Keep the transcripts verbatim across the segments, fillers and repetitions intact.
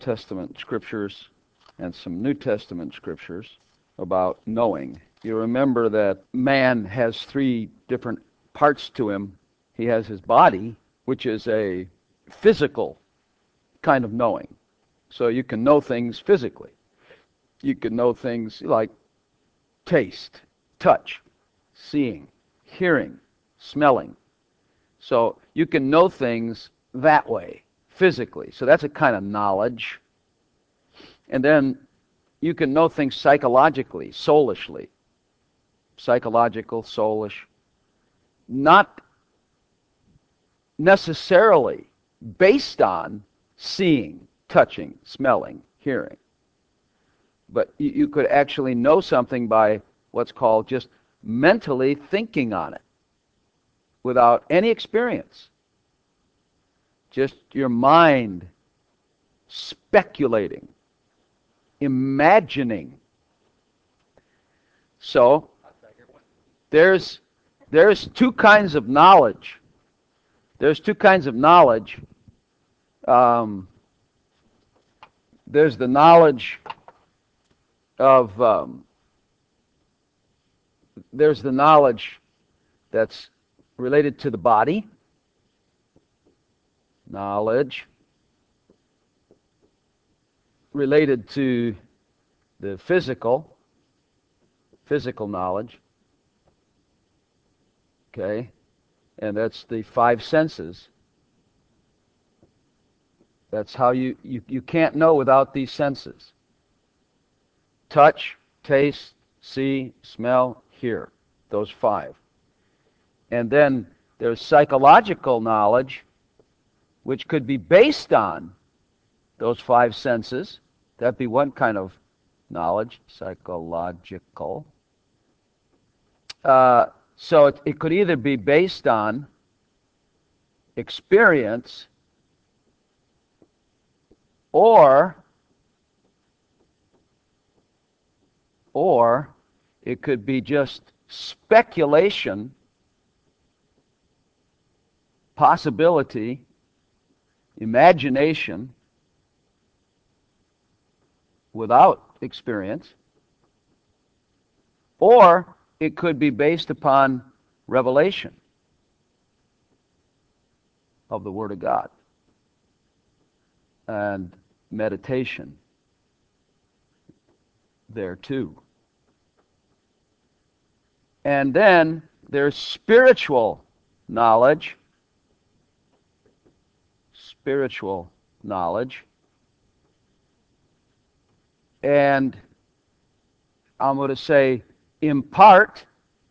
Testament scriptures and some New Testament scriptures about knowing. You remember that man has three different parts to him. He has his body, which is a physical kind of knowing. So you can know things physically. You can know things like taste, touch, seeing, hearing, smelling. So you can know things that way, physically. So that's a kind of knowledge. And then you can know things psychologically, soulishly. Psychological, soulish. Not necessarily based on seeing, touching, smelling, hearing. But you, you could actually know something by what's called just mentally thinking on it without any experience. Just your mind speculating, imagining. So there's there's two kinds of knowledge. There's two kinds of knowledge. Um, there's the knowledge of um, there's the knowledge that's related to the body. Knowledge related to the physical, physical knowledge. Okay, and that's the five senses. That's how you, you, you can't know without these senses. Touch, taste, see, smell, hear. Those five. And then there's psychological knowledge, which could be based on those five senses. That'd be one kind of knowledge, psychological. Uh, so it, it could either be based on experience or or it could be just speculation, possibility, imagination without experience, or it could be based upon revelation of the Word of God and meditation there too. And then there's spiritual knowledge, spiritual knowledge, and I'm going to say in part,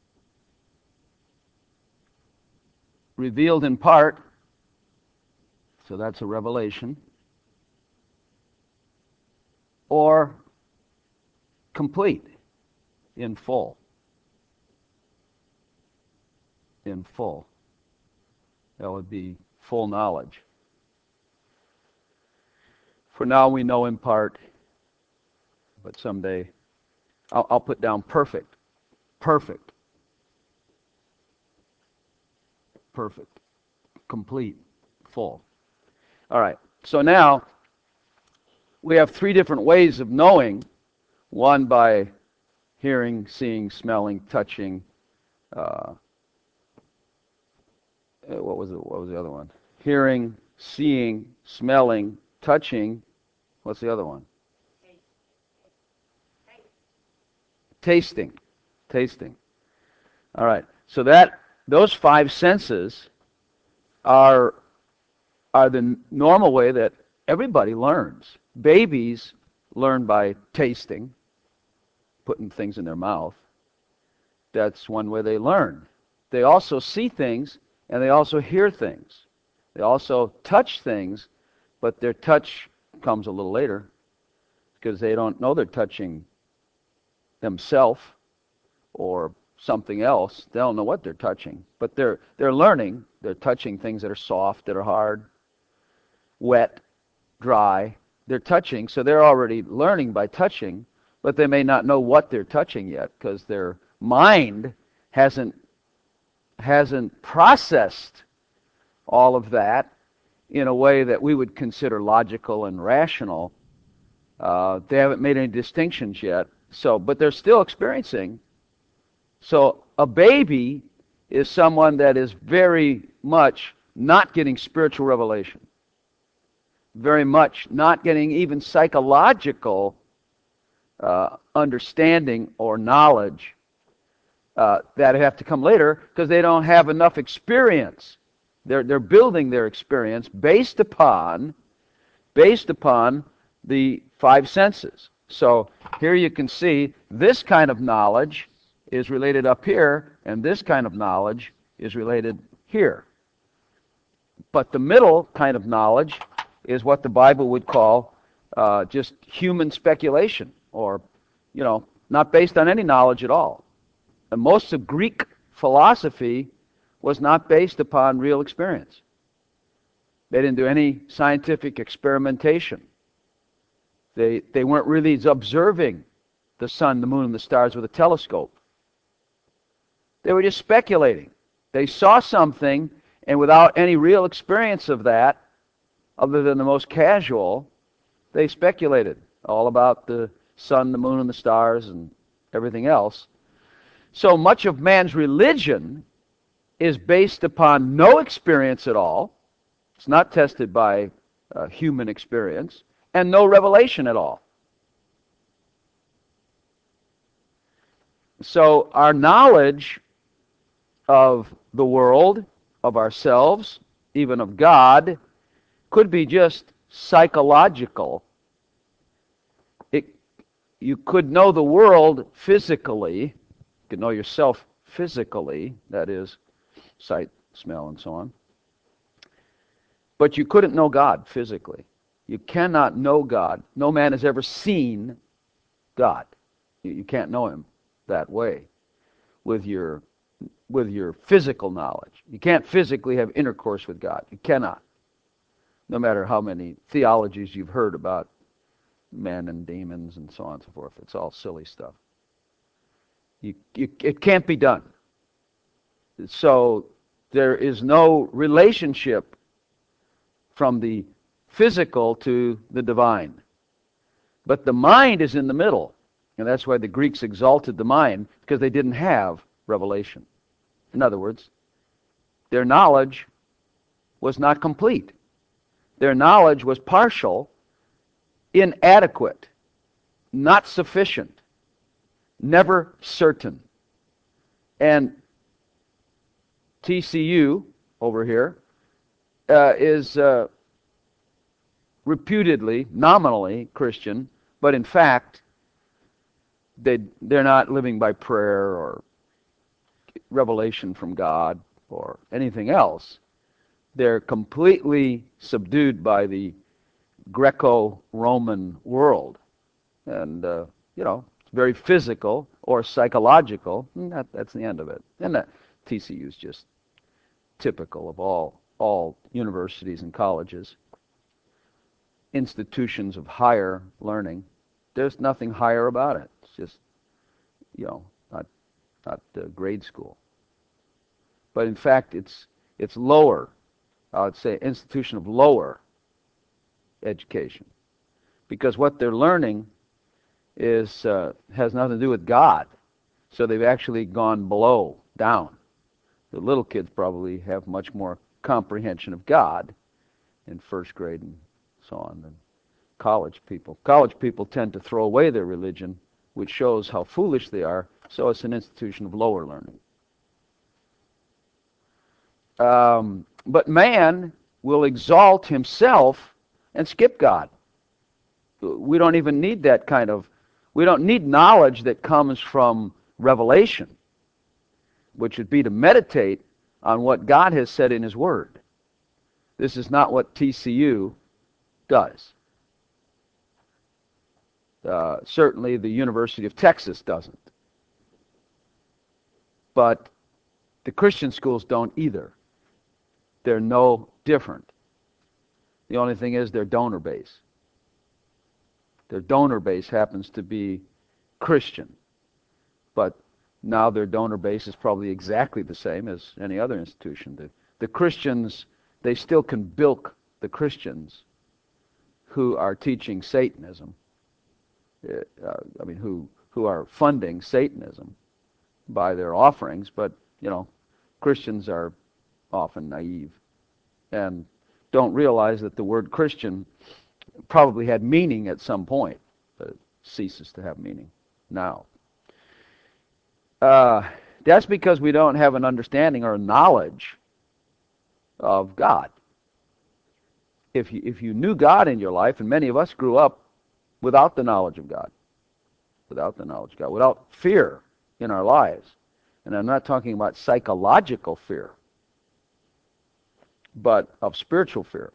revealed in part, so that's a revelation, or complete, in full. In full. That would be full knowledge. For now we know in part, but someday I'll, I'll put down perfect. Perfect. Perfect. Complete. Full. All right. So now we have three different ways of knowing. One by hearing, seeing, smelling, touching. Uh, what was it? What was the other one? Hearing, seeing, smelling, touching. What's the other one? Tasting. Tasting. All right. So that those five senses are are the normal way that everybody learns. Babies learn by tasting, putting things in their mouth. That's one way they learn. They also see things and they also hear things. They also touch things, but their touch comes a little later because they don't know they're touching themselves or something else. They don't know what they're touching, but they're they're learning. They're touching things that are soft, that are hard, wet, dry. They're touching, so they're already learning by touching, but they may not know what they're touching yet because their mind hasn't hasn't processed all of that in a way that we would consider logical and rational. Uh, they haven't made any distinctions yet. So, but they're still experiencing. So a baby is someone that is very much not getting spiritual revelation, very much not getting even psychological uh, understanding or knowledge uh, that have to come later because they don't have enough experience. They're they're building their experience based upon based upon the five senses. So here you can see this kind of knowledge is related up here, and this kind of knowledge is related here. But the middle kind of knowledge is what the Bible would call uh, just human speculation, or, you know, not based on any knowledge at all. And most of Greek philosophy was not based upon real experience. They didn't do any scientific experimentation. They, they weren't really observing the sun, the moon, and the stars with a telescope. They were just speculating. They saw something, and without any real experience of that, other than the most casual, they speculated all about the sun, the moon, and the stars, and everything else. So much of man's religion is based upon no experience at all. It's not tested by uh, human experience, and no revelation at all. So our knowledge of the world, of ourselves, even of God, could be just psychological. It, you could know the world physically, you could know yourself physically, that is, sight, smell, and so on. But you couldn't know God physically. You cannot know God. No man has ever seen God. You, you can't know Him that way with your with your physical knowledge. You can't physically have intercourse with God. You cannot. No matter how many theologies you've heard about men and demons and so on and so forth. It's all silly stuff. You, you, it can't be done. So there is no relationship from the physical to the divine. But the mind is in the middle. And that's why the Greeks exalted the mind, because they didn't have revelation. In other words, their knowledge was not complete. Their knowledge was partial, inadequate, not sufficient, never certain. And T C U over here uh, is uh, reputedly, nominally Christian, but in fact, they, they're not living by prayer or revelation from God or anything else. They're completely subdued by the Greco-Roman world. And, uh, you know, it's very physical or psychological. And that, that's the end of it. And that T C U is just typical of all, all universities and colleges. Institutions of higher learning. There's nothing higher about it. It's just, you know, not, not uh, grade school. But in fact, it's it's lower. I would say institution of lower education, because what they're learning is uh, has nothing to do with God. So they've actually gone below, down. The little kids probably have much more comprehension of God in first grade and so on than college people. College people tend to throw away their religion, which shows how foolish they are. So it's an institution of lower learning. Um, but man will exalt himself and skip God. We don't even need that kind of, we don't need knowledge that comes from revelation, which would be to meditate on what God has said in His Word. This is not what T C U does. Uh, certainly the University of Texas doesn't. But the Christian schools don't either. They're no different. The only thing is their donor base. Their donor base happens to be Christian. But now their donor base is probably exactly the same as any other institution. The, the Christians, they still can bilk the Christians who are teaching Satanism. uh, I mean, who who are funding Satanism by their offerings, but you know, Christians are often naive and don't realize that the word Christian probably had meaning at some point, but it ceases to have meaning now. Uh, that's because we don't have an understanding or a knowledge of God. If you, if you knew God in your life, and many of us grew up without the knowledge of God, without the knowledge of God, without fear in our lives, and I'm not talking about psychological fear, but of spiritual fear.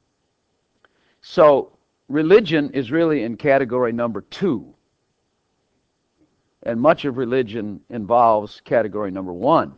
So religion is really in category number two. And much of religion involves category number one: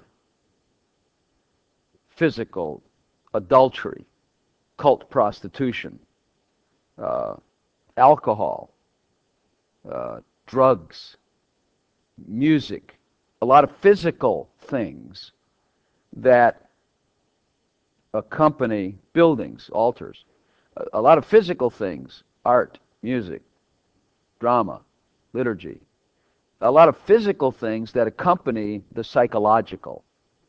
physical adultery, cult prostitution, uh, alcohol, uh, drugs, music, a lot of physical things that accompany buildings, altars, a, a lot of physical things, art, music, drama, liturgy, a lot of physical things that accompany the psychological.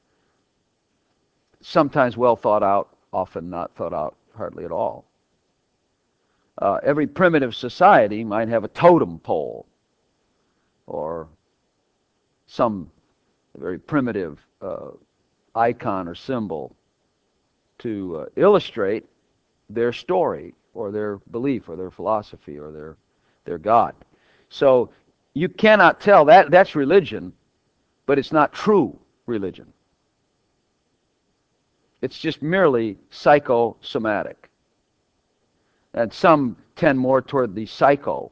Sometimes well thought out, often not thought out hardly at all. Uh, every primitive society might have a totem pole or some very primitive uh, icon or symbol to uh, illustrate their story or their belief or their philosophy or their their God. So you cannot tell that that's religion, but it's not true religion. It's just merely psychosomatic. And some tend more toward the psycho,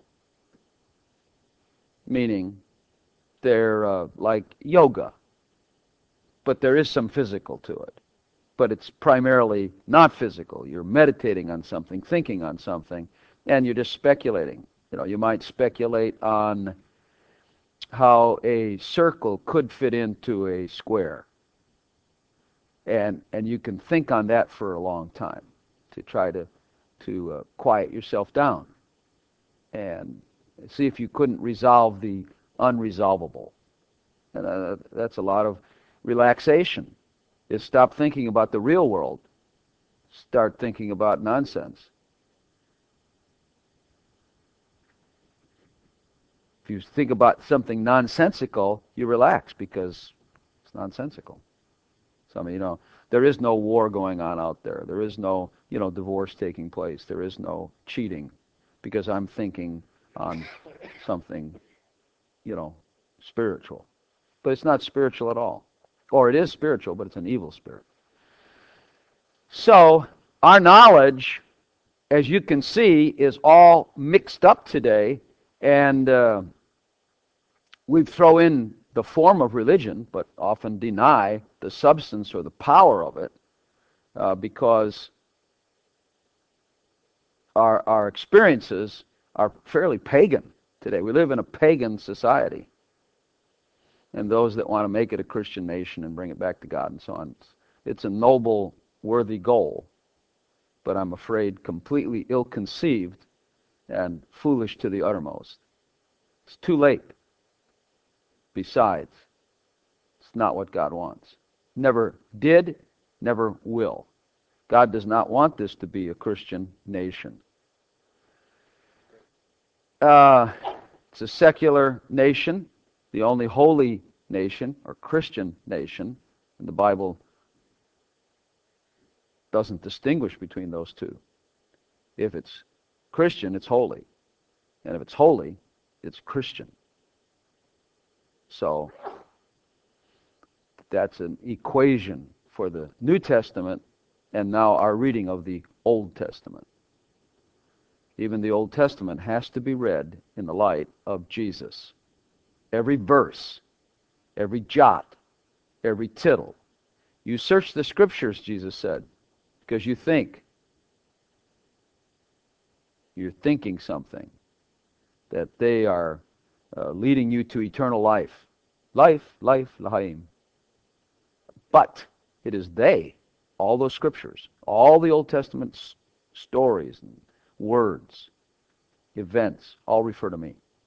meaning they're uh, like yoga, but there is some physical to it. But it's primarily not physical. You're meditating on something, thinking on something, and you're just speculating. You know, you might speculate on how a circle could fit into a square. And and you can think on that for a long time to try to to uh, quiet yourself down and see if you couldn't resolve the unresolvable. And uh, that's a lot of relaxation. Is stop thinking about the real world. Start thinking about nonsense. If you think about something nonsensical, you relax because it's nonsensical. So, I mean, you know, there is no war going on out there. There is no, you know, divorce taking place. There is no cheating because I'm thinking on something, you know, spiritual. But it's not spiritual at all. Or it is spiritual, but it's an evil spirit. So, our knowledge, as you can see, is all mixed up today, and uh, we throw in the form of religion, but often deny the substance or the power of it, uh, because our our experiences are fairly pagan today. We live in a pagan society, and those that want to make it a Christian nation and bring it back to God and so on, it's, it's a noble, worthy goal, but I'm afraid completely ill-conceived and foolish to the uttermost. It's too late. Besides, it's not what God wants. Never did, never will. God does not want this to be a Christian nation. Uh, it's a secular nation, the only holy nation or Christian nation, and the Bible doesn't distinguish between those two. If it's Christian, it's holy. And if it's holy, it's Christian. So that's an equation for the New Testament and now our reading of the Old Testament. Even the Old Testament has to be read in the light of Jesus. Every verse, every jot, every tittle. You search the Scriptures, Jesus said, because you think. You're thinking something, that they are uh, leading you to eternal life. Life, life, l'chaim. But it is they, all those Scriptures, all the Old Testament s- stories and words, events, all refer to me.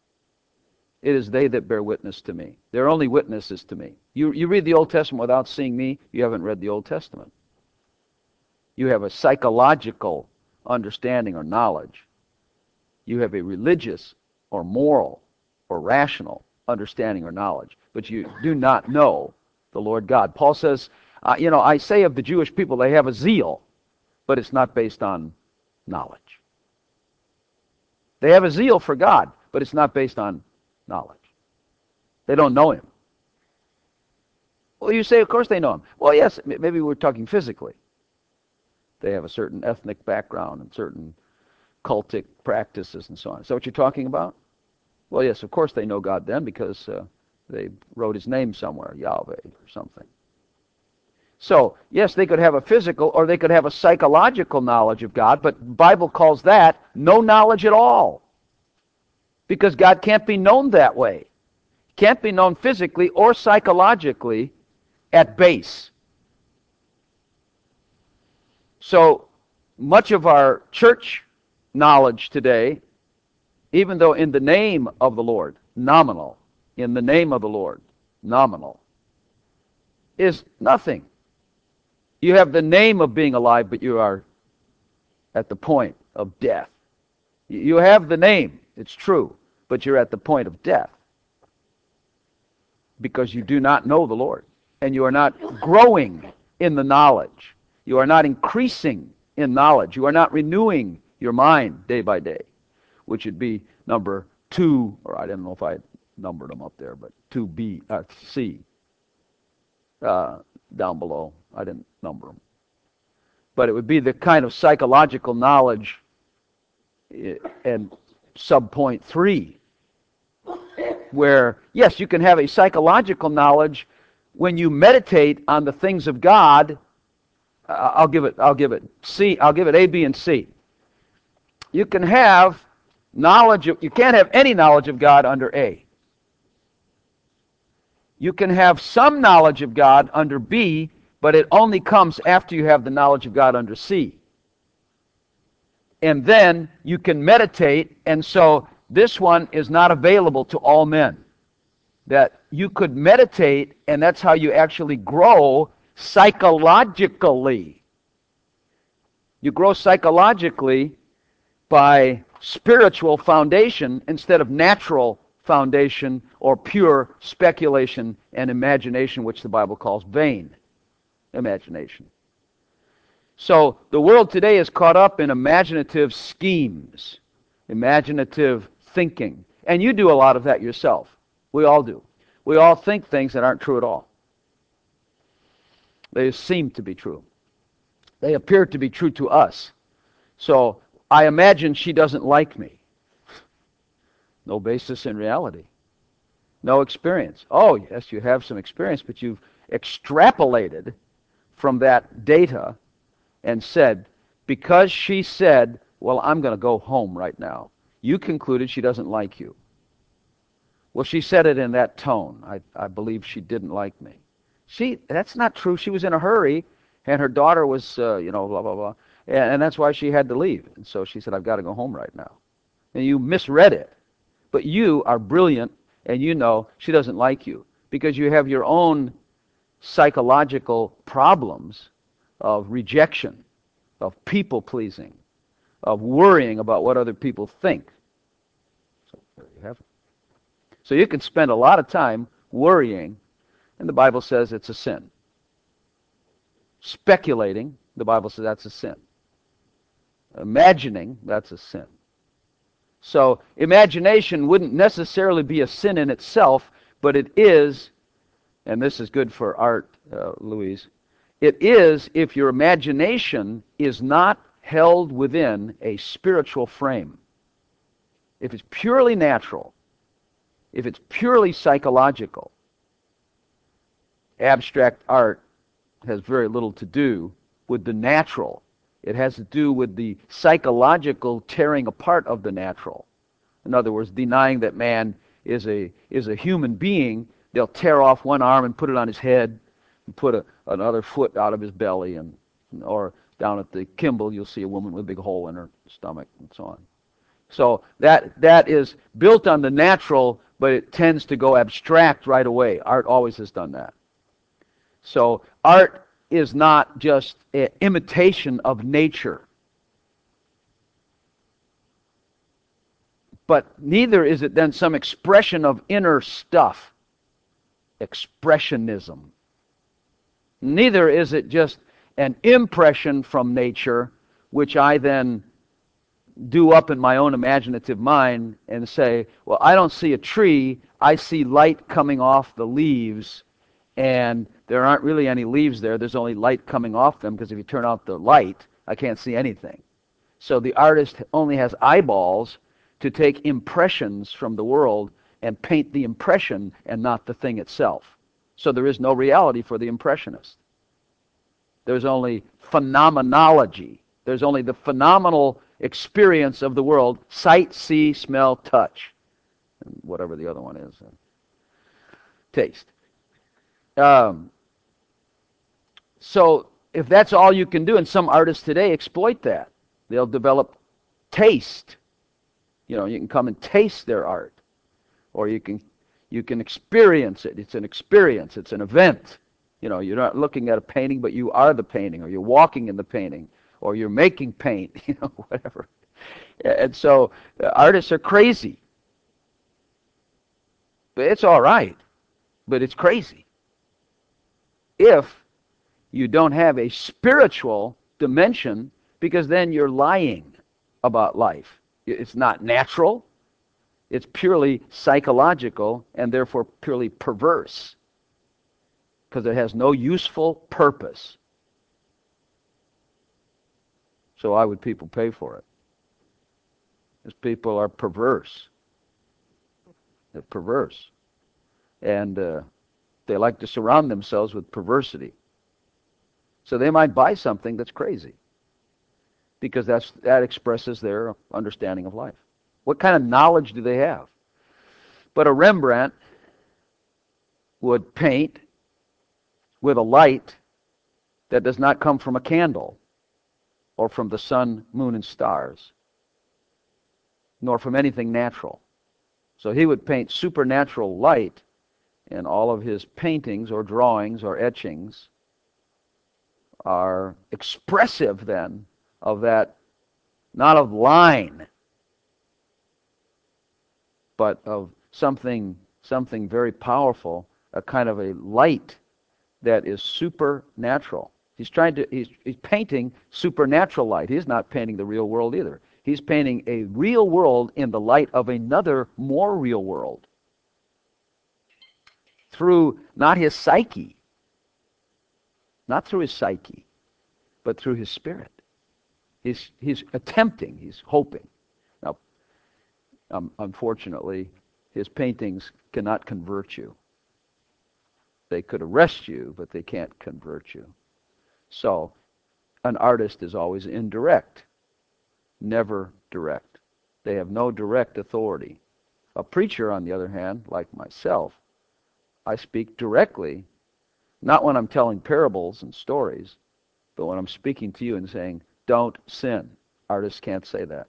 It is they that bear witness to me. They're only witnesses to me. You, you read the Old Testament without seeing me, you haven't read the Old Testament. You have a psychological understanding or knowledge. You have a religious or moral or rational understanding or knowledge. But you do not know the Lord God. Paul says, uh, you know, I say of the Jewish people, they have a zeal, but it's not based on knowledge. They have a zeal for God, but it's not based on knowledge. They don't know Him. Well, you say, of course they know Him. Well, yes, maybe we're talking physically. They have a certain ethnic background and certain cultic practices and so on. Is that what you're talking about? Well, yes, of course they know God then because uh, they wrote His name somewhere, Yahweh or something. So, yes, they could have a physical or they could have a psychological knowledge of God, but the Bible calls that no knowledge at all. Because God can't be known that way. Can't be known physically or psychologically at base. So, much of our church knowledge today, even though in the name of the Lord, nominal, in the name of the Lord, nominal, is nothing. You have the name of being alive, but you are at the point of death. You have the name, it's true, but you're at the point of death because you do not know the Lord, and you are not growing in the knowledge. You are not increasing in knowledge. You are not renewing your mind day by day, which would be number two, or I don't know if I numbered them up there, but two B, uh, C, uh, down below. I didn't number them. But it would be the kind of psychological knowledge and sub-point three, where, yes, you can have a psychological knowledge when you meditate on the things of God. Uh, I'll give it, I'll give it C, I'll give it A, B, and C. You can have knowledge of, you can't have any knowledge of God under A. You can have some knowledge of God under B, but it only comes after you have the knowledge of God under C. And then you can meditate, and so this one is not available to all men. That you could meditate, and that's how you actually grow psychologically. You grow psychologically by spiritual foundation instead of natural foundation or pure speculation and imagination, which the Bible calls vain imagination. So the world today is caught up in imaginative schemes, imaginative thinking. And you do a lot of that yourself. We all do. We all think things that aren't true at all. They seem to be true. They appear to be true to us. So I imagine she doesn't like me. No basis in reality. No experience. Oh, yes, you have some experience, but you've extrapolated from that data and said, because she said, well, I'm going to go home right now, you concluded she doesn't like you. Well, she said it in that tone. I, I believe she didn't like me. She, that's not true. She was in a hurry, and her daughter was, uh, you know, blah, blah, blah. And, and that's why she had to leave. And so she said, I've got to go home right now. And you misread it. But you are brilliant, and you know she doesn't like you because you have your own psychological problems of rejection, of people-pleasing, of worrying about what other people think. So there you have it. So you can spend a lot of time worrying, and the Bible says it's a sin. Speculating, the Bible says that's a sin. Imagining, that's a sin. So imagination wouldn't necessarily be a sin in itself, but it is, and this is good for art, uh, Louise, it is if your imagination is not held within a spiritual frame. If it's purely natural, if it's purely psychological, abstract art has very little to do with the natural. It has to do with the psychological tearing apart of the natural. In other words, denying that man is a is a human being. They'll tear off one arm and put it on his head, and put a, another foot out of his belly, and or down at the Kimball, you'll see a woman with a big hole in her stomach, and so on. So that that is built on the natural, but it tends to go abstract right away. Art always has done that. So art is not just an imitation of nature, but neither is it then some expression of inner stuff, expressionism. Neither is it just an impression from nature, which I then do up in my own imaginative mind and say, well, I don't see a tree, I see light coming off the leaves, and there aren't really any leaves there, there's only light coming off them, because if you turn out the light, I can't see anything. So the artist only has eyeballs to take impressions from the world and paint the impression and not the thing itself. So there is no reality for the impressionist. There's only phenomenology. There's only the phenomenal experience of the world: sight, see, smell, touch, and whatever the other one is, uh, taste. Um, so if that's all you can do, and some artists today exploit that, they'll develop taste. You know, you can come and taste their art, or you can you can experience it. It's an experience. It's an event. You know, you're not looking at a painting, but you are the painting, or you're walking in the painting, or you're making paint. You know, whatever. And so uh, artists are crazy. But it's all right, but it's crazy if you don't have a spiritual dimension, because then you're lying about life. It's not natural. It's purely psychological, and therefore purely perverse, because it has no useful purpose. So why would people pay for it? Because people are perverse. They're perverse. And uh, they like to surround themselves with perversity. So they might buy something that's crazy, because that's, that expresses their understanding of life. What kind of knowledge do they have? But a Rembrandt would paint with a light that does not come from a candle, or from the sun, moon, and stars, nor from anything natural. So he would paint supernatural light in all of his paintings or drawings or etchings, are expressive then of that, not of line, but of something something very powerful, a kind of a light that is supernatural. He's trying to he's, he's painting supernatural light. He's not painting the real world either. He's painting a real world in the light of another more real world, through not his psyche, not through his psyche, but through his spirit. He's he's attempting, he's hoping. Now, um, unfortunately, his paintings cannot convert you. They could arrest you, but they can't convert you. So, an artist is always indirect, never direct. They have no direct authority. A preacher, on the other hand, like myself, I speak directly, not when I'm telling parables and stories, but when I'm speaking to you and saying, don't sin. Artists can't say that.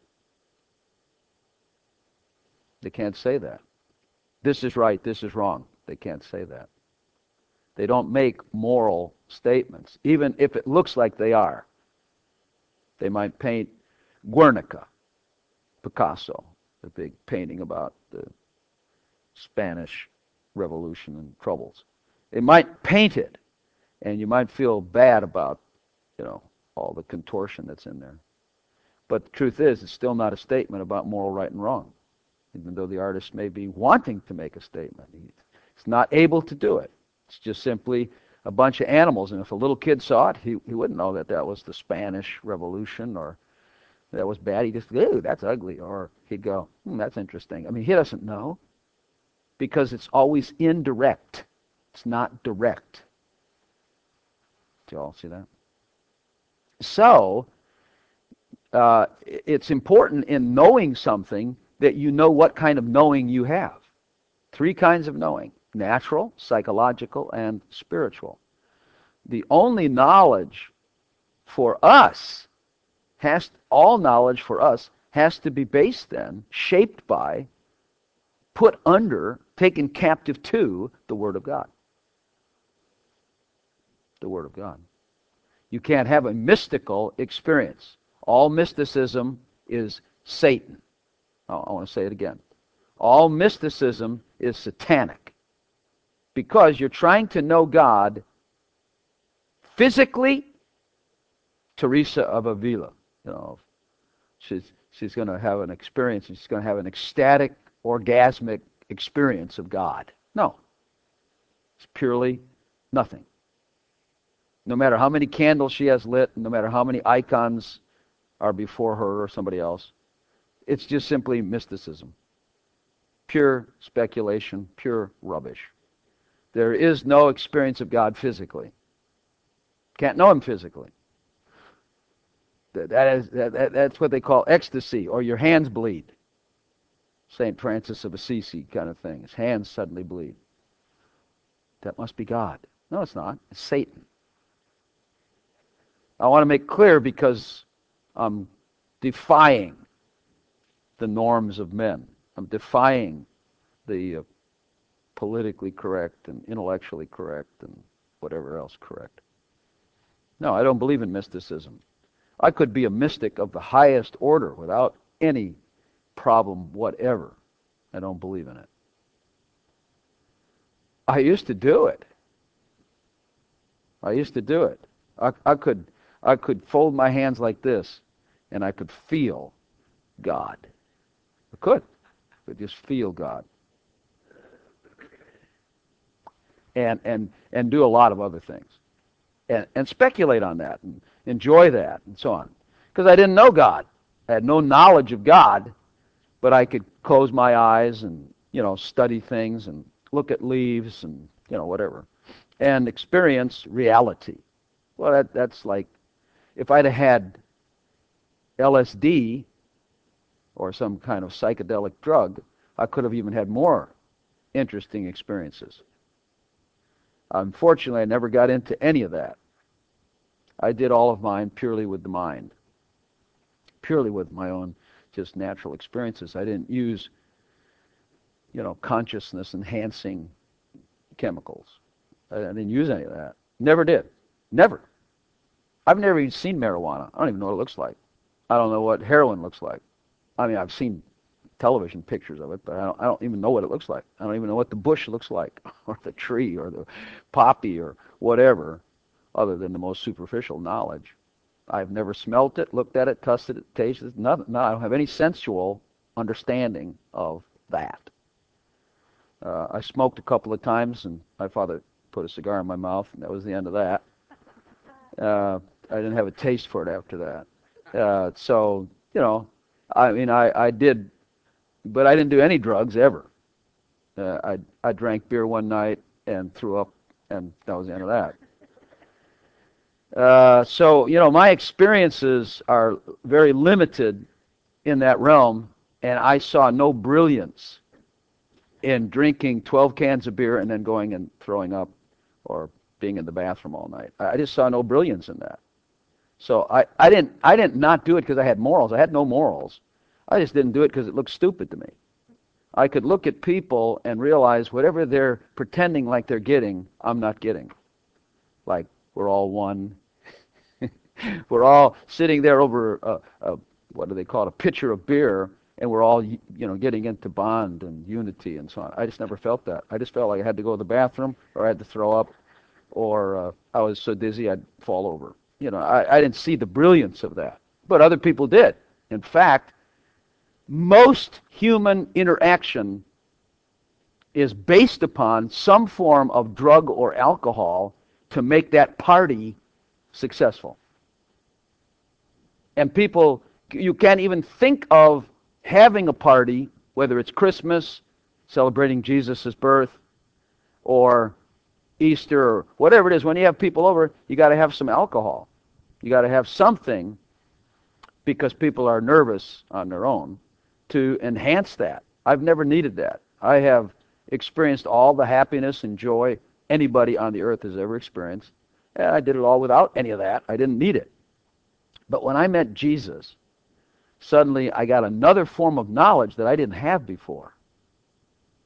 They can't say that. This is right, this is wrong. They can't say that. They don't make moral statements, even if it looks like they are. They might paint Guernica, Picasso, the big painting about the Spanish Revolution and troubles. They might paint it, and you might feel bad about, you know, all the contortion that's in there. But the truth is, it's still not a statement about moral right and wrong, even though the artist may be wanting to make a statement. He's not able to do it. It's just simply a bunch of animals, and if a little kid saw it, he, he wouldn't know that that was the Spanish Revolution, or that was bad. He'd just go, ooh, that's ugly. Or he'd go, hmm, that's interesting. I mean, he doesn't know, because it's always indirect. It's not direct. Do you all see that? So, uh, it's important in knowing something that you know what kind of knowing you have. Three kinds of knowing: natural, psychological, and spiritual. The only knowledge for us has, all knowledge for us has to be based then, shaped by put under, taken captive to the Word of God. The Word of God. You can't have a mystical experience. All mysticism is Satan. Oh, I want to say it again. All mysticism is satanic. Because you're trying to know God physically. Teresa of Avila, you know, she's she's going to have an experience. She's going to have an ecstatic, orgasmic experience of God. No, it's purely nothing. No matter how many candles she has lit, no matter how many icons are before her or somebody else, it's just simply mysticism. Pure speculation, pure rubbish. There is no experience of God physically. Can't know Him physically. That is, that, that's what they call ecstasy, or your hands bleed. Saint Francis of Assisi kind of thing. His hands suddenly bleed. That must be God. No, it's not. It's Satan. I want to make clear because I'm defying the norms of men. I'm defying the uh, politically correct and intellectually correct and whatever else correct. No, I don't believe in mysticism. I could be a mystic of the highest order without any problem whatever. I don't believe in it. I used to do it. I used to do it. I, I could I could fold my hands like this, and I could feel God. I could. I could just feel God. And and and do a lot of other things. And, and speculate on that and enjoy that and so on. Because I didn't know God. I had no knowledge of God, but I could close my eyes and, you know, study things and look at leaves and, you know, whatever. And experience reality. Well, that, that's like, if I'd have had L S D or some kind of psychedelic drug, I could have even had more interesting experiences. Unfortunately, I never got into any of that. I did all of mine purely with the mind, purely with my own just natural experiences. I didn't use, you know, consciousness-enhancing chemicals. I, I didn't use any of that. Never did. Never. I've never even seen marijuana. I don't even know what it looks like. I don't know what heroin looks like. I mean, I've seen television pictures of it, but I don't, I don't even know what it looks like. I don't even know what the bush looks like, or the tree, or the poppy, or whatever, other than the most superficial knowledge. I've never smelt it, looked at it, tasted it, tasted it, nothing. No, I don't have any sensual understanding of that. Uh, I smoked a couple of times, and my father put a cigar in my mouth, and that was the end of that. Uh, I didn't have a taste for it after that. Uh, so, you know, I mean, I, I did, but I didn't do any drugs ever. Uh, I I drank beer one night and threw up, and that was the end of that. Uh, so, you know, my experiences are very limited in that realm, and I saw no brilliance in drinking twelve cans of beer and then going and throwing up or being in the bathroom all night. I just saw no brilliance in that. So I, I didn't I didn't not do it because I had morals. I had no morals. I just didn't do it because it looked stupid to me. I could look at people and realize whatever they're pretending like they're getting, I'm not getting. Like, we're all one. We're all sitting there over a, a what do they call it, a pitcher of beer, and we're all, you know, getting into bond and unity and so on. I just never felt that. I just felt like I had to go to the bathroom, or I had to throw up, or uh, I was so dizzy I'd fall over. You know, I, I didn't see the brilliance of that, but other people did. In fact, most human interaction is based upon some form of drug or alcohol to make that party successful. And people, you can't even think of having a party, whether it's Christmas, celebrating Jesus' birth, or Easter, or whatever it is. When you have people over, you got to have some alcohol. You got to have something, because people are nervous on their own, to enhance that. I've never needed that. I have experienced all the happiness and joy anybody on the earth has ever experienced. And I did it all without any of that. I didn't need it. But when I met Jesus, suddenly I got another form of knowledge that I didn't have before.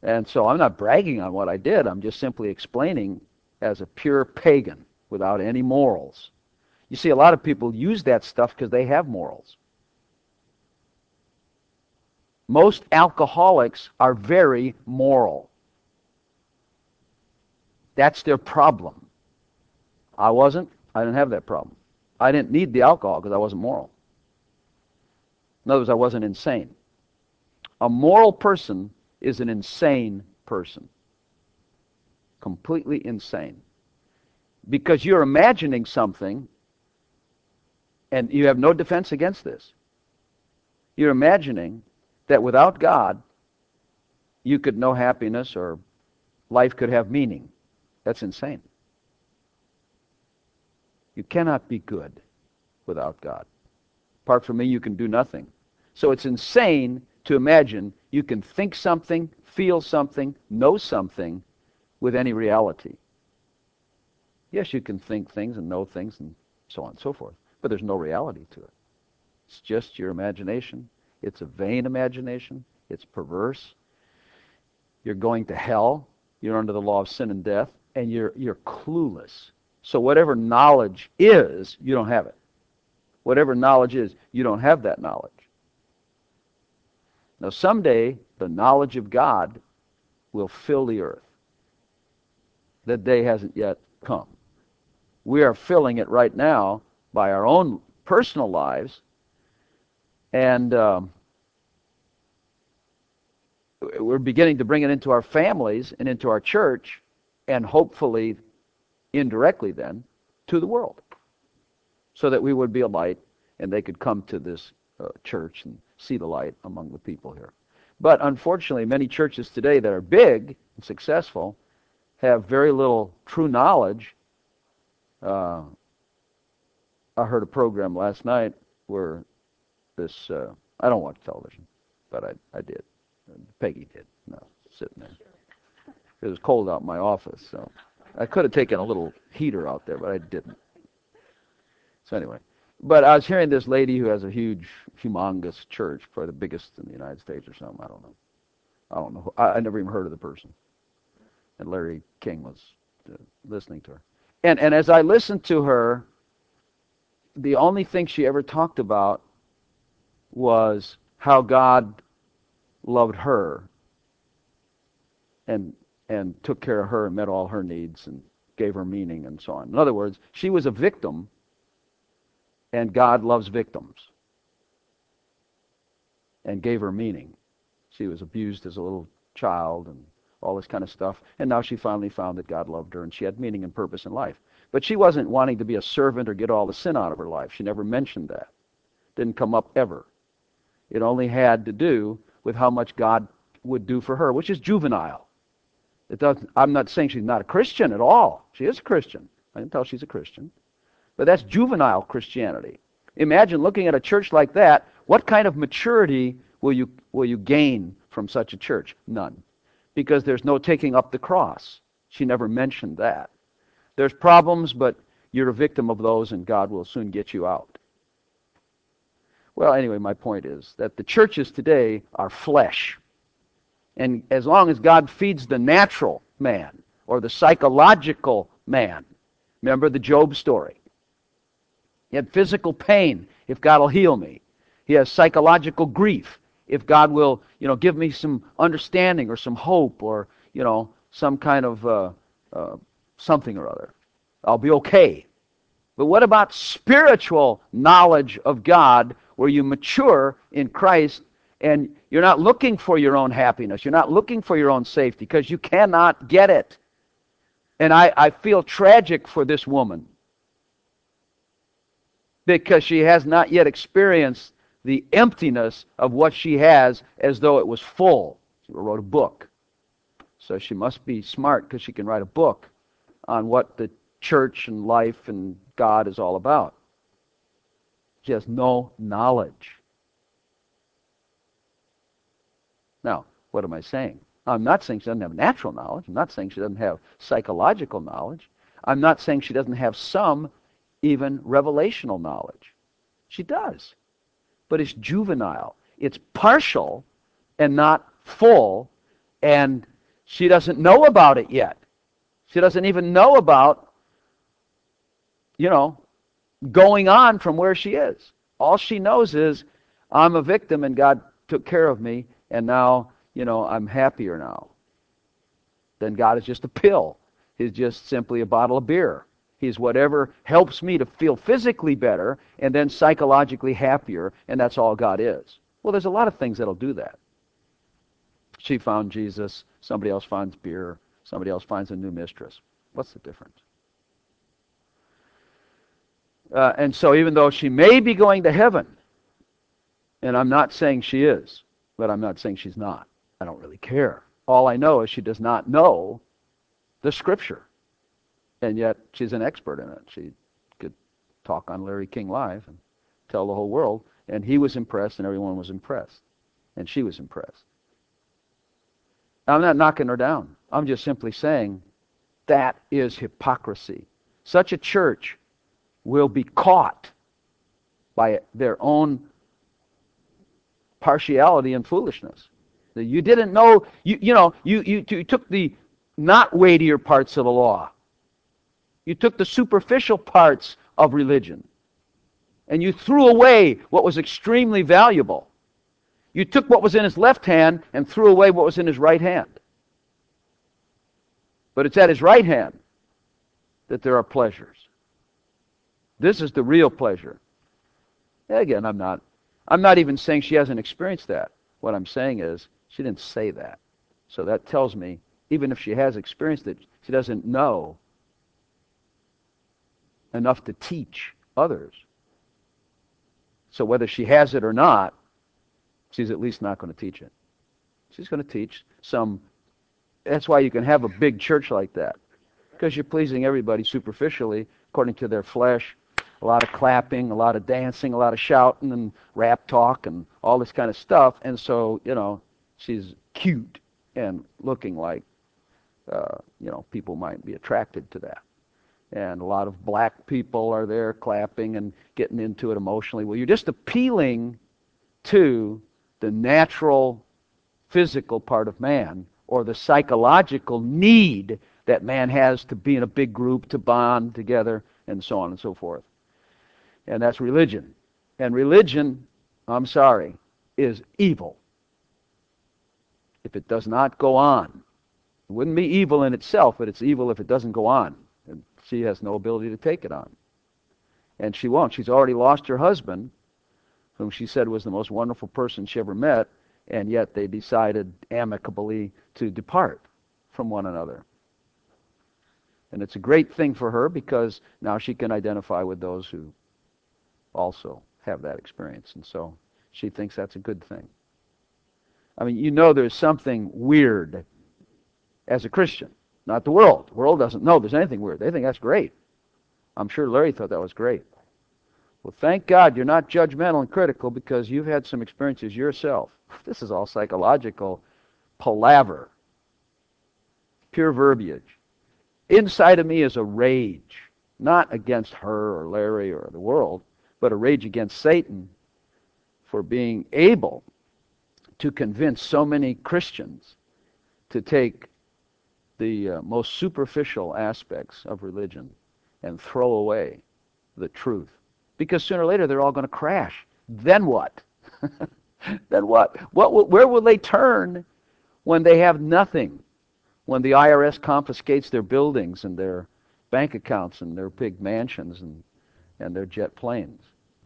And so I'm not bragging on what I did. I'm just simply explaining as a pure pagan without any morals. You see, a lot of people use that stuff because they have morals. Most alcoholics are very moral. That's their problem. I wasn't. I didn't have that problem. I didn't need the alcohol because I wasn't moral. In other words, I wasn't insane. A moral person is an insane person. Completely insane. Because you're imagining something, and you have no defense against this. You're imagining that without God, you could know happiness or life could have meaning. That's insane. You cannot be good without God. Apart from me, you can do nothing. So it's insane to imagine you can think something, feel something, know something with any reality. Yes, you can think things and know things and so on and so forth, but there's no reality to it. It's just your imagination. It's a vain imagination. It's perverse. You're going to hell. You're under the law of sin and death, and you're you're clueless. So whatever knowledge is, you don't have it. Whatever knowledge is, you don't have that knowledge. Now someday, the knowledge of God will fill the earth. That day hasn't yet come. We are filling it right now by our own personal lives, and um, we're beginning to bring it into our families and into our church, and hopefully, indirectly then, to the world, so that we would be a light, and they could come to this uh, church and see the light among the people here. But unfortunately, many churches today that are big and successful have very little true knowledge. Uh, I heard a program last night where this, uh, I don't watch television, but I, I did. Peggy did. No, sitting there. It was cold out in my office, so I could have taken a little heater out there, but I didn't. So anyway, but I was hearing this lady who has a huge, humongous church, probably the biggest in the United States or something. I don't know. I don't know. I, I never even heard of the person. And Larry King was uh, listening to her. And and as I listened to her, the only thing she ever talked about was how God loved her and and took care of her and met all her needs and gave her meaning and so on. In other words, she was a victim, and God loves victims and gave her meaning. She was abused as a little child and all this kind of stuff, and now she finally found that God loved her and she had meaning and purpose in life. But she wasn't wanting to be a servant or get all the sin out of her life. She never mentioned that. Didn't come up ever. It only had to do with how much God would do for her, which is juvenile. It doesn't, I'm not saying she's not a Christian at all. She is a Christian. I can tell she's a Christian. But that's juvenile Christianity. Imagine looking at a church like that. What kind of maturity will you will you gain from such a church? None. Because there's no taking up the cross. She never mentioned that. There's problems, but you're a victim of those, and God will soon get you out. Well, anyway, my point is that the churches today are flesh. And as long as God feeds the natural man or the psychological man, remember the Job story. He had physical pain, if God will heal me. He has psychological grief, if God will, you know, give me some understanding or some hope or, you know, some kind of uh, uh, something or other. I'll be okay. But what about spiritual knowledge of God where you mature in Christ and you're not looking for your own happiness, you're not looking for your own safety because you cannot get it. And I, I feel tragic for this woman because she has not yet experienced the emptiness of what she has as though it was full. She wrote a book. So she must be smart because she can write a book on what the church and life and God is all about. She has no knowledge. Now, what am I saying? I'm not saying she doesn't have natural knowledge. I'm not saying she doesn't have psychological knowledge. I'm not saying she doesn't have some even revelational knowledge. She does. But it's juvenile. It's partial and not full, and She doesn't know about it yet. She doesn't even know about, you know, going on from where she is. All she knows is, I'm a victim and God took care of me, and now, you know, I'm happier now. Then God is just a pill. He's just simply a bottle of beer. He's whatever helps me to feel physically better and then psychologically happier, and that's all God is. Well, there's a lot of things that'll do that. She found Jesus. Somebody else finds beer. Somebody else finds a new mistress. What's the difference? Uh, and so even though she may be going to heaven, and I'm not saying she is, but I'm not saying she's not. I don't really care. All I know is she does not know the Scripture. And yet she's an expert in it. She could talk on Larry King Live and tell the whole world, and he was impressed and everyone was impressed. And she was impressed. I'm not knocking her down. I'm just simply saying that is hypocrisy. Such a church will be caught by their own partiality and foolishness. You didn't know, you, you know, you, you, you took the not weightier parts of the law. You took the superficial parts of religion. And you threw away what was extremely valuable. You took what was in his left hand and threw away what was in his right hand. But it's at his right hand that there are pleasures. This is the real pleasure. Again, I'm not I'm not even saying she hasn't experienced that. What I'm saying is she didn't say that. So that tells me, even if she has experienced it, she doesn't know enough to teach others. So whether she has it or not, she's at least not going to teach it. She's going to teach some. That's why you can have a big church like that, because you're pleasing everybody superficially according to their flesh. A lot of clapping, a lot of dancing, a lot of shouting and rap talk and all this kind of stuff. And so, you know, she's cute and looking like, uh, you know, people might be attracted to that. And a lot of black people are there clapping and getting into it emotionally. Well, you're just appealing to the natural physical part of man, or the psychological need that man has to be in a big group, to bond together, and so on and so forth. And that's religion. And religion, I'm sorry, is evil. If it does not go on. It wouldn't be evil in itself, but it's evil if it doesn't go on. And she has no ability to take it on. And she won't. She's already lost her husband, whom she said was the most wonderful person she ever met, and yet they decided amicably to depart from one another. And it's a great thing for her, because now she can identify with those who also have that experience. And so she thinks that's a good thing. I mean, you know there's something weird as a Christian. Not the world. The world doesn't know there's anything weird. They think that's great. I'm sure Larry thought that was great. Well, thank God you're not judgmental and critical, because you've had some experiences yourself. This is all psychological palaver. Pure verbiage. Inside of me is a rage. Not against her or Larry or the world, but a rage against Satan for being able to convince so many Christians to take the uh, most superficial aspects of religion and throw away the truth. Because sooner or later they're all going to crash. Then what? Then what? What? Will, where will they turn when they have nothing? When the I R S confiscates their buildings and their bank accounts and their big mansions and, and their jet planes?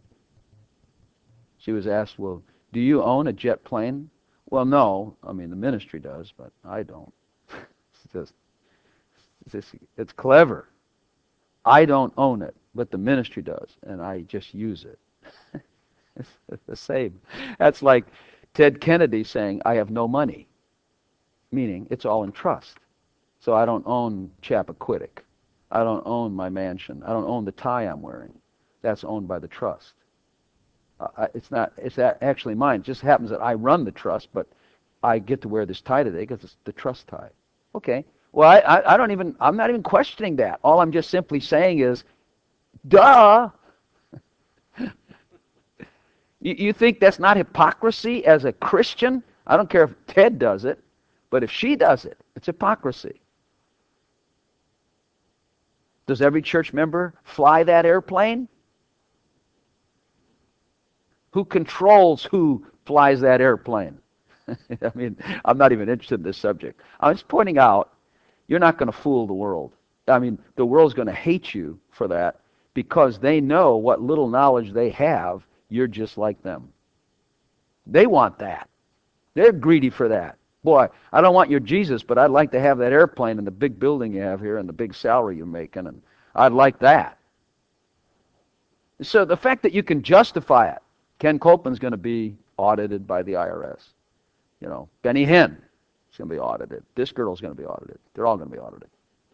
She was asked, well, do you own a jet plane? Well, no. I mean, the ministry does, but I don't. It's just, it's, just, it's clever. I don't own it, but the ministry does, and I just use it. It's the same. That's like Ted Kennedy saying, I have no money, meaning it's all in trust. So I don't own Chappaquiddick. I don't own my mansion. I don't own the tie I'm wearing. That's owned by the trust. Uh, it's not. It's actually mine. It just happens that I run the trust, but I get to wear this tie today because it's the trust tie. Okay. Well, I, I, I don't even. I'm not even questioning that. All I'm just simply saying is, duh. you, you think that's not hypocrisy as a Christian? I don't care if Ted does it. But if she does it, it's hypocrisy. Does every church member fly that airplane? Who controls who flies that airplane? I mean, I'm not even interested in this subject. I'm just pointing out, you're not going to fool the world. I mean, the world's going to hate you for that because they know what little knowledge they have, you're just like them. They want that. They're greedy for that. Boy, I don't want your Jesus, but I'd like to have that airplane and the big building you have here and the big salary you're making, and I'd like that. So the fact that you can justify it, Ken Copeland's going to be audited by the I R S. You know, Benny Hinn is going to be audited. This girl's going to be audited. They're all going to be audited.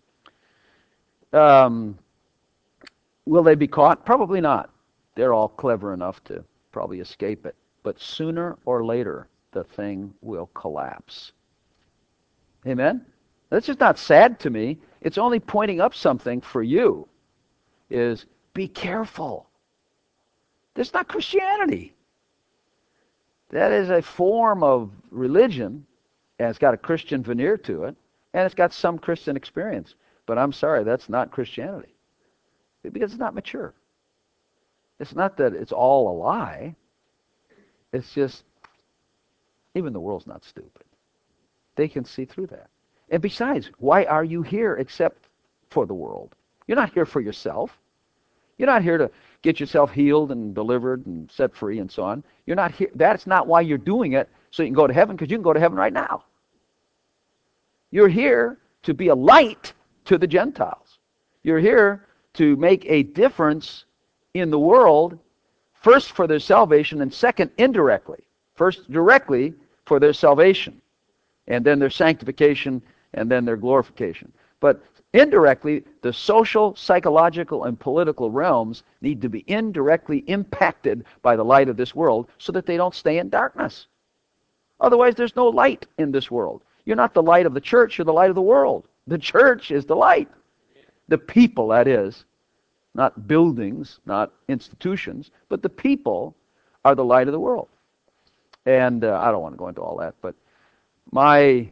Um, will they be caught? Probably not. They're all clever enough to probably escape it. But sooner or later, the thing will collapse. Amen? That's just not sad to me. It's only pointing up something for you, is be careful. That's not Christianity. That is a form of religion, and it's got a Christian veneer to it, and it's got some Christian experience. But I'm sorry, that's not Christianity. Because it's not mature. It's not that it's all a lie. It's just, even the world's not stupid. They can see through that. And besides, why are you here except for the world? You're not here for yourself. You're not here to get yourself healed and delivered and set free and so on. You're not here. That's not why you're doing it, so you can go to heaven, because you can go to heaven right now. You're here to be a light to the Gentiles. You're here to make a difference in the world, first for their salvation, and second, indirectly. First, directly for their salvation, and then their sanctification, and then their glorification. But indirectly, the social, psychological, and political realms need to be indirectly impacted by the light of this world so that they don't stay in darkness. Otherwise, there's no light in this world. You're not the light of the church, you're the light of the world. The church is the light. The people, that is. Not buildings, not institutions, but the people are the light of the world. And uh, I don't want to go into all that, but my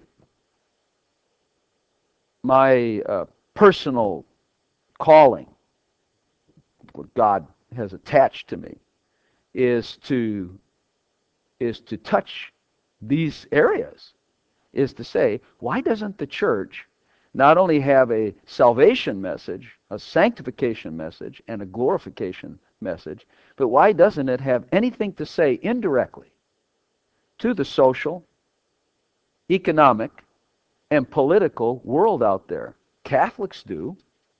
my uh, personal calling, what God has attached to me, is to is to touch these areas, is to say, why doesn't the church not only have a salvation message, a sanctification message, and a glorification message, but why doesn't it have anything to say indirectly to the social, economic, and political world out there? Catholics do,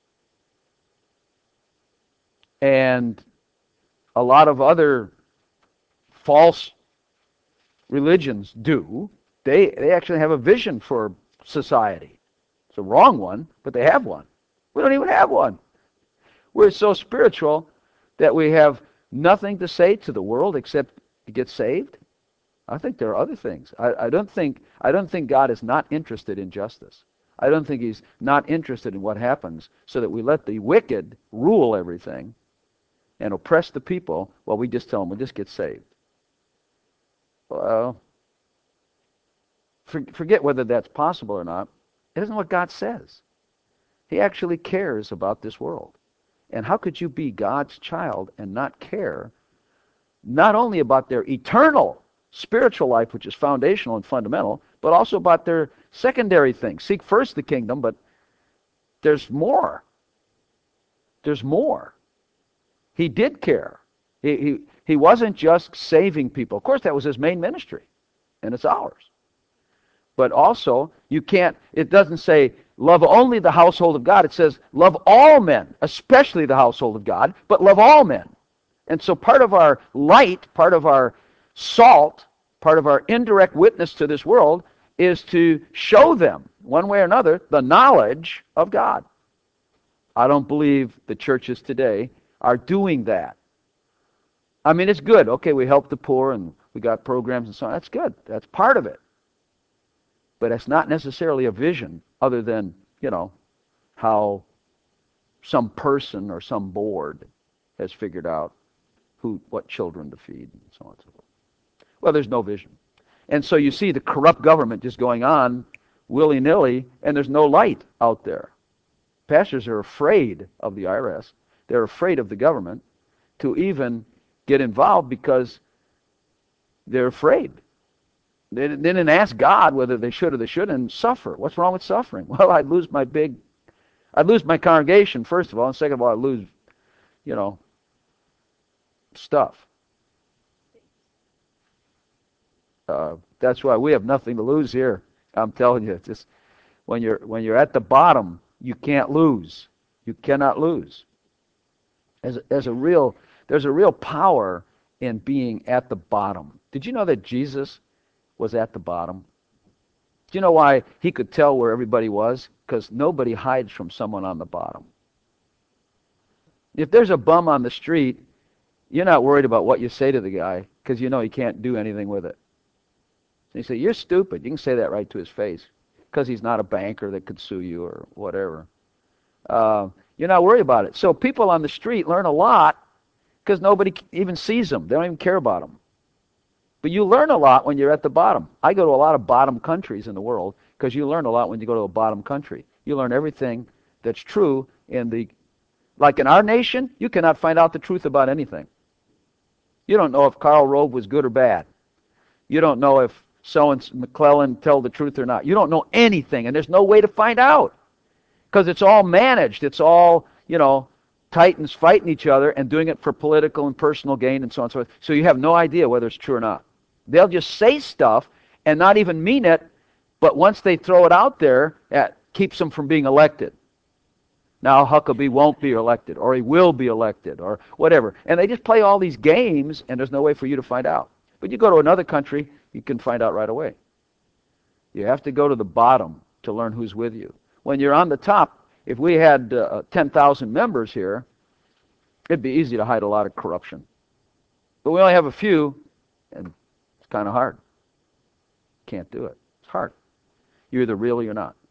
and a lot of other false religions do. They they actually have a vision for society. It's a wrong one, but they have one. We don't even have one. We're so spiritual that we have nothing to say to the world except to get saved. I think there are other things. I, I don't think I don't think God is not interested in justice. I don't think He's not interested in what happens so that we let the wicked rule everything and oppress the people while we just tell them, well, just get saved. Well, for, forget whether that's possible or not. It isn't what God says. He actually cares about this world. And how could you be God's child and not care not only about their eternal spiritual life, which is foundational and fundamental, but also about their secondary things? Seek first the kingdom, but there's more. There's more. He did care. He, he, he wasn't just saving people. Of course, that was His main ministry, and it's ours. But also, you can't, it doesn't say, love only the household of God. It says, love all men, especially the household of God, but love all men. And so part of our light, part of our salt, part of our indirect witness to this world is to show them, one way or another, the knowledge of God. I don't believe the churches today are doing that. I mean, it's good. Okay, we help the poor and we got programs and so on. That's good. That's part of it. But it's not necessarily a vision other than, you know, how some person or some board has figured out who, what children to feed and so on and so forth. Well, there's no vision. And so you see the corrupt government just going on willy-nilly, and there's no light out there. Pastors are afraid of the I R S. They're afraid of the government to even get involved because they're afraid. They didn't ask God whether they should or they shouldn't, and suffer. What's wrong with suffering? Well, I'd lose my big, I'd lose my congregation, first of all, and second of all, I'd lose, you know, stuff. Uh, that's why we have nothing to lose here. I'm telling you, it's just when you're when you're at the bottom, you can't lose. You cannot lose. As as a real, there's a real power in being at the bottom. Did you know that Jesus was at the bottom? Do you know why he could tell where everybody was? Because nobody hides from someone on the bottom. If there's a bum on the street, you're not worried about what you say to the guy because you know he can't do anything with it. And you say, you're stupid. You can say that right to his face because he's not a banker that could sue you or whatever. Uh, you're not worried about it. So people on the street learn a lot because nobody even sees them. They don't even care about them. But you learn a lot when you're at the bottom. I go to a lot of bottom countries in the world because you learn a lot when you go to a bottom country. You learn everything that's true in the... Like in our nation, you cannot find out the truth about anything. You don't know if Karl Rove was good or bad. You don't know if so-and-so McClellan tell the truth or not. You don't know anything, and there's no way to find out because it's all managed. It's all, you know, titans fighting each other and doing it for political and personal gain and so on and so forth. So you have no idea whether it's true or not. They'll just say stuff and not even mean it, but once they throw it out there, it keeps them from being elected. Now Huckabee won't be elected, or he will be elected, or whatever. And they just play all these games, and there's no way for you to find out. But you go to another country, you can find out right away. You have to go to the bottom to learn who's with you. When you're on the top, if we had uh, ten thousand members here, it'd be easy to hide a lot of corruption. But we only have a few, and it's kind of hard. Can't do it. It's hard. You're either real or you're not.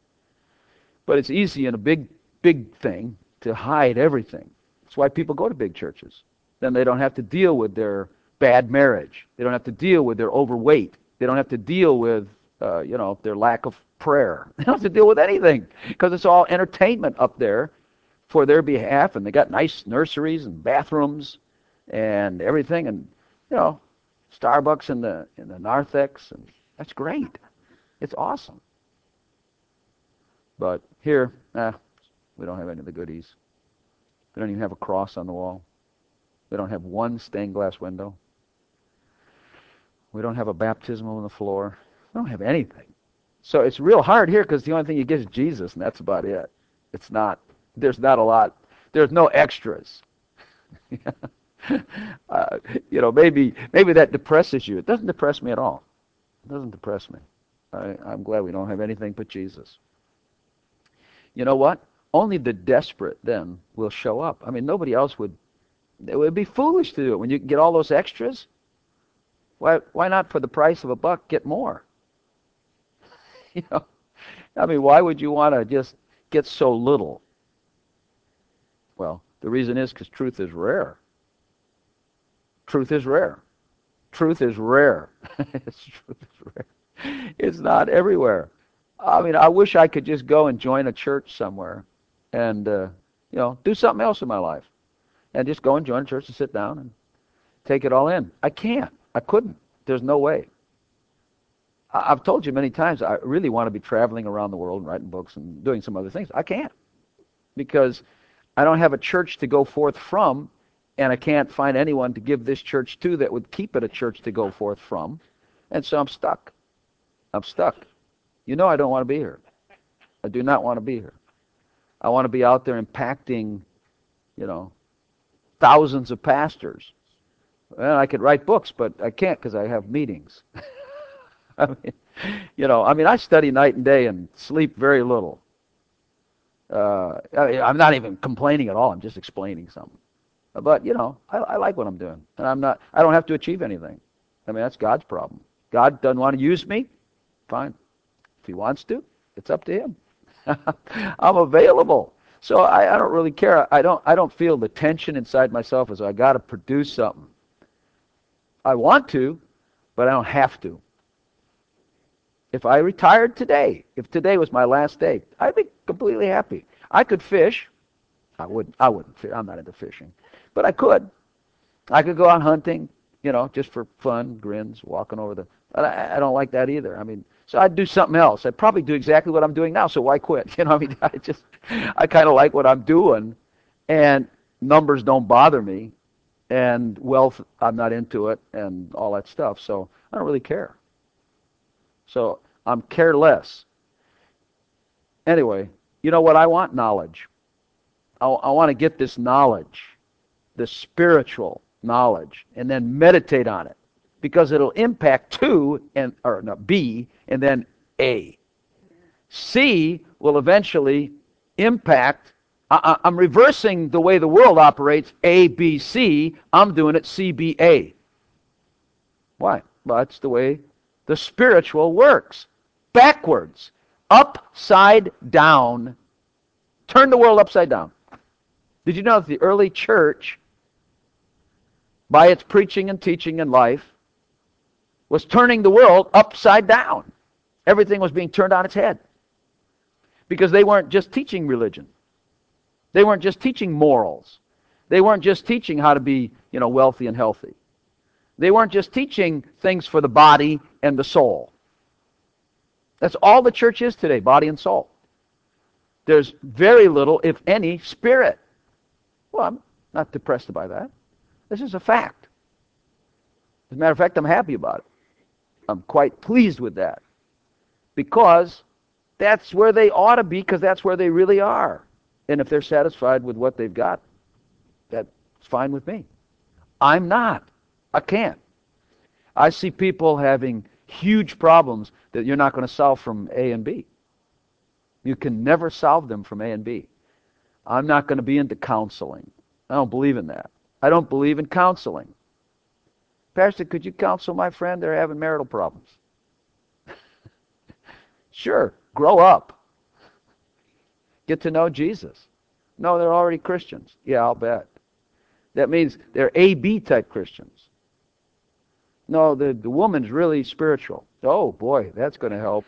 But it's easy in a big, big thing to hide everything. That's why people go to big churches. Then they don't have to deal with their bad marriage. They don't have to deal with their overweight. They don't have to deal with, uh, you know, their lack of prayer. They don't have to deal with anything because it's all entertainment up there for their behalf, and they got nice nurseries and bathrooms and everything, and you know, Starbucks in the in the narthex, and that's great. It's awesome. But here, eh, we don't have any of the goodies. We don't even have a cross on the wall. We don't have one stained glass window. We don't have a baptismal on the floor. We don't have anything. So it's real hard here because the only thing you get is Jesus, and that's about it. It's not, there's not a lot, there's no extras. uh, you know, maybe maybe that depresses you. It doesn't depress me at all. It doesn't depress me. I, I'm glad we don't have anything but Jesus. You know what? Only the desperate then will show up. I mean, nobody else would. It would be foolish to do it when you get all those extras. Why? Why not for the price of a buck get more? You know, I mean, why would you want to just get so little? Well, the reason is because truth is rare. Truth is rare. Truth is rare. It's, truth is rare. It's not everywhere. I mean, I wish I could just go and join a church somewhere and, uh, you know, do something else in my life. And just go and join a church and sit down and take it all in. I can't. I couldn't. There's no way. I- I've told you many times, I really want to be traveling around the world and writing books and doing some other things. I can't. Because I don't have a church to go forth from, and I can't find anyone to give this church to that would keep it a church to go forth from. And so I'm stuck. I'm stuck. You know I don't want to be here. I do not want to be here. I want to be out there impacting, you know, thousands of pastors. Well, I could write books, but I can't because I have meetings. I mean, you know, I mean, I study night and day and sleep very little. Uh, I, I'm not even complaining at all. I'm just explaining something. But, you know, I, I like what I'm doing. And I'm not, I don't have to achieve anything. I mean, that's God's problem. God doesn't want to use me? Fine. If he wants to, it's up to him. I'm available. So I, I don't really care. I don't I don't feel the tension inside myself as I got to produce something. I want to, but I don't have to. If I retired today, if today was my last day, I'd be completely happy. I could fish. I wouldn't. I wouldn't. Fish. I'm not into fishing, but I could. I could go out hunting, you know, just for fun, grins, walking over the. But I, I don't like that either. I mean, so I'd do something else. I'd probably do exactly what I'm doing now. So why quit? You know, I mean, I just, I kind of like what I'm doing, and numbers don't bother me, and wealth, I'm not into it, and all that stuff. So I don't really care. So I'm careless. Anyway, you know what I want? Knowledge. I, I want to get this knowledge, this spiritual knowledge, and then meditate on it, because it'll impact two and or no, B and then A. C will eventually impact. I, I'm reversing the way the world operates. A, B, C. I'm doing it C, B, A. Why? Well, that's the way the spiritual works. Backwards. Upside down. Turn the world upside down. Did you know that the early church, by its preaching and teaching and life, was turning the world upside down? Everything was being turned on its head. Because they weren't just teaching religion. They weren't just teaching morals. They weren't just teaching how to be, you know, wealthy and healthy. They weren't just teaching things for the body and the soul. That's all the church is today, body and soul. There's very little, if any, spirit. Well, I'm not depressed by that. This is a fact. As a matter of fact, I'm happy about it. I'm quite pleased with that. Because that's where they ought to be, because that's where they really are. And if they're satisfied with what they've got, that's fine with me. I'm not. I can't. I see people having huge problems that you're not going to solve from A and B. You can never solve them from A and B. I'm not going to be into counseling. I don't believe in that. I don't believe in counseling. Pastor, could you counsel my friend? They're having marital problems. Sure, grow up. Get to know Jesus. No, they're already Christians. Yeah, I'll bet. That means they're A B type Christians. No, the, the woman's really spiritual. Oh, boy, that's going to help.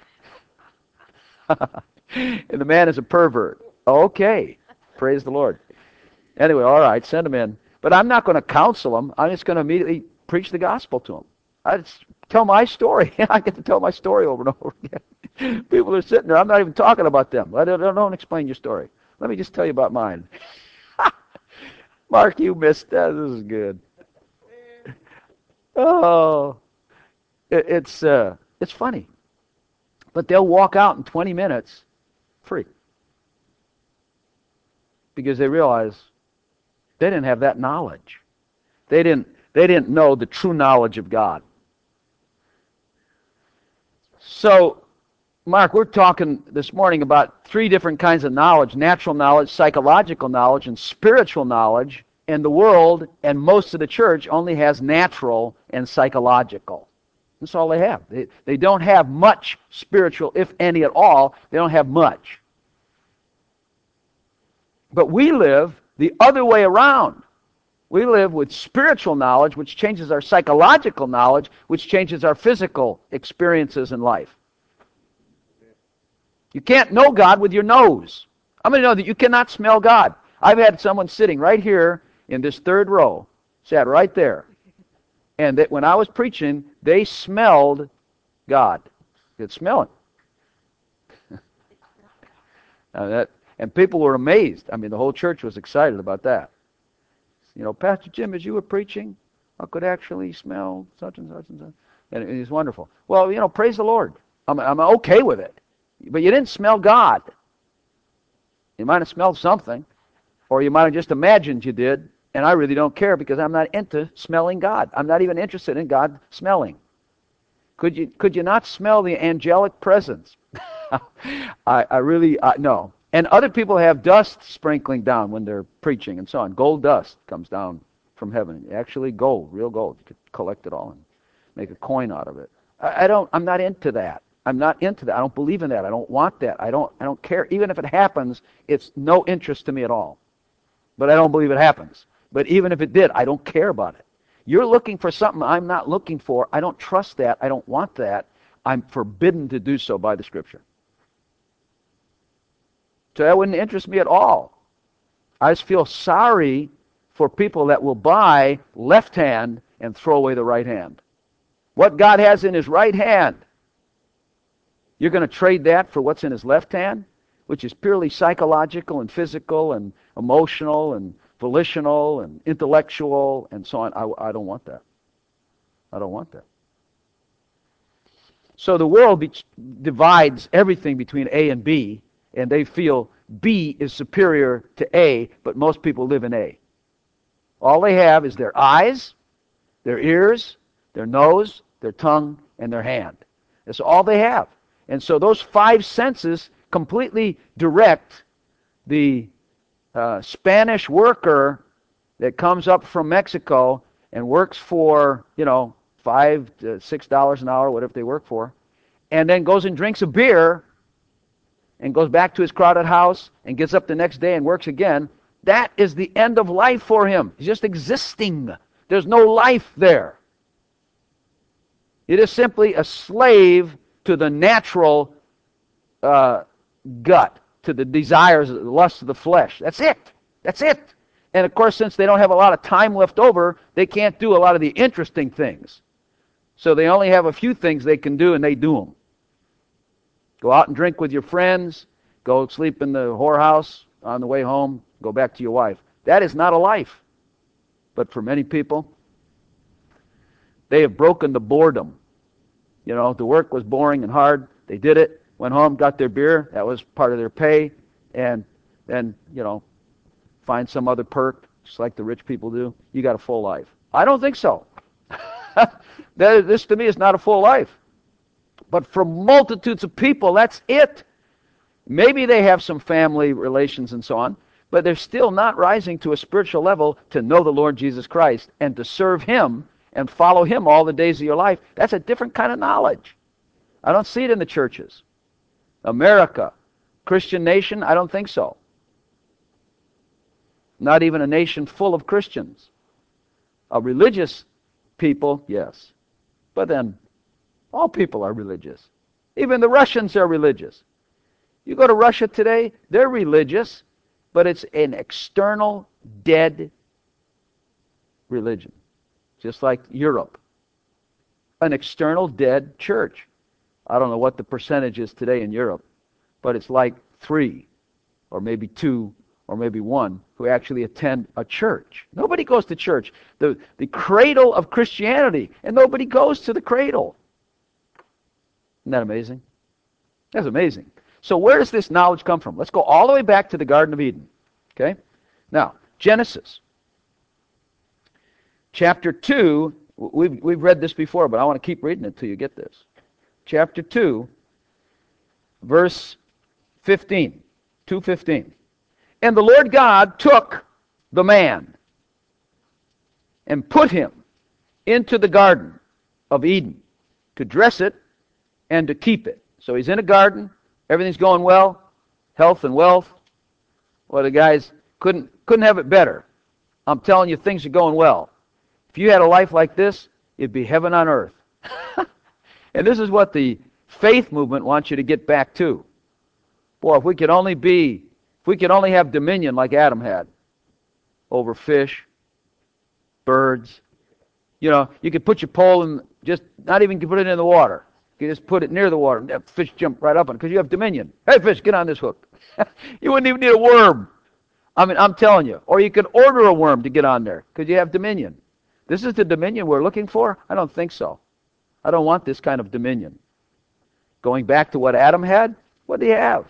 And the man is a pervert. Okay, praise the Lord. Anyway, all right, send him in. But I'm not going to counsel him. I'm just going to immediately preach the gospel to him. I just tell my story. I get to tell my story over and over again. People are sitting there. I'm not even talking about them. I don't, don't explain your story. Let me just tell you about mine. Mark, you missed that. This is good. Oh, it, it's uh, it's funny. But they'll walk out in twenty minutes free. Because they realize they didn't have that knowledge. They didn't, they didn't know the true knowledge of God. So, Mark, we're talking this morning about three different kinds of knowledge: natural knowledge, psychological knowledge, and spiritual knowledge. And the world and most of the church only has natural and psychological. That's all they have. They, they don't have much spiritual, if any at all. They don't have much. But we live the other way around. We live with spiritual knowledge, which changes our psychological knowledge, which changes our physical experiences in life. You can't know God with your nose. I'm going to know that you cannot smell God. I've had someone sitting right here in this third row, sat right there, and that when I was preaching, they smelled God. They could smell it. Now that, and people were amazed. I mean, the whole church was excited about that. You know, Pastor Jim, as you were preaching, I could actually smell such and such and such. And it was wonderful. Well, you know, praise the Lord. I'm, I'm okay with it. But you didn't smell God. You might have smelled something, or you might have just imagined you did, and I really don't care because I'm not into smelling God. I'm not even interested in God smelling. Could you could you not smell the angelic presence? I, I really, I, no. And other people have dust sprinkling down when they're preaching and so on. Gold dust comes down from heaven. Actually gold, real gold. You could collect it all and make a coin out of it. I, I don't, I'm not into that. I'm not into that. I don't believe in that. I don't want that. I don't, I don't care. Even if it happens, it's no interest to me at all. But I don't believe it happens. But even if it did, I don't care about it. You're looking for something I'm not looking for. I don't trust that. I don't want that. I'm forbidden to do so by the Scripture. So that wouldn't interest me at all. I just feel sorry for people that will buy left hand and throw away the right hand. What God has in his right hand, you're going to trade that for what's in his left hand, which is purely psychological and physical and emotional and volitional and intellectual and so on. I, I don't want that. I don't want that. So the world be- divides everything between A and B, and they feel B is superior to A, but most people live in A. All they have is their eyes, their ears, their nose, their tongue, and their hand. That's all they have. And so those five senses completely direct the uh, Spanish worker that comes up from Mexico and works for, you know, five to six dollars an hour, whatever they work for, and then goes and drinks a beer and goes back to his crowded house and gets up the next day and works again. That is the end of life for him. He's just existing. There's no life there. It is simply a slave to the natural uh, gut, to the desires, the lusts of the flesh. That's it. That's it. And of course, since they don't have a lot of time left over, they can't do a lot of the interesting things. So they only have a few things they can do, and they do them. Go out and drink with your friends. Go sleep in the whorehouse on the way home. Go back to your wife. That is not a life. But for many people, they have broken the boredom. You know, the work was boring and hard. They did it, went home, got their beer. That was part of their pay. And then, you know, find some other perk, just like the rich people do. You got a full life. I don't think so. This, to me, is not a full life. But for multitudes of people, that's it. Maybe they have some family relations and so on, but they're still not rising to a spiritual level to know the Lord Jesus Christ and to serve him and follow him all the days of your life. That's a different kind of knowledge. I don't see it in the churches. America, Christian nation, I don't think so. Not even a nation full of Christians. A religious people, yes. But then, all people are religious. Even the Russians are religious. You go to Russia today, they're religious, but it's an external, dead religion. Just like Europe. An external, dead church. I don't know what the percentage is today in Europe, but it's like three, or maybe two, or maybe one, who actually attend a church. Nobody goes to church. The, the cradle of Christianity, and nobody goes to the cradle. Isn't that amazing? That's amazing. So where does this knowledge come from? Let's go all the way back to the Garden of Eden. Okay? Now, Genesis. Chapter two, we've, we've read this before, but I want to keep reading it till you get this. Chapter two, verse fifteen. two fifteen. And the Lord God took the man and put him into the Garden of Eden to dress it and to keep it. So he's in a garden, everything's going well, health and wealth. Well, the guys couldn't couldn't have it better. I'm telling you, things are going well. If you had a life like this, it'd be heaven on earth. And this is what the faith movement wants you to get back to. Boy, if we could only be, if we could only have dominion like Adam had over fish, birds. You know, you could put your pole in, just not even put it in the water. You just put it near the water, and that fish jump right up on it because you have dominion. Hey, fish, get on this hook. You wouldn't even need a worm. I mean, I'm telling you. Or you could order a worm to get on there because you have dominion. This is the dominion we're looking for? I don't think so. I don't want this kind of dominion. Going back to what Adam had, what did he have?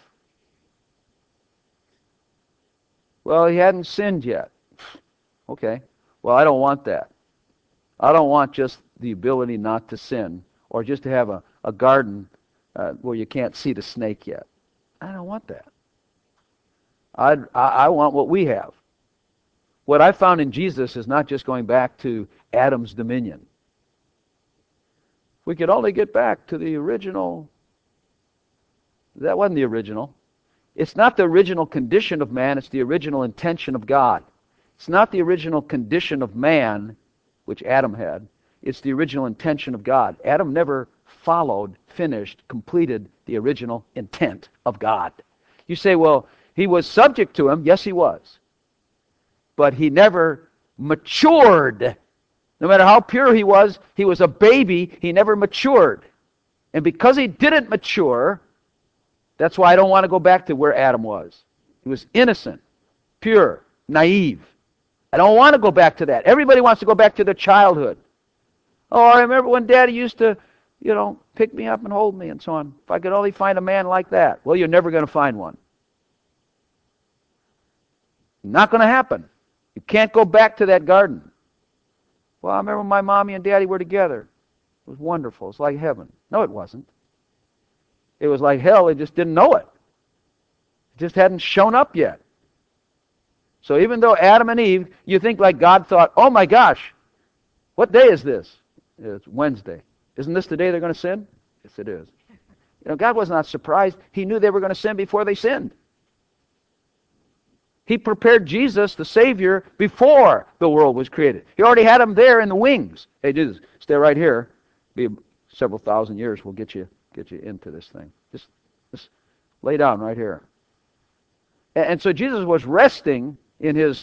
Well, he hadn't sinned yet. Okay. Well, I don't want that. I don't want just the ability not to sin or just to have a, a garden uh, where you can't see the snake yet. I don't want that. I'd, I I want what we have. What I found in Jesus is not just going back to Adam's dominion. We could only get back to the original. That wasn't the original. It's not the original condition of man, it's the original intention of God. It's not the original condition of man, which Adam had. It's the original intention of God. Adam never followed, finished, completed the original intent of God. You say, well, he was subject to him. Yes, he was. But he never matured. No matter how pure he was, he was a baby. He never matured. And because he didn't mature, that's why I don't want to go back to where Adam was. He was innocent, pure, naive. I don't want to go back to that. Everybody wants to go back to their childhood. Oh, I remember when Daddy used to, you know, pick me up and hold me and so on. If I could only find a man like that. Well, you're never going to find one. Not going to happen. You can't go back to that garden. Well, I remember my mommy and Daddy were together. It was wonderful. It's like heaven. No, it wasn't. It was like hell. They just didn't know it. It just hadn't shown up yet. So even though Adam and Eve, you think like God thought, oh my gosh, what day is this? It's Wednesday. Isn't this the day they're going to sin? Yes, it is. You know, God was not surprised. He knew they were going to sin before they sinned. He prepared Jesus, the Savior, before the world was created. He already had him there in the wings. Hey, Jesus, stay right here. Be several thousand years. We'll get you get you into this thing. Just, just lay down right here. And, and so Jesus was resting in his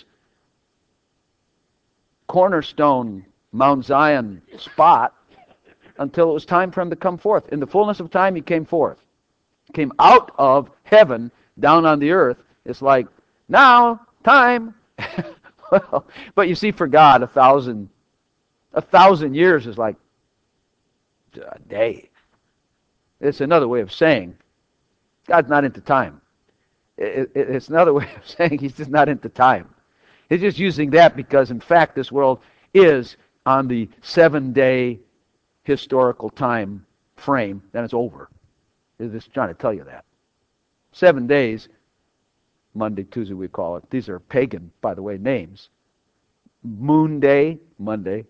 cornerstone Mount Zion spot until it was time for him to come forth. In the fullness of time, he came forth. He came out of heaven down on the earth. It's like, now, time. Well, but you see, for God, a thousand, a thousand years is like a day. It's another way of saying God's not into time. It, it, it's another way of saying he's just not into time. He's just using that because, in fact, this world is on the seven-day historical time frame. Then it's over. He's just trying to tell you that. Seven days, Monday, Tuesday, we call it. These are pagan, by the way, names. Moon Day, Monday.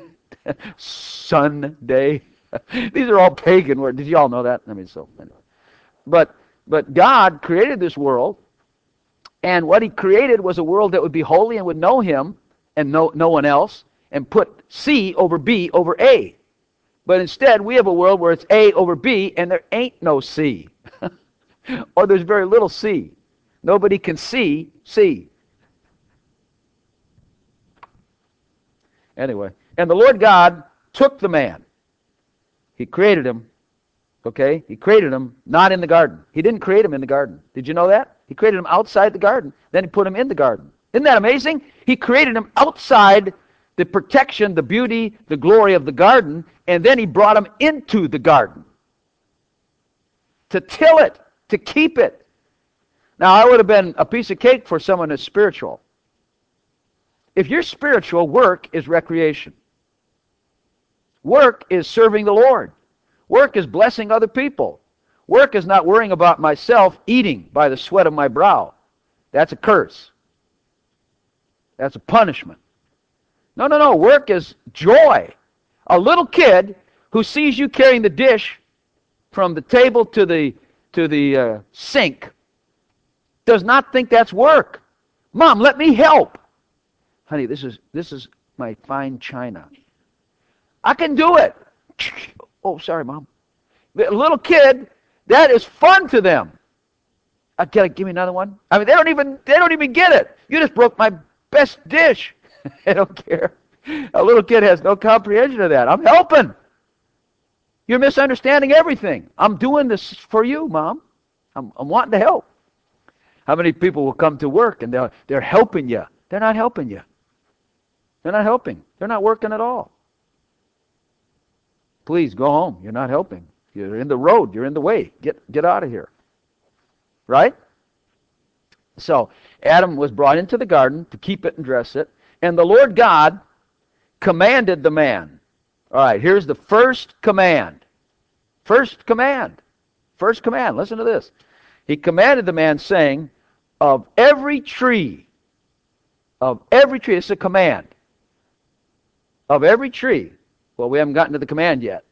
Sunday. These are all pagan words. Did you all know that? I mean, so anyway. But but God created this world, and what he created was a world that would be holy and would know him and no no one else, and put C over B over A. But instead, we have a world where it's A over B, and there ain't no C. Or there's very little C. Nobody can see C. Anyway, and the Lord God took the man. He created him, okay? He created him not in the garden. He didn't create him in the garden. Did you know that? He created him outside the garden. Then he put him in the garden. Isn't that amazing? He created him outside the protection, the beauty, the glory of the garden, and then he brought him into the garden to till it, to keep it. Now, I would have been a piece of cake for someone that's spiritual. If you're spiritual, work is recreation. Work is serving the Lord. Work is blessing other people. Work is not worrying about myself eating by the sweat of my brow. That's a curse. That's a punishment. No, no, no. Work is joy. A little kid who sees you carrying the dish from the table to the to the uh, sink does not think that's work. Mom, let me help. Honey, this is this is my fine china. I can do it. Oh, sorry, Mom. The little kid, that is fun to them. Uh, can I give me another one? I mean, they don't even they don't even get it. You just broke my best dish. They don't care. A little kid has no comprehension of that. I'm helping. You're misunderstanding everything. I'm doing this for you, Mom. I'm, I'm wanting to help. How many people will come to work and they're, they're helping you? They're not helping you. They're not helping. They're not working at all. Please go home. You're not helping. You're in the road. You're in the way. Get, get out of here. Right? So, Adam was brought into the garden to keep it and dress it. And the Lord God commanded the man. All right, here's the first command. First command. First command. Listen to this. He commanded the man, saying, of every tree, of every tree, it's a command. Of every tree. Well, we haven't gotten to the command yet.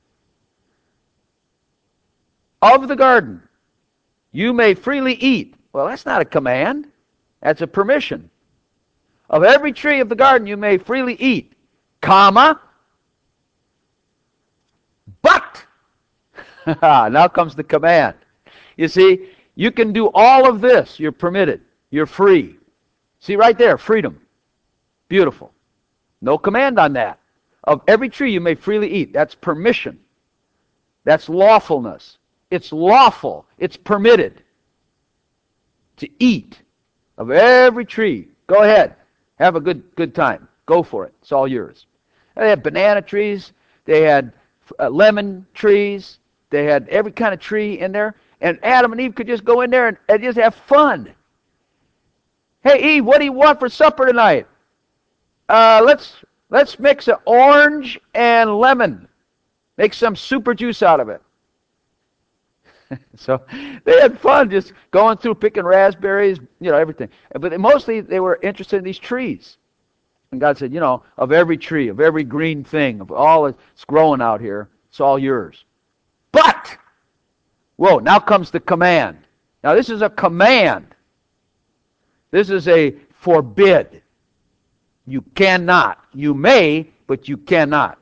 Of the garden, you may freely eat. Well, that's not a command. That's a permission. Of every tree of the garden you may freely eat, comma, but Now comes the command. You see, you can do all of this. You're permitted. You're free. See right there, freedom. Beautiful. No command on that. Of every tree you may freely eat. That's permission. That's lawfulness. It's lawful. It's permitted to eat of every tree. Go ahead. Have a good good time. Go for it. It's all yours. And they had banana trees. They had uh, lemon trees. They had every kind of tree in there. And Adam and Eve could just go in there and, and just have fun. Hey, Eve, what do you want for supper tonight? Uh, let's let's mix an orange and lemon. Make some super juice out of it. So they had fun just going through picking raspberries, you know, everything. But they, mostly they were interested in these trees. And God said, you know, of every tree, of every green thing, of all that's growing out here, it's all yours. But, whoa, now comes the command. Now this is a command. This is a forbid. You cannot. You may, but you cannot.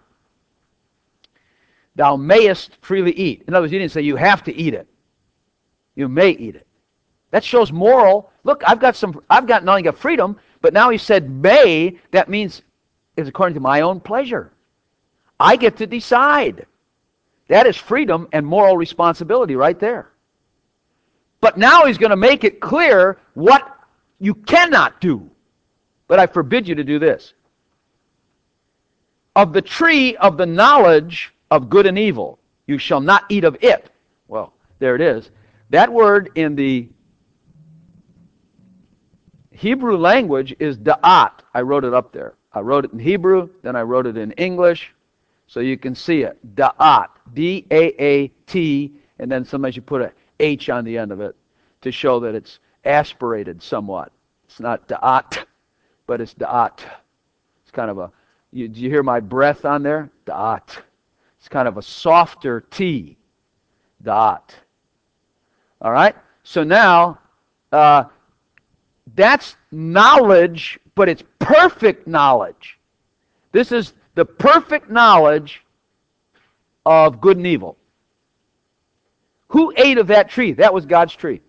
Thou mayest freely eat. In other words, he didn't say you have to eat it. You may eat it. That shows moral. Look, I've got some. I've got not only got freedom, but now he said may. That means it's according to my own pleasure. I get to decide. That is freedom and moral responsibility right there. But now he's going to make it clear what you cannot do. But I forbid you to do this. Of the tree of the knowledge of good and evil, you shall not eat of it. Well, there it is. That word in the Hebrew language is da'at. I wrote it up there. I wrote it in Hebrew, then I wrote it in English, so you can see it. Da'at. D A A T, and then sometimes you put a H on the end of it to show that it's aspirated somewhat. It's not da'at, but it's da'at. It's kind of a, you, do you hear my breath on there? Da'at. It's kind of a softer T. Da'at. All right? So now, uh, that's knowledge, but it's perfect knowledge. This is the perfect knowledge of good and evil. Who ate of that tree? That was God's tree.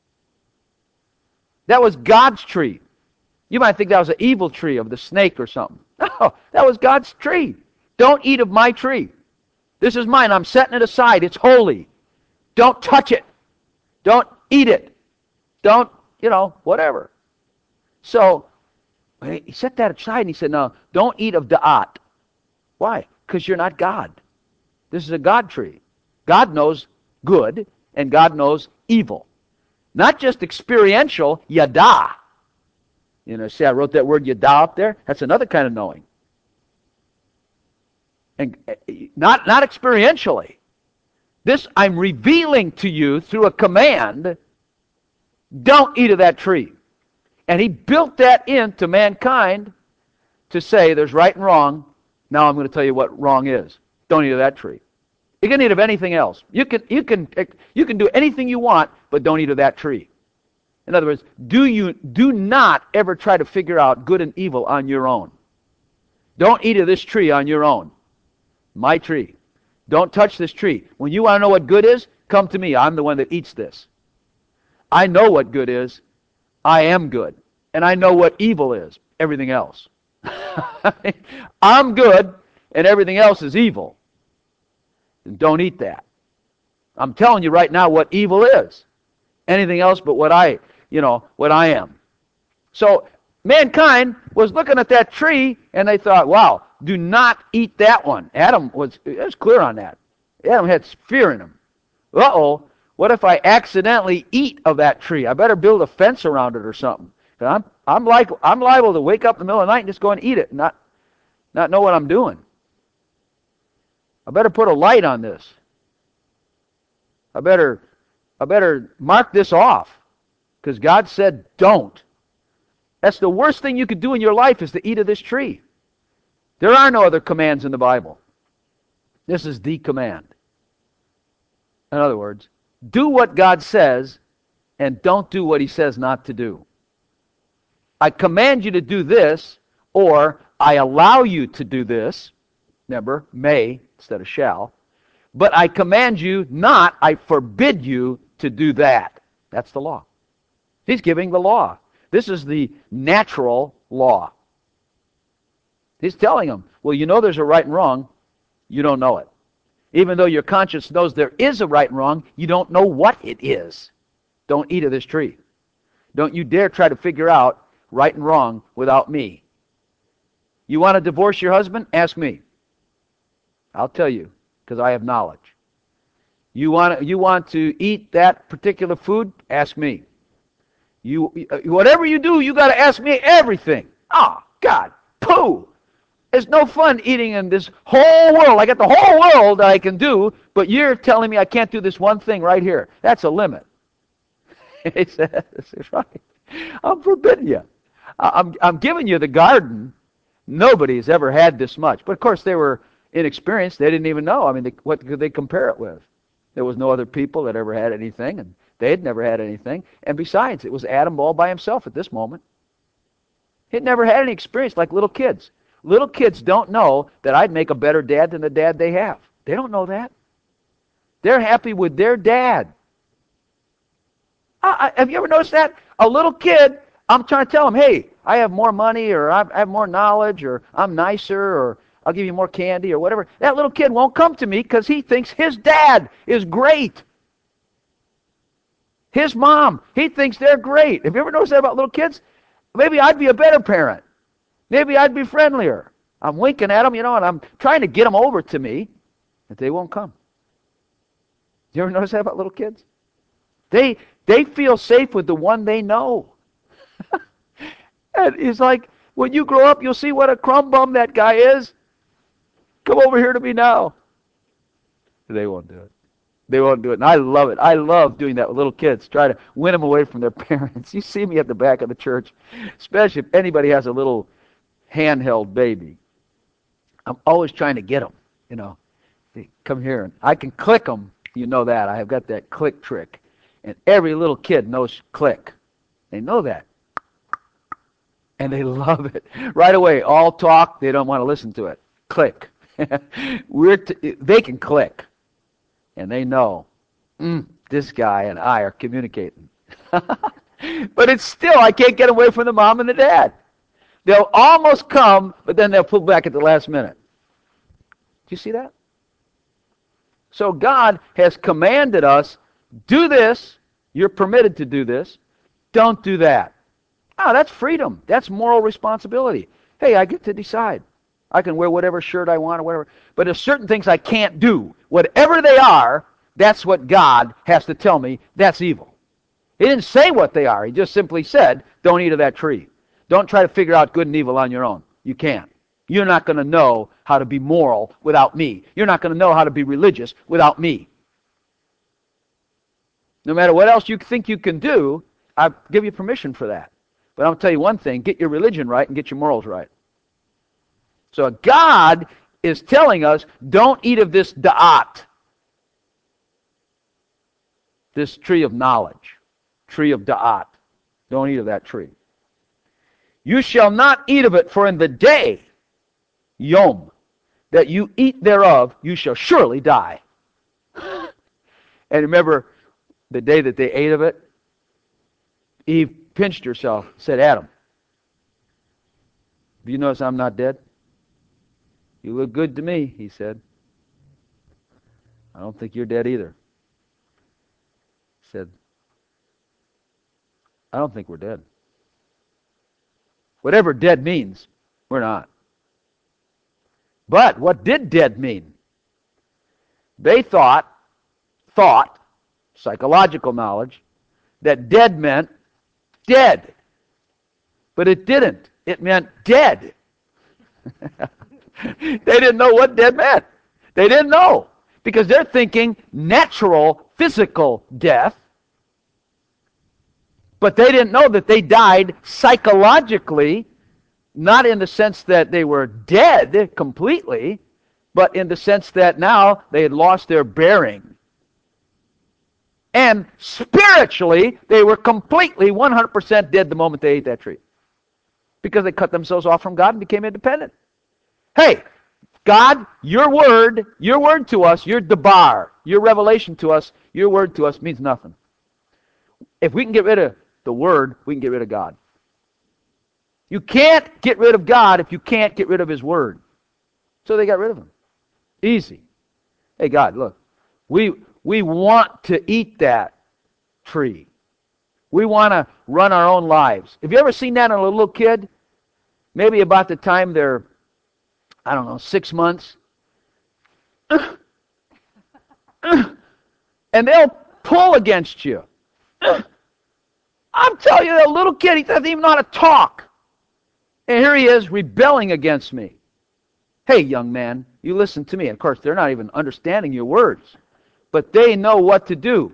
That was God's tree. You might think that was an evil tree of the snake or something. No, that was God's tree. Don't eat of my tree. This is mine. I'm setting it aside. It's holy. Don't touch it. Don't eat it. Don't, you know, whatever. So, he set that aside and he said, no, don't eat of da'at. Why? Because you're not God. This is a God tree. God knows good and God knows evil. Not just experiential, yada. You know, see I wrote that word yada up there? That's another kind of knowing. And not, not experientially. This I'm revealing to you through a command. Don't eat of that tree. And he built that into mankind to say there's right and wrong. Now I'm going to tell you what wrong is. Don't eat of that tree. You can eat of anything else. You can, you can, you can do anything you want, but don't eat of that tree. In other words, do you do not ever try to figure out good and evil on your own. Don't eat of this tree on your own. My tree. Don't touch this tree. When you want to know what good is, come to me. I'm the one that eats this. I know what good is. I am good. And I know what evil is. Everything else. I'm good, and everything else is evil. And don't eat that. I'm telling you right now what evil is. Anything else but what I, you know, what I am. So mankind was looking at that tree, and they thought, wow, do not eat that one. Adam was, was clear on that. Adam had fear in him. Uh-oh, what if I accidentally eat of that tree? I better build a fence around it or something. I'm, I'm, like, I'm liable to wake up in the middle of the night and just go and eat it and not, not know what I'm doing. I better put a light on this. I better, I better mark this off because God said don't. That's the worst thing you could do in your life is to eat of this tree. There are no other commands in the Bible. This is the command. In other words, do what God says and don't do what he says not to do. I command you to do this, or I allow you to do this. Remember, may instead of shall. But I command you not, I forbid you to do that. That's the law. He's giving the law. This is the natural law. He's telling them, well, you know there's a right and wrong, you don't know it. Even though your conscience knows there is a right and wrong, you don't know what it is. Don't eat of this tree. Don't you dare try to figure out right and wrong without me. You want to divorce your husband? Ask me. I'll tell you, because I have knowledge. You want to, you want to eat that particular food? Ask me. You whatever you do, you got to ask me everything. Ah, oh, God, pooh. It's no fun eating in this whole world. I got the whole world I can do, but you're telling me I can't do this one thing right here. That's a limit. He says, right. I'm forbidding you. I'm, I'm giving you the garden. Nobody's ever had this much. But of course, they were inexperienced. They didn't even know. I mean, they, what could they compare it with? There was no other people that ever had anything, and they had never had anything. And besides, it was Adam all by himself at this moment. He'd never had any experience like little kids. Little kids don't know that I'd make a better dad than the dad they have. They don't know that. They're happy with their dad. I, I, have you ever noticed that? A little kid, I'm trying to tell him, hey, I have more money, or I have more knowledge, or I'm nicer, or I'll give you more candy, or whatever. That little kid won't come to me because he thinks his dad is great. His mom, he thinks they're great. Have you ever noticed that about little kids? Maybe I'd be a better parent. Maybe I'd be friendlier. I'm winking at them, you know, and I'm trying to get them over to me, but they won't come. You ever notice that about little kids? They they feel safe with the one they know. And it's like, when you grow up, you'll see what a crumb bum that guy is. Come over here to me now. They won't do it. They won't do it. And I love it. I love doing that with little kids. Try to win them away from their parents. You see me at the back of the church, especially if anybody has a little handheld baby. I'm always trying to get them, you know. They come here, and I can click them. You know that. I have got that click trick. And every little kid knows click. They know that. And they love it. Right away, all talk, they don't want to listen to it. Click. We're t- they can click. And they know, mm, this guy and I are communicating. But it's still, I can't get away from the mom and the dad. They'll almost come, but then they'll pull back at the last minute. Do you see that? So God has commanded us, do this. You're permitted to do this. Don't do that. Ah, that's freedom. That's moral responsibility. Hey, I get to decide. I can wear whatever shirt I want or whatever. But there's certain things I can't do. Whatever they are, that's what God has to tell me. That's evil. He didn't say what they are. He just simply said, don't eat of that tree. Don't try to figure out good and evil on your own. You can't. You're not going to know how to be moral without me. You're not going to know how to be religious without me. No matter what else you think you can do, I give you permission for that. But I'll tell you one thing, get your religion right and get your morals right. So God is telling us, don't eat of this da'at, this tree of knowledge, tree of da'at. Don't eat of that tree. You shall not eat of it, for in the day, yom, that you eat thereof, you shall surely die. And remember, the day that they ate of it, Eve pinched herself, said, Adam, do you notice I'm not dead? You look good to me, he said. I don't think you're dead either. He said, I don't think we're dead. Whatever dead means, we're not. But what did dead mean? They thought, thought, psychological knowledge, that dead meant dead. But it didn't. It meant dead. They didn't know what dead meant. They didn't know. Because they're thinking natural, physical death. But they didn't know that they died psychologically, not in the sense that they were dead completely, but in the sense that now they had lost their bearing. And spiritually, they were completely one hundred percent dead the moment they ate that tree. Because they cut themselves off from God and became independent. Hey, God, your word, your word to us, your debar, your revelation to us, your word to us means nothing. If we can get rid of the word, we can get rid of God. You can't get rid of God if you can't get rid of his word. So they got rid of him. Easy. Hey, God, look, we we want to eat that tree. We want to run our own lives. Have you ever seen that in a little kid? Maybe about the time they're, I don't know, six months. And they'll pull against you. I'm telling you, that little kid, he doesn't even know how to talk. And here he is rebelling against me. Hey, young man, you listen to me. And of course, they're not even understanding your words. But they know what to do.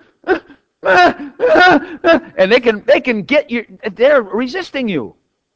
And they can they can get you, they're resisting you.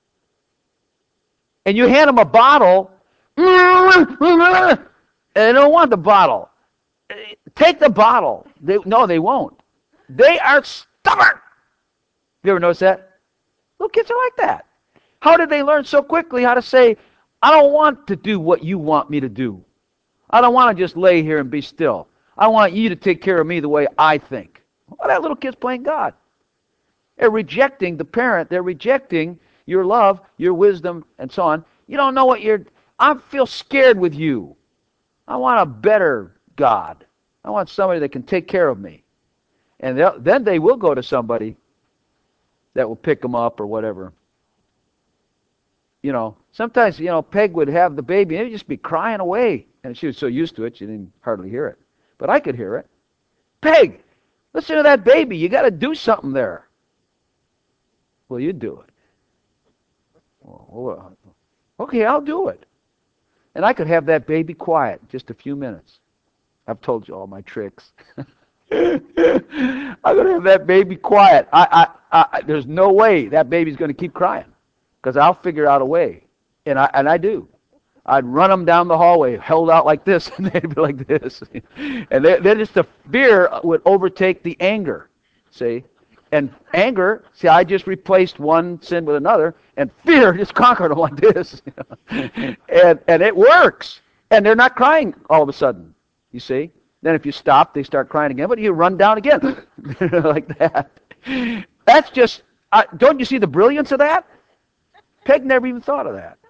And you hand them a bottle, and they don't want the bottle. Take the bottle. They, no, they won't. They are stubborn. You ever notice that? Little kids are like that. How did they learn so quickly how to say, I don't want to do what you want me to do. I don't want to just lay here and be still. I want you to take care of me the way I think. Well, that little kid's playing God. They're rejecting the parent. They're rejecting your love, your wisdom, and so on. You don't know what you're... I feel scared with you. I want a better God. I want somebody that can take care of me. And then they will go to somebody that will pick them up or whatever. You know, sometimes, you know, Peg would have the baby and it would just be crying away. And she was so used to it, she didn't hardly hear it. But I could hear it. Peg, listen to that baby. You got to do something there. Well, you do it. Well, okay, I'll do it. And I could have that baby quiet just a few minutes. I've told you all my tricks. I'm going to have that baby quiet. I, I, I, there's no way that baby's going to keep crying because I'll figure out a way. And I, and I do. I'd run them down the hallway, held out like this, and they'd be like this. And they, then just the fear would overtake the anger, see? And anger, see, I just replaced one sin with another, and fear just conquered them like this. and and it works. And they're not crying all of a sudden, you see? Then if you stop, they start crying again, but you run down again, like that. That's just, uh, don't you see the brilliance of that? Peg never even thought of that.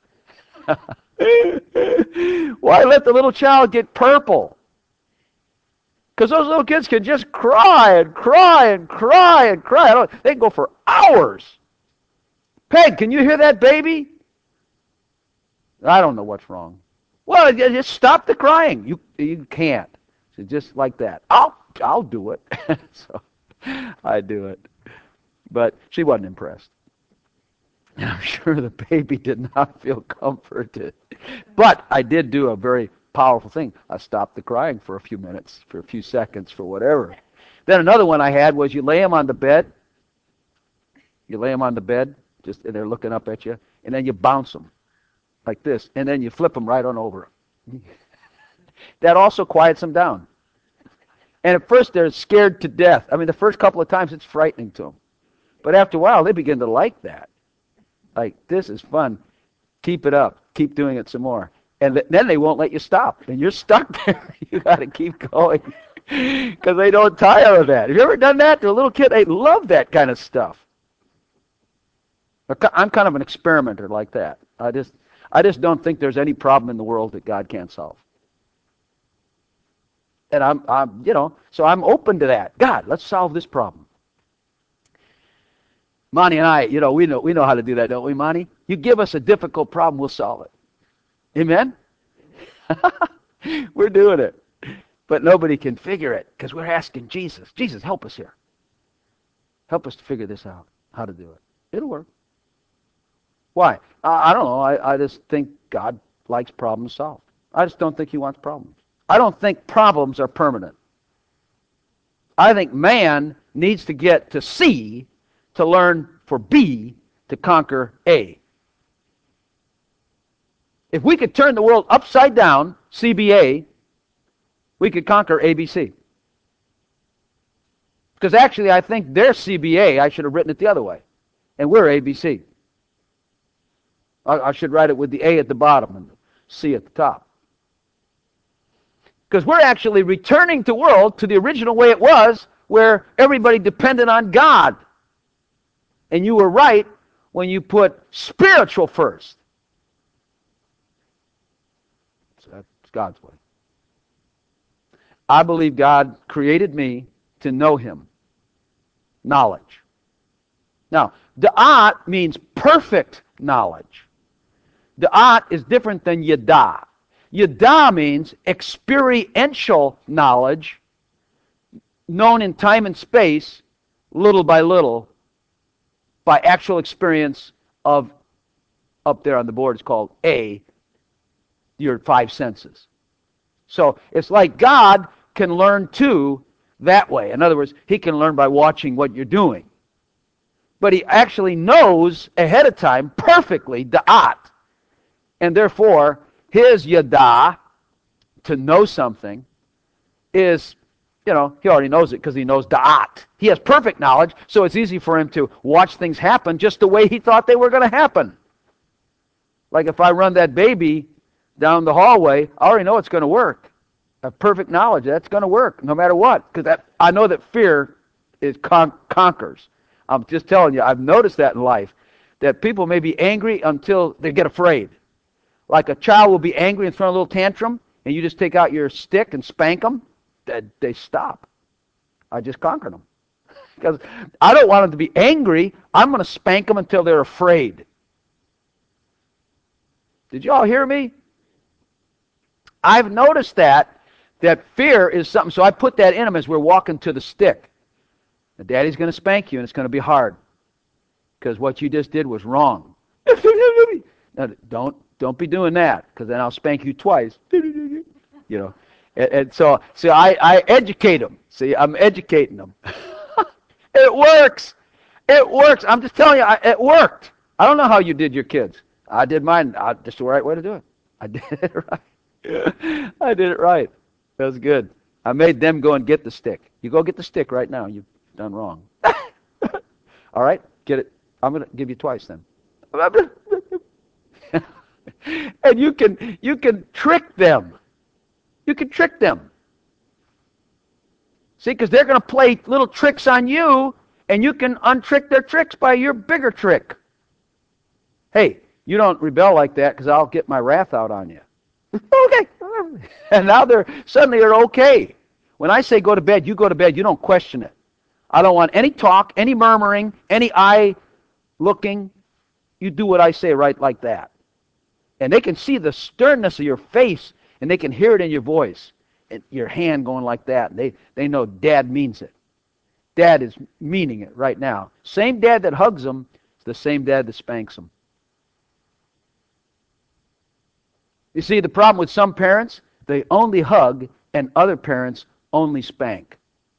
Why let the little child get purple? Because those little kids can just cry and cry and cry and cry. They can go for hours. Peg, can you hear that baby? I don't know what's wrong. Well, just stop the crying. You you can't. So just like that. I'll I'll do it. So I do it. But she wasn't impressed. And I'm sure the baby did not feel comforted. But I did do a very powerful thing. I stopped the crying for a few minutes, for a few seconds, for whatever. Then another one I had was you lay them on the bed. You lay them on the bed, just and they're looking up at you, and then you bounce them like this, and then you flip them right on over. That also quiets them down. And at first they're scared to death. I mean, the first couple of times it's frightening to them. But after a while, they begin to like that. Like, this is fun. Keep it up. Keep doing it some more. And th- then they won't let you stop. And you're stuck there. You got to keep going. Because they don't tire of that. Have you ever done that to a little kid? They love that kind of stuff. I'm kind of an experimenter like that. I just, I just don't think there's any problem in the world that God can't solve. And I'm, I'm, you know, so I'm open to that. God, let's solve this problem. Monty and I, you know, we know we know how to do that, don't we, Monty? You give us a difficult problem, we'll solve it. Amen? We're doing it. But nobody can figure it because we're asking Jesus. Jesus, help us here. Help us to figure this out, how to do it. It'll work. Why? I, I don't know. I, I just think God likes problems solved. I just don't think he wants problems. I don't think problems are permanent. I think man needs to get to C to learn for B to conquer A. If we could turn the world upside down, C B A, we could conquer A B C. Because actually I think they're C B A, I should have written it the other way. And we're A B C. I, I should write it with the A at the bottom. And C at the top. Because we're actually returning the world to the original way it was, where everybody depended on God. And you were right when you put spiritual first. So that's God's way. I believe God created me to know Him. Knowledge. Now, da'at means perfect knowledge. Da'at is different than yada. Yada means experiential knowledge, known in time and space, little by little, by actual experience of, up there on the board, it's called A, your five senses. So it's like God can learn too that way. In other words, He can learn by watching what you're doing. But He actually knows ahead of time perfectly, da'at, and therefore His yada, to know something, is, you know, He already knows it because He knows da'at. He has perfect knowledge, so it's easy for Him to watch things happen just the way He thought they were going to happen. Like if I run that baby down the hallway, I already know it's going to work. I have perfect knowledge that's going to work no matter what, because I know that fear is con- conquers. I'm just telling you, I've noticed that in life, that people may be angry until they get afraid. Like a child will be angry and throw a little tantrum, and you just take out your stick and spank them, they, they stop. I just conquered them. Because I don't want them to be angry. I'm going to spank them until they're afraid. Did you all hear me? I've noticed that, that fear is something, so I put that in them as we're walking to the stick. And Daddy's going to spank you, and it's going to be hard. Because what you just did was wrong. Now, don't don't be doing that, because then I'll spank you twice. You know, and, and so so I, I educate them. See, I'm educating them. It works. It works. I'm just telling you, I, it worked. I don't know how you did your kids. I did mine. I, just the right way to do it. I did it right. I did it right. That was good. I made them go and get the stick. You go get the stick right now. You've done wrong. All right, get it. I'm going to give you twice then. And you can you can trick them. You can trick them. See, because they're going to play little tricks on you, and you can untrick their tricks by your bigger trick. Hey, you don't rebel like that, because I'll get my wrath out on you. Okay. And now they're suddenly they're okay. When I say go to bed, you go to bed. You don't question it. I don't want any talk, any murmuring, any eye looking. You do what I say right like that. And they can see the sternness of your face, and they can hear it in your voice, and your hand going like that. And they, they know Dad means it. Dad is meaning it right now. Same dad that hugs them is the same dad that spanks them. You see, the problem with some parents, they only hug, and other parents only spank.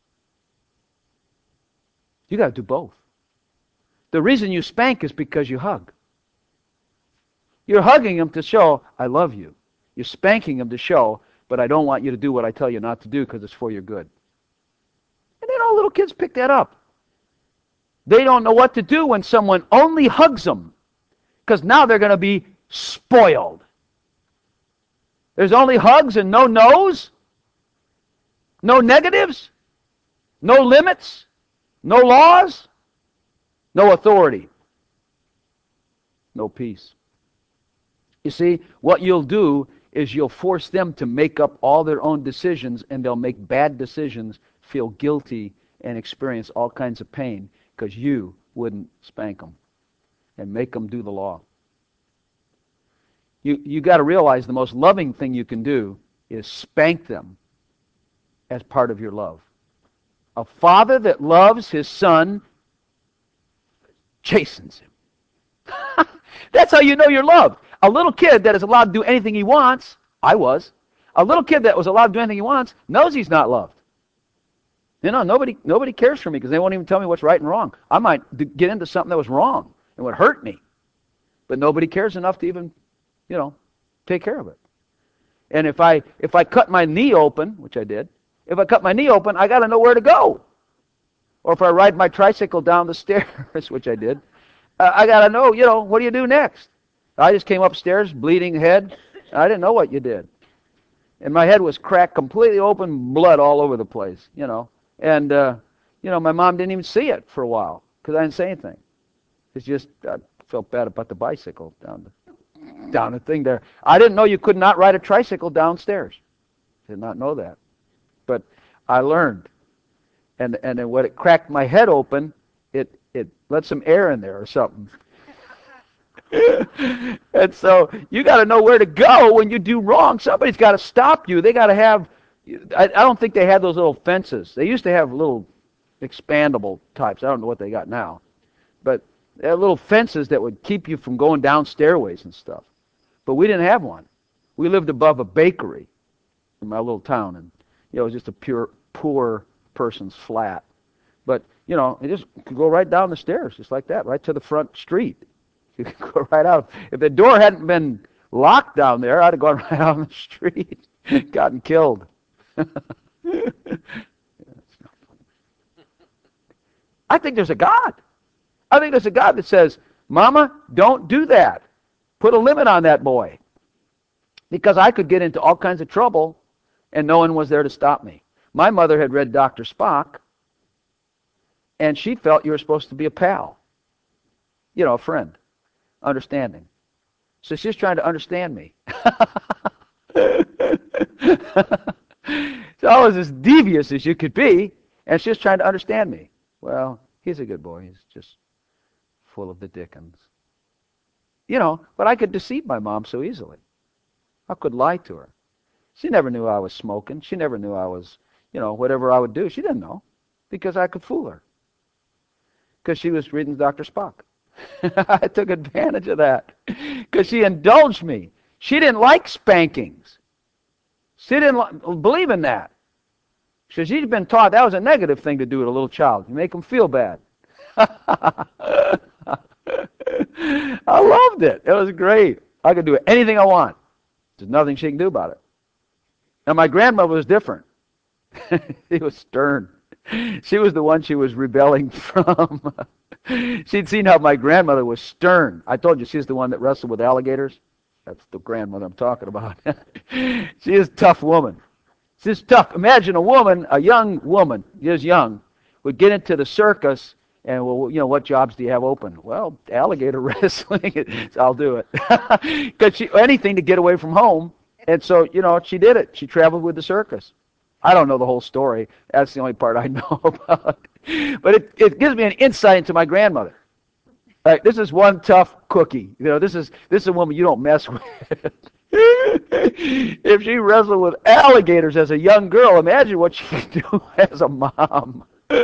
You got to do both. The reason you spank is because you hug. You're hugging them to show, I love you. You're spanking them to show, but I don't want you to do what I tell you not to do because it's for your good. And then all little kids pick that up. They don't know what to do when someone only hugs them, because now they're going to be spoiled. There's only hugs and no no's, no negatives, no limits, no laws, no authority, no peace. You see, what you'll do is you'll force them to make up all their own decisions, and they'll make bad decisions, feel guilty, and experience all kinds of pain because you wouldn't spank them and make them do the law. You you got to realize the most loving thing you can do is spank them as part of your love. A father that loves his son chastens him. That's how you know you're loved. A little kid that is allowed to do anything he wants, I was, a little kid that was allowed to do anything he wants knows he's not loved. You know, nobody nobody cares for me because they won't even tell me what's right and wrong. I might get into something that was wrong and would hurt me, but nobody cares enough to even, you know, take care of it. And if I if I cut my knee open, which I did, if I cut my knee open, I got to know where to go. Or if I ride my tricycle down the stairs, which I did, uh, I got to know, you know, what do you do next? I just came upstairs, bleeding head, I didn't know what you did. And my head was cracked completely open, blood all over the place, you know. And, uh, you know, my mom didn't even see it for a while because I didn't say anything. It's just, I felt bad about the bicycle down the, down the thing there. I didn't know you could not ride a tricycle downstairs. Did not know that. But I learned. And and then when it cracked my head open, it, it let some air in there or something. And so you got to know where to go when you do wrong. Somebody's got to stop you. They got to have, I, I don't think they had those little fences. They used to have little expandable types. I don't know what they got now. But they had little fences that would keep you from going down stairways and stuff. But we didn't have one. We lived above a bakery in my little town. And you know, it was just a pure, poor person's flat. But, you know, you just could go right down the stairs just like that, right to the front street. You could go right out. If the door hadn't been locked down there, I'd have gone right out on the street, gotten killed. I think there's a God. I think there's a God that says, Mama, don't do that. Put a limit on that boy. Because I could get into all kinds of trouble, and no one was there to stop me. My mother had read Doctor Spock, and she felt you were supposed to be a pal. You know, a friend. Understanding. So she's trying to understand me. So I was as devious as you could be, and she's trying to understand me. Well, he's a good boy. He's just full of the dickens. You know, but I could deceive my mom so easily. I could lie to her. She never knew I was smoking. She never knew I was, you know, whatever I would do. She didn't know because I could fool her. Because she was reading Doctor Spock. I took advantage of that because she indulged me. She didn't like spankings. She didn't li- believe in that. So she'd been taught that was a negative thing to do to a little child. You make them feel bad. I loved it. It was great. I could do anything I want. There's nothing she can do about it. Now my grandmother was different. She was stern. She was the one she was rebelling from. She'd seen how my grandmother was stern. I told you she's the one that wrestled with alligators. That's the grandmother I'm talking about. She is a tough woman. She's tough. Imagine a woman, a young woman, just young, would get into the circus and, well, you know, what jobs do you have open? Well, alligator wrestling. So I'll do it. Because she anything to get away from home. And so, you know, she did it. She traveled with the circus. I don't know the whole story. That's the only part I know about. But it, it gives me an insight into my grandmother. Like, this is one tough cookie. You know, this is this is a woman you don't mess with. If she wrestled with alligators as a young girl, imagine what she could do as a mom.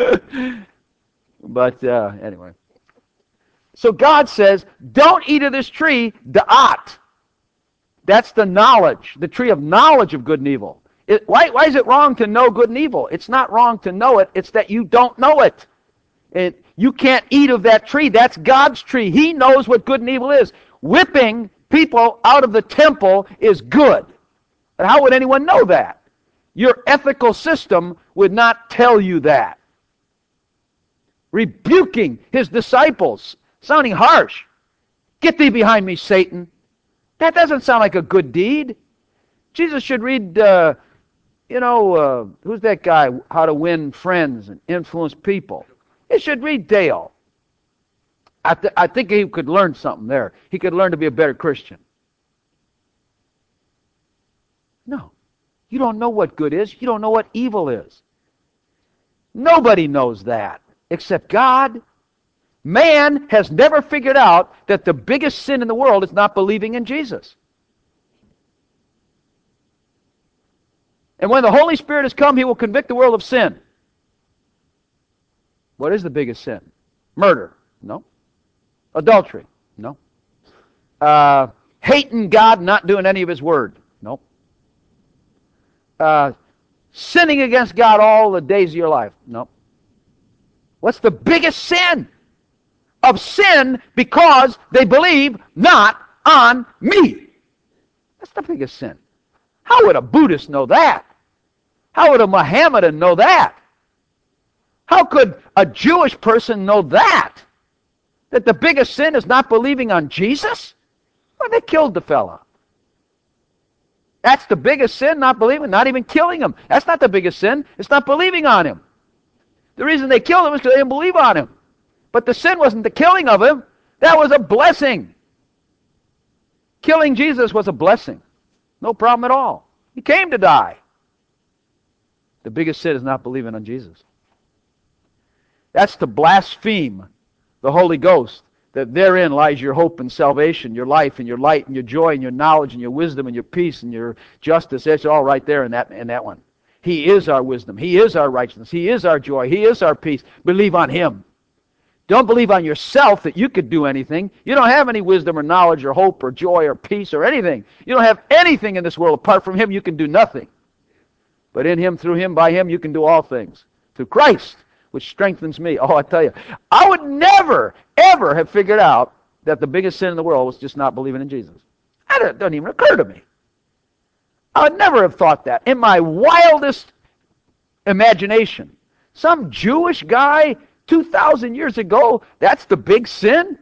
But uh, anyway. So God says, don't eat of this tree, da'at. That's the knowledge, the tree of knowledge of good and evil. It, why, why is it wrong to know good and evil? It's not wrong to know it. It's that you don't know it. It. You can't eat of that tree. That's God's tree. He knows what good and evil is. Whipping people out of the temple is good. But how would anyone know that? Your ethical system would not tell you that. Rebuking his disciples, sounding harsh. Get thee behind me, Satan. That doesn't sound like a good deed. Jesus should read, uh, you know, uh, who's that guy, How to Win Friends and Influence People. He should read Dale. I, th- I think he could learn something there. He could learn to be a better Christian. No. You don't know what good is. You don't know what evil is. Nobody knows that except God. Man has never figured out that the biggest sin in the world is not believing in Jesus. And when the Holy Spirit has come, He will convict the world of sin. What is the biggest sin? Murder? No. Adultery? No. Uh, hating God, not doing any of His word? No. Uh, sinning against God all the days of your life? No. What's the biggest sin? Of sin because they believe not on me. That's the biggest sin. How would a Buddhist know that? How would a Mohammedan know that? How could a Jewish person know that? That the biggest sin is not believing on Jesus? Well, they killed the fella. That's the biggest sin, not believing, not even killing him. That's not the biggest sin. It's not believing on him. The reason they killed him was because they didn't believe on him. But the sin wasn't the killing of him. That was a blessing. Killing Jesus was a blessing. No problem at all. He came to die. The biggest sin is not believing on Jesus. That's to blaspheme the Holy Ghost, that therein lies your hope and salvation, your life and your light and your joy and your knowledge and your wisdom and your peace and your justice. It's all right there in that, in that one. He is our wisdom. He is our righteousness. He is our joy. He is our peace. Believe on Him. Don't believe on yourself that you could do anything. You don't have any wisdom or knowledge or hope or joy or peace or anything. You don't have anything in this world. Apart from Him, you can do nothing. But in Him, through Him, by Him, you can do all things. Through Christ, which strengthens me. Oh, I tell you, I would never, ever have figured out that the biggest sin in the world was just not believing in Jesus. That doesn't even occur to me. I would never have thought that in my wildest imagination. Some Jewish guy two thousand years ago, that's the big sin?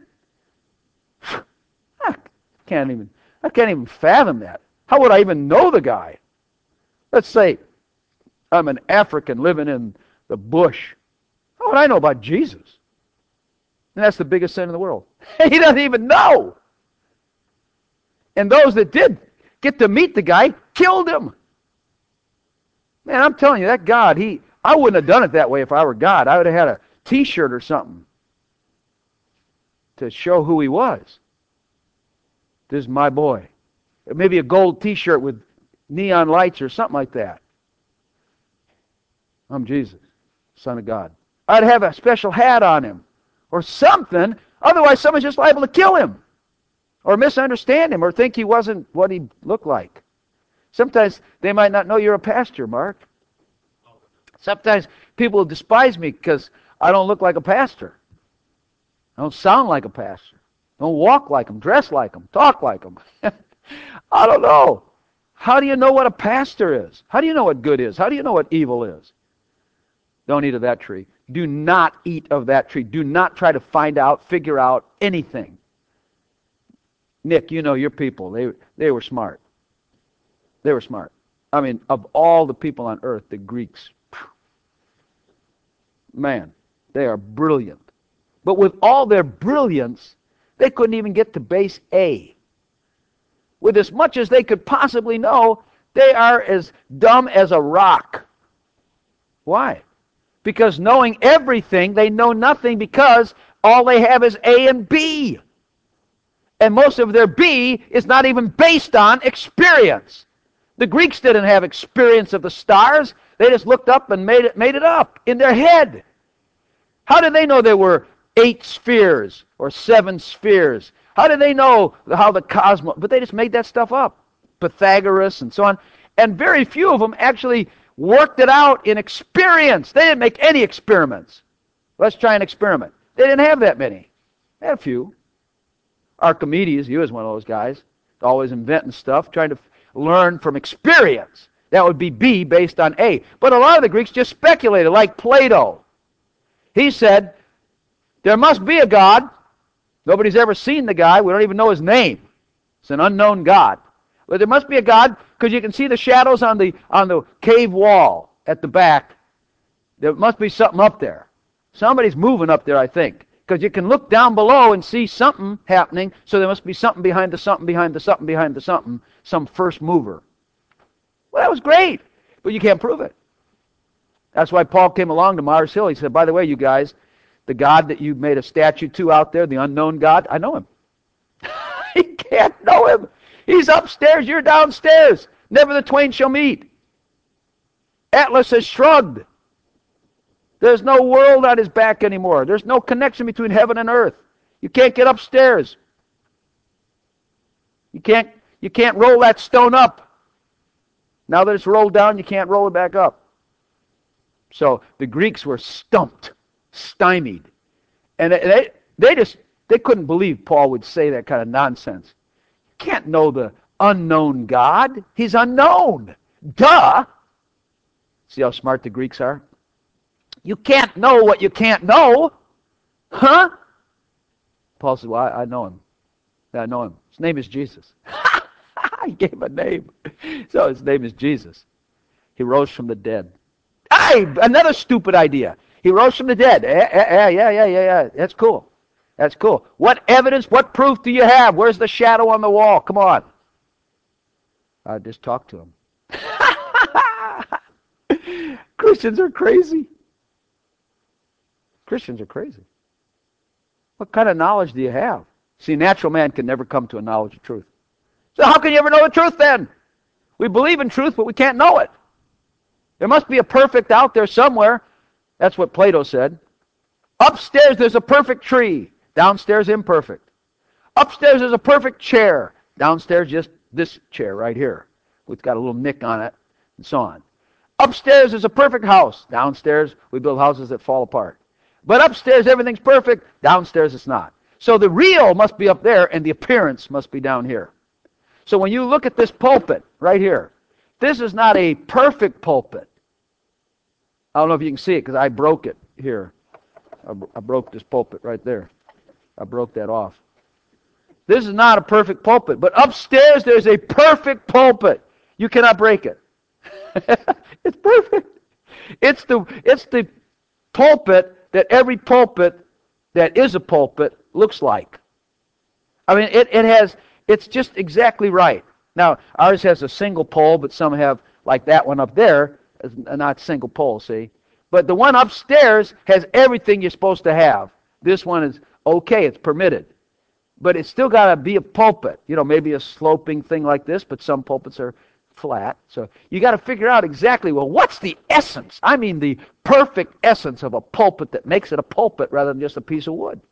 I can't even, I can't even fathom that. How would I even know the guy? Let's say I'm an African living in the bush. How would I know about Jesus? And that's the biggest sin in the world. He doesn't even know. And those that did get to meet the guy killed him. Man, I'm telling you, that God, he, I wouldn't have done it that way if I were God. I would have had a T-shirt or something to show who he was. This is my boy. Maybe a gold T-shirt with neon lights or something like that. I'm Jesus, Son of God. I'd have a special hat on him or something. Otherwise, someone's just liable to kill him or misunderstand him or think he wasn't what he looked like. Sometimes they might not know you're a pastor, Mark. Sometimes people will despise me because I don't look like a pastor. I don't sound like a pastor. Don't walk like him, dress like him, talk like him. I don't know. How do you know what a pastor is? How do you know what good is? How do you know what evil is? Don't eat of that tree. Do not eat of that tree. Do not try to find out, figure out anything. Nick, you know your people. They, they were smart. They were smart. I mean, of all the people on earth, the Greeks, man, they are brilliant. But with all their brilliance, they couldn't even get to base A. With as much as they could possibly know, they are as dumb as a rock. Why? Because knowing everything, they know nothing because all they have is A and B. And most of their B is not even based on experience. The Greeks didn't have experience of the stars. They just looked up and made it, made it up in their head. How did they know there were eight spheres or seven spheres? How did they know how the cosmos... But they just made that stuff up. Pythagoras and so on. And very few of them actually worked it out in experience. They didn't make any experiments. Let's try an experiment. They didn't have that many. They had a few. Archimedes, he was one of those guys, always inventing stuff, trying to learn from experience. That would be B based on A. But a lot of the Greeks just speculated, like Plato. He said, there must be a God. Nobody's ever seen the guy. We don't even know his name. It's an unknown God. But there must be a God because you can see the shadows on the on the cave wall at the back. There must be something up there. Somebody's moving up there, I think. Because you can look down below and see something happening, so there must be something behind the something behind the something behind the something, some first mover. Well, that was great, but you can't prove it. That's why Paul came along to Mars Hill. He said, by the way, you guys, the God that you made a statue to out there, the unknown God, I know him. You can't know him. He's upstairs, you're downstairs. Never the twain shall meet. Atlas has shrugged. There's no world on his back anymore. There's no connection between heaven and earth. You can't get upstairs. You can't, you can't roll that stone up. Now that it's rolled down, you can't roll it back up. So the Greeks were stumped, stymied. And they, they just, they couldn't believe Paul would say that kind of nonsense. You can't know the unknown God. He's unknown. Duh. See how smart the Greeks are? You can't know what you can't know. Huh? Paul said, well, I, I know him. I know him. His name is Jesus. He gave him a name. So his name is Jesus. He rose from the dead. Hey, another stupid idea. He rose from the dead. Yeah, yeah, yeah, yeah, yeah. That's cool. That's cool. What evidence, what proof do you have? Where's the shadow on the wall? Come on. I just talked to him. Christians are crazy. Christians are crazy. What kind of knowledge do you have? See, natural man can never come to a knowledge of truth. So how can you ever know the truth then? We believe in truth, but we can't know it. There must be a perfect out there somewhere. That's what Plato said. Upstairs there's a perfect tree. Downstairs imperfect. Upstairs there's a perfect chair. Downstairs just this chair right here. It's got a little nick on it and so on. Upstairs is a perfect house. Downstairs we build houses that fall apart. But upstairs everything's perfect. Downstairs it's not. So the real must be up there and the appearance must be down here. So when you look at this pulpit right here, this is not a perfect pulpit. I don't know if you can see it because I broke it here. I, I broke this pulpit right there. I broke that off. This is not a perfect pulpit, but upstairs there's a perfect pulpit. You cannot break it. It's perfect. It's the it's the pulpit that every pulpit that is a pulpit looks like. I mean, it, it has, it's just exactly right. Now, ours has a single pole, but some have, like that one up there, not single pole, see? But the one upstairs has everything you're supposed to have. This one is okay, it's permitted. But it's still got to be a pulpit. You know, maybe a sloping thing like this, but some pulpits are flat. So you got to figure out exactly, well, what's the essence? I mean the perfect essence of a pulpit that makes it a pulpit rather than just a piece of wood.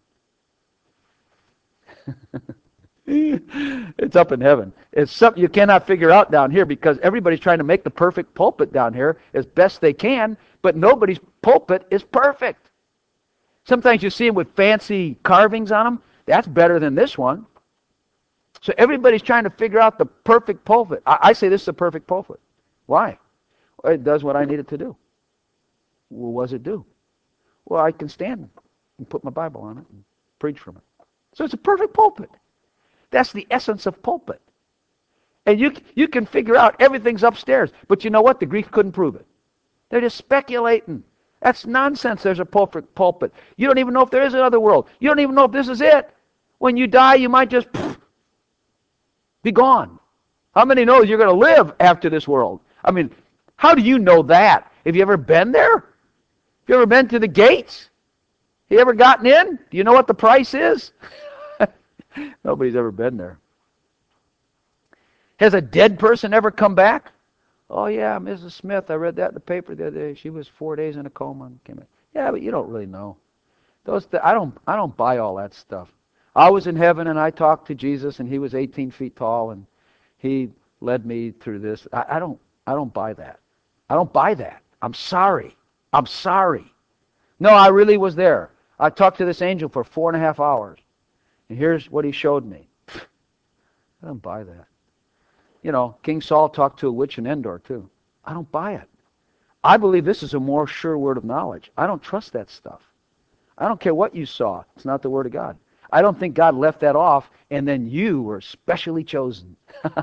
It's up in heaven. It's something you cannot figure out down here because everybody's trying to make the perfect pulpit down here as best they can, but nobody's pulpit is perfect. Sometimes you see them with fancy carvings on them. That's better than this one. So everybody's trying to figure out the perfect pulpit. I, I say this is the perfect pulpit. Why? Well, it does what I need it to do. Well, what does it do? Well, I can stand and put my Bible on it and preach from it. So it's a perfect pulpit. That's the essence of pulpit. And you you can figure out everything's upstairs. But you know what? The Greeks couldn't prove it. They're just speculating. That's nonsense. There's a perfect pulpit. You don't even know if there is another world. You don't even know if this is it. When you die, you might just pff, be gone. How many know you're going to live after this world? I mean, how do you know that? Have you ever been there? Have you ever been to the gates? Have you ever gotten in? Do you know what the price is? Nobody's ever been there. Has a dead person ever come back? Oh yeah, Missus Smith, I read that in the paper the other day. She was four days in a coma and came in. Yeah, but you don't really know. Those th- I don't I don't buy all that stuff. I was in heaven and I talked to Jesus and he was eighteen feet tall and he led me through this. I, I don't I don't buy that. I don't buy that. I'm sorry. I'm sorry. No, I really was there. I talked to this angel for four and a half hours. And here's what he showed me. I don't buy that. You know, King Saul talked to a witch in Endor too. I don't buy it. I believe this is a more sure word of knowledge. I don't trust that stuff. I don't care what you saw. It's not the word of God. I don't think God left that off and then you were specially chosen.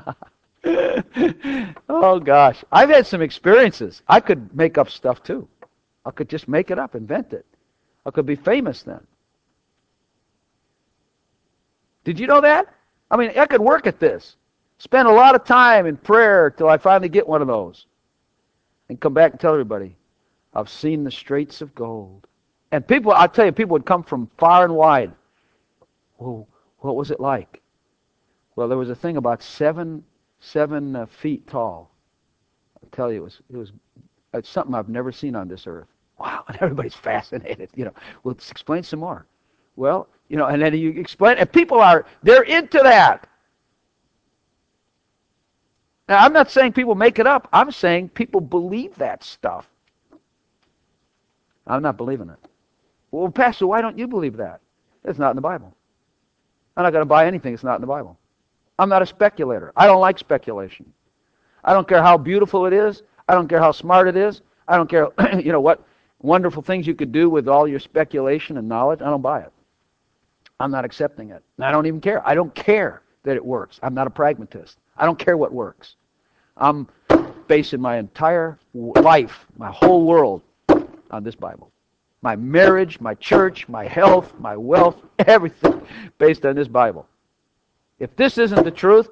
Oh gosh. I've had some experiences. I could make up stuff too. I could just make it up, invent it. I could be famous then. Did you know that? I mean, I could work at this. Spend a lot of time in prayer till I finally get one of those. And come back and tell everybody, I've seen the straits of gold. And people, I'll tell you, people would come from far and wide. Well, what was it like? Well, there was a thing about seven, seven uh, feet tall. I'll tell you, it was, it was it's something I've never seen on this earth. Wow, and everybody's fascinated. You know, well, let's explain some more. Well, you know, and then you explain, and people are, they're into that. Now, I'm not saying people make it up. I'm saying people believe that stuff. I'm not believing it. Well, Pastor, why don't you believe that? It's not in the Bible. I'm not going to buy anything that's not in the Bible. I'm not a speculator. I don't like speculation. I don't care how beautiful it is. I don't care how smart it is. I don't care, you know, what wonderful things you could do with all your speculation and knowledge. I don't buy it. I'm not accepting it. And I don't even care. I don't care that it works. I'm not a pragmatist. I don't care what works. I'm basing my entire life, my whole world, on this Bible. My marriage, my church, my health, my wealth, everything based on this Bible. If this isn't the truth,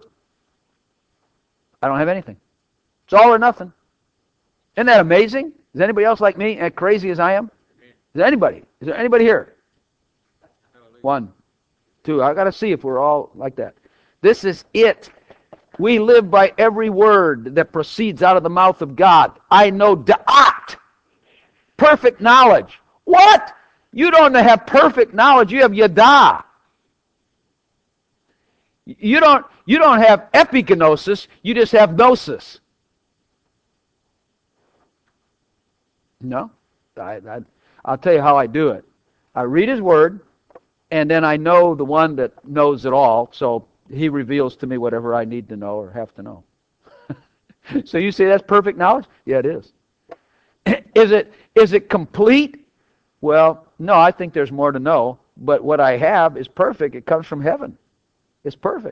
I don't have anything. It's all or nothing. Isn't that amazing? Is anybody else like me, as crazy as I am? Is there anybody? Is there anybody here? One, two. I got to see if we're all like that. This is it. We live by every word that proceeds out of the mouth of God. I know da'at. Perfect knowledge. What? You don't have perfect knowledge. You have yada. You don't, you don't have epignosis. You just have gnosis. No? I, I, I'll tell you how I do it. I read His Word, and then I know the one that knows it all, so He reveals to me whatever I need to know or have to know. So you say that's perfect knowledge? Yeah, it is. Is it, is it complete? Well, no, I think there's more to know, but what I have is perfect. It comes from heaven. It's perfect.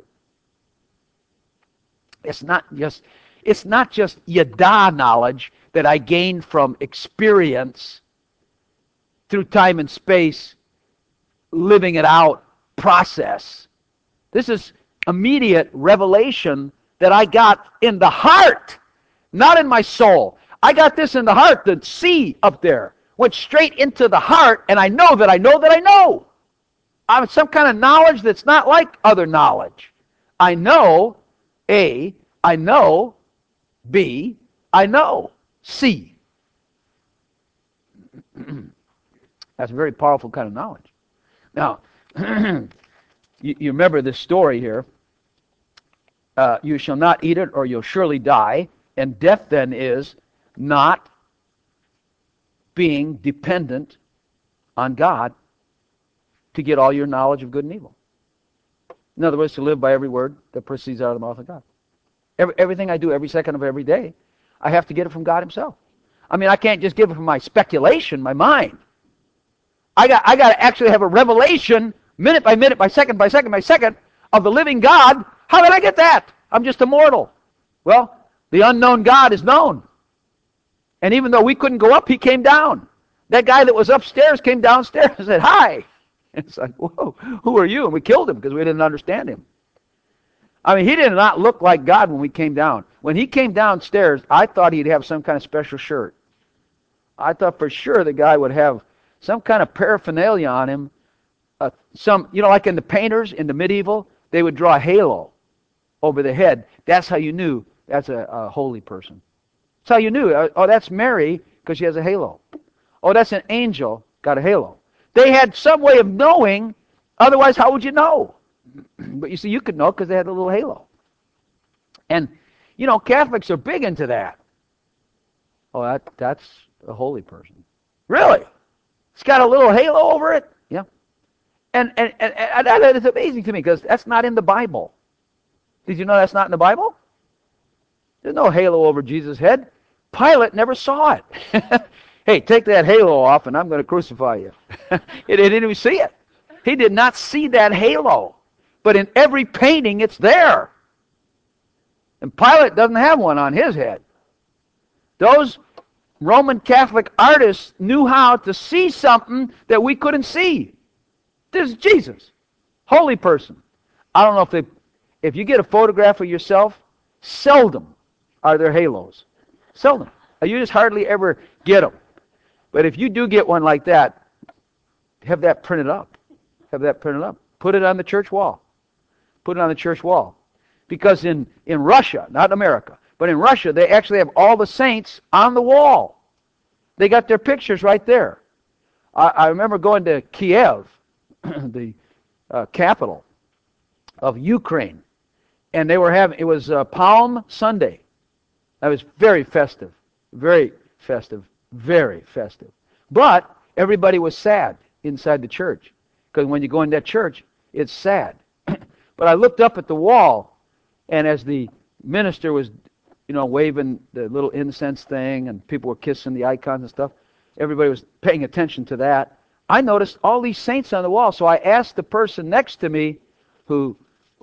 It's not just, it's not just yada knowledge that I gained from experience through time and space, living it out process. This is immediate revelation that I got in the heart, not in my soul. I got this in the heart. The C up there went straight into the heart, and I know that I know that I know. I'm some kind of knowledge that's not like other knowledge. I know A, I know B, I know C. That's a very powerful kind of knowledge. Now, you, you remember this story here. Uh, you shall not eat it, or you'll surely die. And death then is not being dependent on God to get all your knowledge of good and evil. In other words, to live by every word that proceeds out of the mouth of God. Every, everything I do every second of every day, I have to get it from God Himself. I mean, I can't just give it from my speculation, my mind. I got, I got to actually have a revelation, minute by minute, by second by second by second, of the living God. How did I get that? I'm just a mortal. Well, the unknown God is known. And even though we couldn't go up, He came down. That guy that was upstairs came downstairs and said, hi. And it's like, whoa, who are you? And we killed him because we didn't understand him. I mean, he did not look like God when we came down. When he came downstairs, I thought he'd have some kind of special shirt. I thought for sure the guy would have some kind of paraphernalia on him. Uh, some, you know, like in the painters, in the medieval, they would draw a halo over the head. That's how you knew that's a, a holy person. That's how you knew. Oh, that's Mary because she has a halo. Oh, that's an angel, got a halo. They had some way of knowing, otherwise how would you know? But you see, you could know because they had a little halo. And, you know, Catholics are big into that. Oh, that that's a holy person. Really? It's got a little halo over it? Yeah. And, and, and, and that is amazing to me because that's not in the Bible. Did you know that's not in the Bible? There's no halo over Jesus' head. Pilate never saw it. Hey, take that halo off and I'm going to crucify you. He didn't even see it. He did not see that halo. But in every painting, it's there. And Pilate doesn't have one on his head. Those Roman Catholic artists knew how to see something that we couldn't see. This is Jesus, holy person. I don't know if they, if you get a photograph of yourself, seldom are there halos. Seldom. You just hardly ever get them. But if you do get one like that, have that printed up. Have that printed up. Put it on the church wall. Put it on the church wall. Because in, in Russia, not America, but in Russia, they actually have all the saints on the wall. They got their pictures right there. I, I remember going to Kiev, the uh, capital of Ukraine, and they were having, it was uh, Palm Sunday. That was very festive, very festive, very festive. But everybody was sad inside the church, because when you go in that church, it's sad. But I looked up at the wall, and as the minister was, you know, waving the little incense thing, and people were kissing the icons and stuff, everybody was paying attention to that. I noticed all these saints on the wall, so I asked the person next to me, who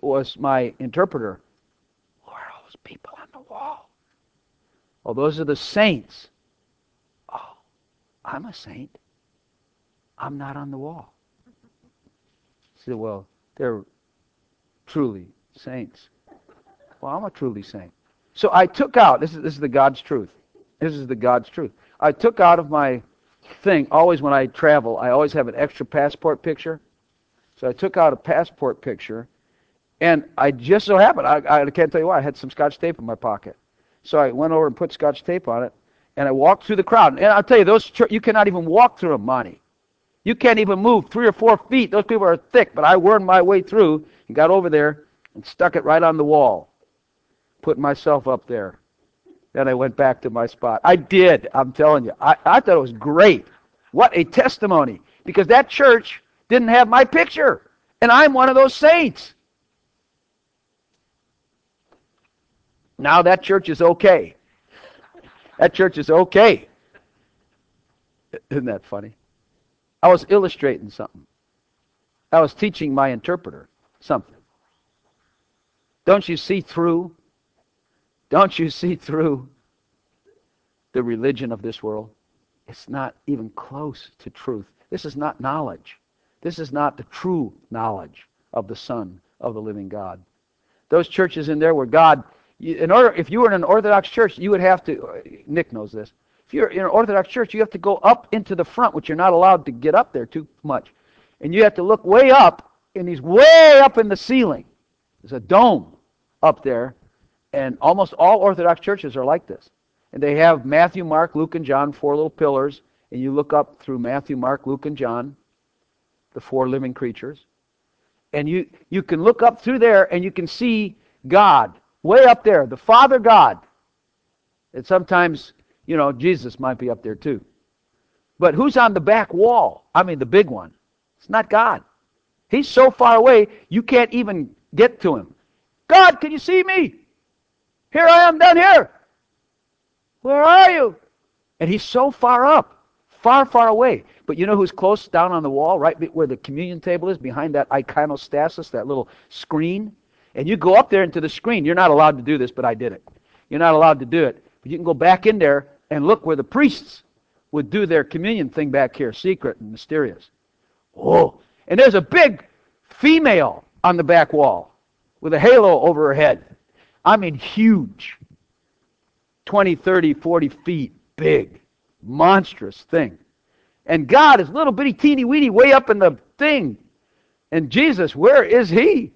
was my interpreter. Who are all those people on the wall? Oh, those are the saints. Oh, I'm a saint. I'm not on the wall. She said, well, they're truly saints. Well, I'm a truly saint. So I took out, this is, this is the God's truth. This is the God's truth. I took out of my thing, always when I travel, I always have an extra passport picture. So I took out a passport picture, and I just so happened, I, I can't tell you why, I had some Scotch tape in my pocket. So I went over and put Scotch tape on it, and I walked through the crowd. And I'll tell you, those you cannot even walk through them, Monty. You can't even move three or four feet. Those people are thick, but I wormed my way through and got over there and stuck it right on the wall, put myself up there. Then I went back to my spot. I did, I'm telling you. I, I thought it was great. What a testimony. Because that church didn't have my picture, and I'm one of those saints. Now that church is okay. That church is okay. Isn't that funny? I was illustrating something. I was teaching my interpreter something. Don't you see through? Don't you see through the religion of this world? It's not even close to truth. This is not knowledge. This is not the true knowledge of the Son of the living God. Those churches in there where God, in order, if you were in an Orthodox church, you would have to, Nick knows this, if you're in an Orthodox church, you have to go up into the front, which you're not allowed to get up there too much. And you have to look way up, and he's way up in the ceiling. There's a dome up there, and almost all Orthodox churches are like this. And they have Matthew, Mark, Luke, and John, four little pillars, and you look up through Matthew, Mark, Luke, and John, the four living creatures. And you, you can look up through there, and you can see God way up there, the Father God. And sometimes, you know, Jesus might be up there too. But who's on the back wall? I mean, the big one. It's not God. He's so far away, you can't even get to him. God, can you see me? Here I am down here. Where are you? And he's so far up, far, far away. But you know who's close down on the wall, right where the communion table is, behind that iconostasis, that little screen? And you go up there into the screen. You're not allowed to do this, but I did it. You're not allowed to do it. But you can go back in there and look where the priests would do their communion thing back here, secret and mysterious. Oh, and there's a big female on the back wall with a halo over her head. I mean, huge. twenty, thirty, forty feet big. Monstrous thing. And God is little bitty teeny weeny way up in the thing. And Jesus, where is he?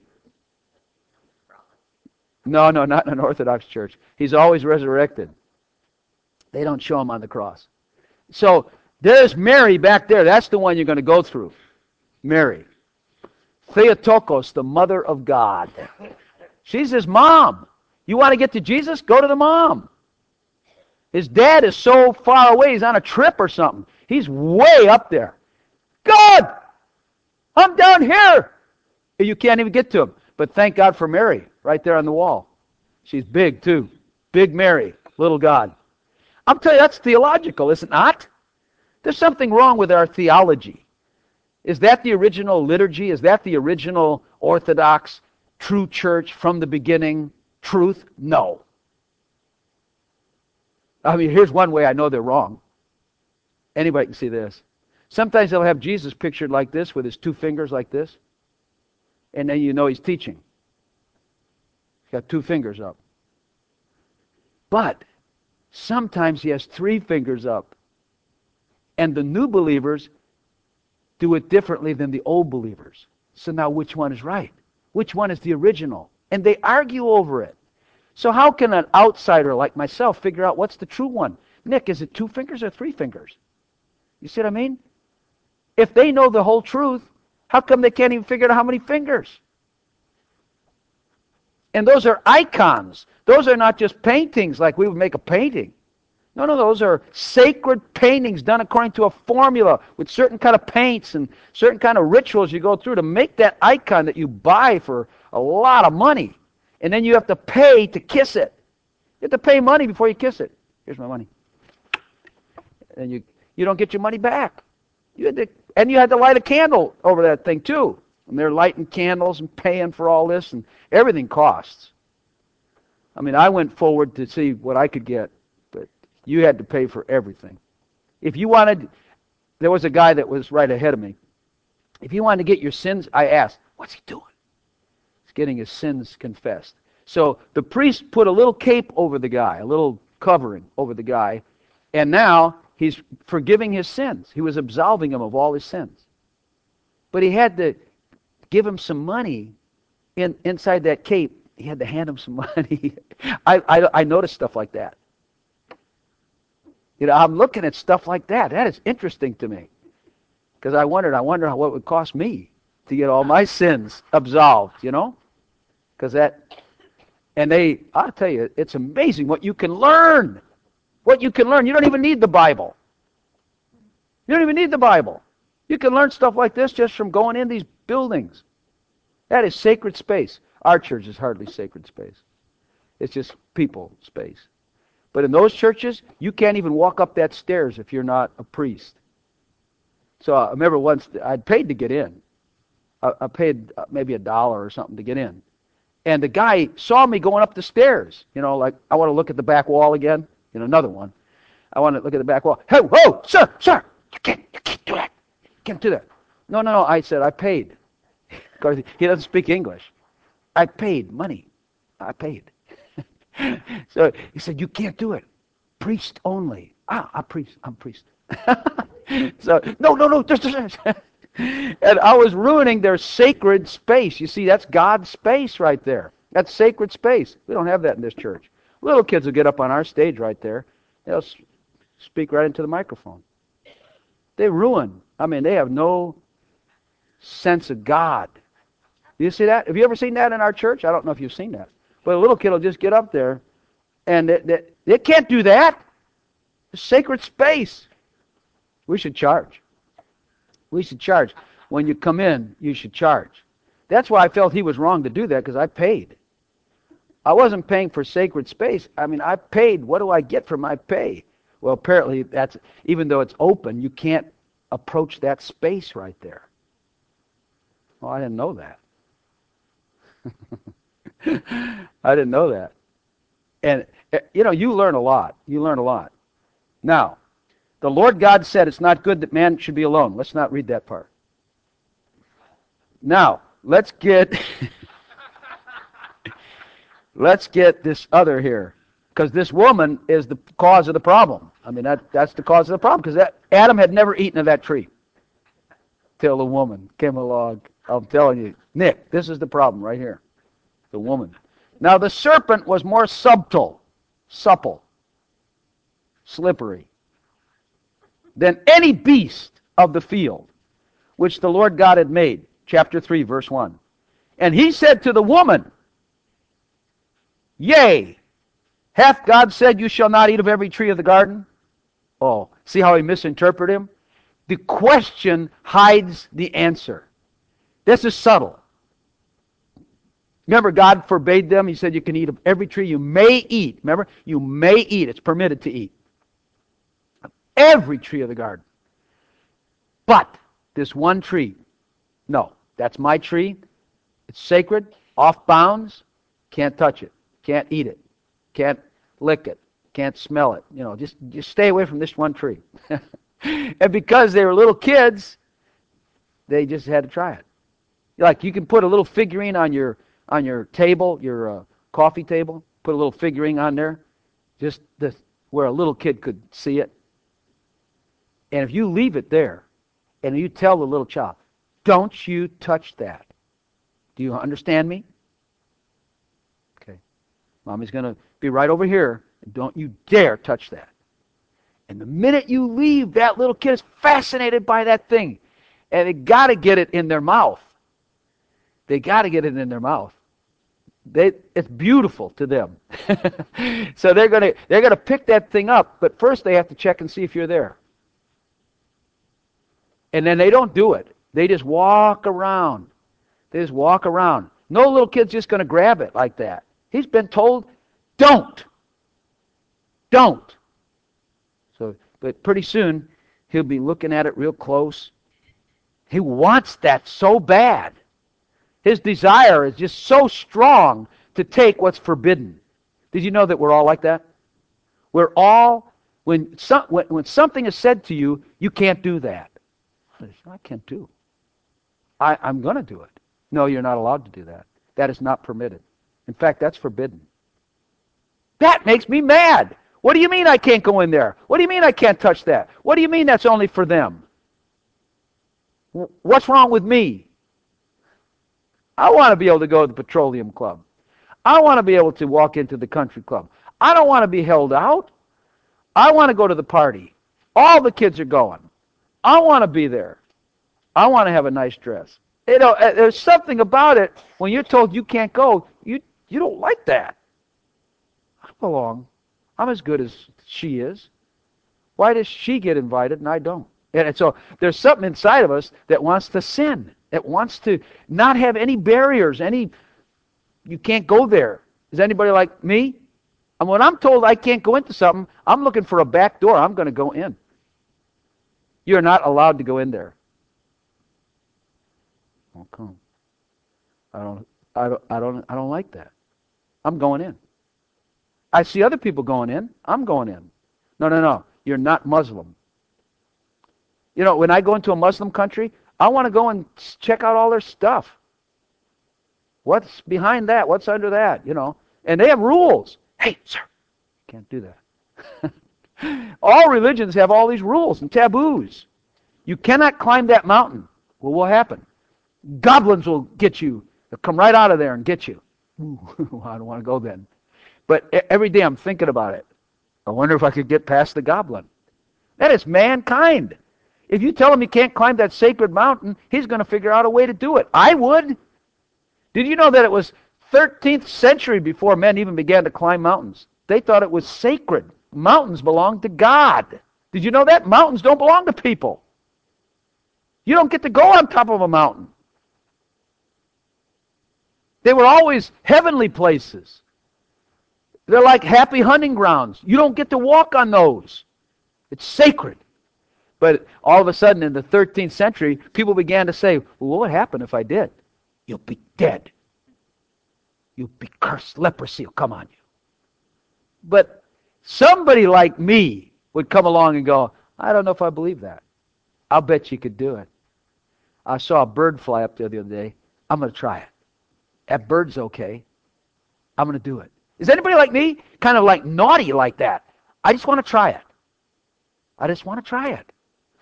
No, no, not in an Orthodox church. He's always resurrected. They don't show him on the cross. So there's Mary back there. That's the one you're going to go through. Mary. Theotokos, the mother of God. She's his mom. You want to get to Jesus? Go to the mom. His dad is so far away, he's on a trip or something. He's way up there. God! I'm down here! You can't even get to him. But thank God for Mary, right there on the wall. She's big, too. Big Mary, little God. I'm telling you, that's theological, is it not? There's something wrong with our theology. Is that the original liturgy? Is that the original Orthodox, true church from the beginning truth? No. I mean, here's one way I know they're wrong. Anybody can see this. Sometimes they'll have Jesus pictured like this with his two fingers like this. And then you know he's teaching. He's got two fingers up. But sometimes he has three fingers up. And the new believers do it differently than the old believers. So now which one is right? Which one is the original? And they argue over it. So how can an outsider like myself figure out what's the true one? Nick, is it two fingers or three fingers? You see what I mean? If they know the whole truth, how come they can't even figure out how many fingers? And those are icons. Those are not just paintings like we would make a painting. No, no, those are sacred paintings done according to a formula with certain kind of paints and certain kind of rituals you go through to make that icon that you buy for a lot of money. And then you have to pay to kiss it. You have to pay money before you kiss it. Here's my money. And you you don't get your money back. You had to, and you had to light a candle over that thing too. And they're lighting candles and paying for all this, and everything costs. I mean, I went forward to see what I could get, but you had to pay for everything. If you wanted, there was a guy that was right ahead of me. If you wanted to get your sins, I asked, what's he doing? He's getting his sins confessed. So the priest put a little cape over the guy, a little covering over the guy, and now he's forgiving his sins. He was absolving him of all his sins. But he had to give him some money in, inside that cape. He had to hand him some money. I, I, I noticed stuff like that. You know, I'm looking at stuff like that. That is interesting to me. Because I wondered, I wonder what it would cost me to get all my sins absolved, you know? Because that, and they, I'll tell you, it's amazing what you can learn. What you can learn. You don't even need the Bible. You don't even need the Bible. You can learn stuff like this just from going in these buildings. That is sacred space. Our church is hardly sacred space. It's just people space. But in those churches, you can't even walk up that stairs if you're not a priest. So I remember once I'd paid to get in. I, I paid maybe a dollar or something to get in. And the guy saw me going up the stairs. You know, like, I want to look at the back wall again. You know, another one. I want to look at the back wall. Hey, whoa, sir, sir, you can't, you can't do that. You can't do that. No, no, no, I said, I paid. Because he doesn't speak English. I paid money. I paid. So he said, you can't do it. Priest only. Ah, I'm priest. I'm priest. So, no, no, no. Just, just. And I was ruining their sacred space. You see, that's God's space right there. That's sacred space. We don't have that in this church. Little kids will get up on our stage right there. They'll speak right into the microphone. They ruin. I mean, they have no sense of God. Do you see that? Have you ever seen that in our church? I don't know if you've seen that. But a little kid will just get up there, and they, they, they can't do that. It's sacred space. We should charge. We should charge. When you come in, you should charge. That's why I felt he was wrong to do that, because I paid. I wasn't paying for sacred space. I mean, I paid. What do I get for my pay? Well, apparently, that's even though it's open, you can't approach that space right there. Well, I didn't know that. I didn't know that. And, you know, you learn a lot. You learn a lot. Now, the Lord God said it's not good that man should be alone. Let's not read that part. Now, let's get let's get this other here. Because this woman is the cause of the problem. I mean, that that's the cause of the problem. Because Adam had never eaten of that tree till the woman came along. I'm telling you, Nick, this is the problem right here. The woman. Now, the serpent was more subtle, supple, slippery than any beast of the field which the Lord God had made. Chapter three, verse one. And he said to the woman, Yea, hath God said you shall not eat of every tree of the garden? Oh, see how he misinterpreted him? The question hides the answer. This is subtle. Remember, God forbade them. He said you can eat of every tree you may eat. Remember? You may eat. It's permitted to eat. Every tree of the garden. But this one tree, no. That's my tree. It's sacred. Off bounds. Can't touch it. Can't eat it. Can't lick it. Can't smell it. You know, just, just stay away from this one tree. And because they were little kids, they just had to try it. Like, you can put a little figurine on your on your table, your uh, coffee table. Put a little figurine on there, just the, where a little kid could see it. And if you leave it there, and you tell the little child, don't you touch that. Do you understand me? Okay. Mommy's going to be right over here, and don't you dare touch that. And the minute you leave, that little kid is fascinated by that thing. And they got to get it in their mouth. They got to get it in their mouth. They, it's beautiful to them. So they're going to they're going to pick that thing up, but first they have to check and see if you're there. And then they don't do it. They just walk around. They just walk around. No little kid's just going to grab it like that. He's been told, don't. Don't. So, but pretty soon, he'll be looking at it real close. He wants that so bad. His desire is just so strong to take what's forbidden. Did you know that we're all like that? We're all, when, some, when, when something is said to you, you can't do that. I can't do. I, I'm going to do it. No, you're not allowed to do that. That is not permitted. In fact, that's forbidden. That makes me mad. What do you mean I can't go in there? What do you mean I can't touch that? What do you mean that's only for them? What's wrong with me? I want to be able to go to the petroleum club. I want to be able to walk into the country club. I don't want to be held out. I want to go to the party. All the kids are going. I want to be there. I want to have a nice dress. You know, there's something about it when you're told you can't go, you you don't like that. I belong. I'm as good as she is. Why does she get invited and I don't? And so there's something inside of us that wants to sin. That wants to not have any barriers, any, you can't go there. Is anybody like me? And when I'm told I can't go into something, I'm looking for a back door. I'm going to go in. You're not allowed to go in there. Okay. I don't, I don't, I don't, I don't like that. I'm going in. I see other people going in. I'm going in. No, no, no. You're not Muslim. You know, when I go into a Muslim country, I want to go and check out all their stuff. What's behind that? What's under that? You know, and they have rules. Hey, sir, you can't do that. All religions have all these rules and taboos. You cannot climb that mountain. Well, what will happen? Goblins will get you. They'll come right out of there and get you. Ooh, I don't want to go then. But every day I'm thinking about it. I wonder if I could get past the goblin. That is mankind. If you tell him he can't climb that sacred mountain, he's going to figure out a way to do it. I would. Did you know that it was thirteenth century before men even began to climb mountains? They thought it was sacred. Mountains belong to God. Did you know that? Mountains don't belong to people. You don't get to go on top of a mountain. They were always heavenly places. They're like happy hunting grounds. You don't get to walk on those. It's sacred. But all of a sudden in the thirteenth century, people began to say, well, what would happen if I did? You'll be dead. You'll be cursed. Leprosy will come on you. But somebody like me would come along and go, I don't know if I believe that. I'll bet you could do it. I saw a bird fly up there the other day. I'm going to try it. That bird's okay. I'm going to do it. Is anybody like me? Kind of like naughty like that. I just want to try it. I just want to try it.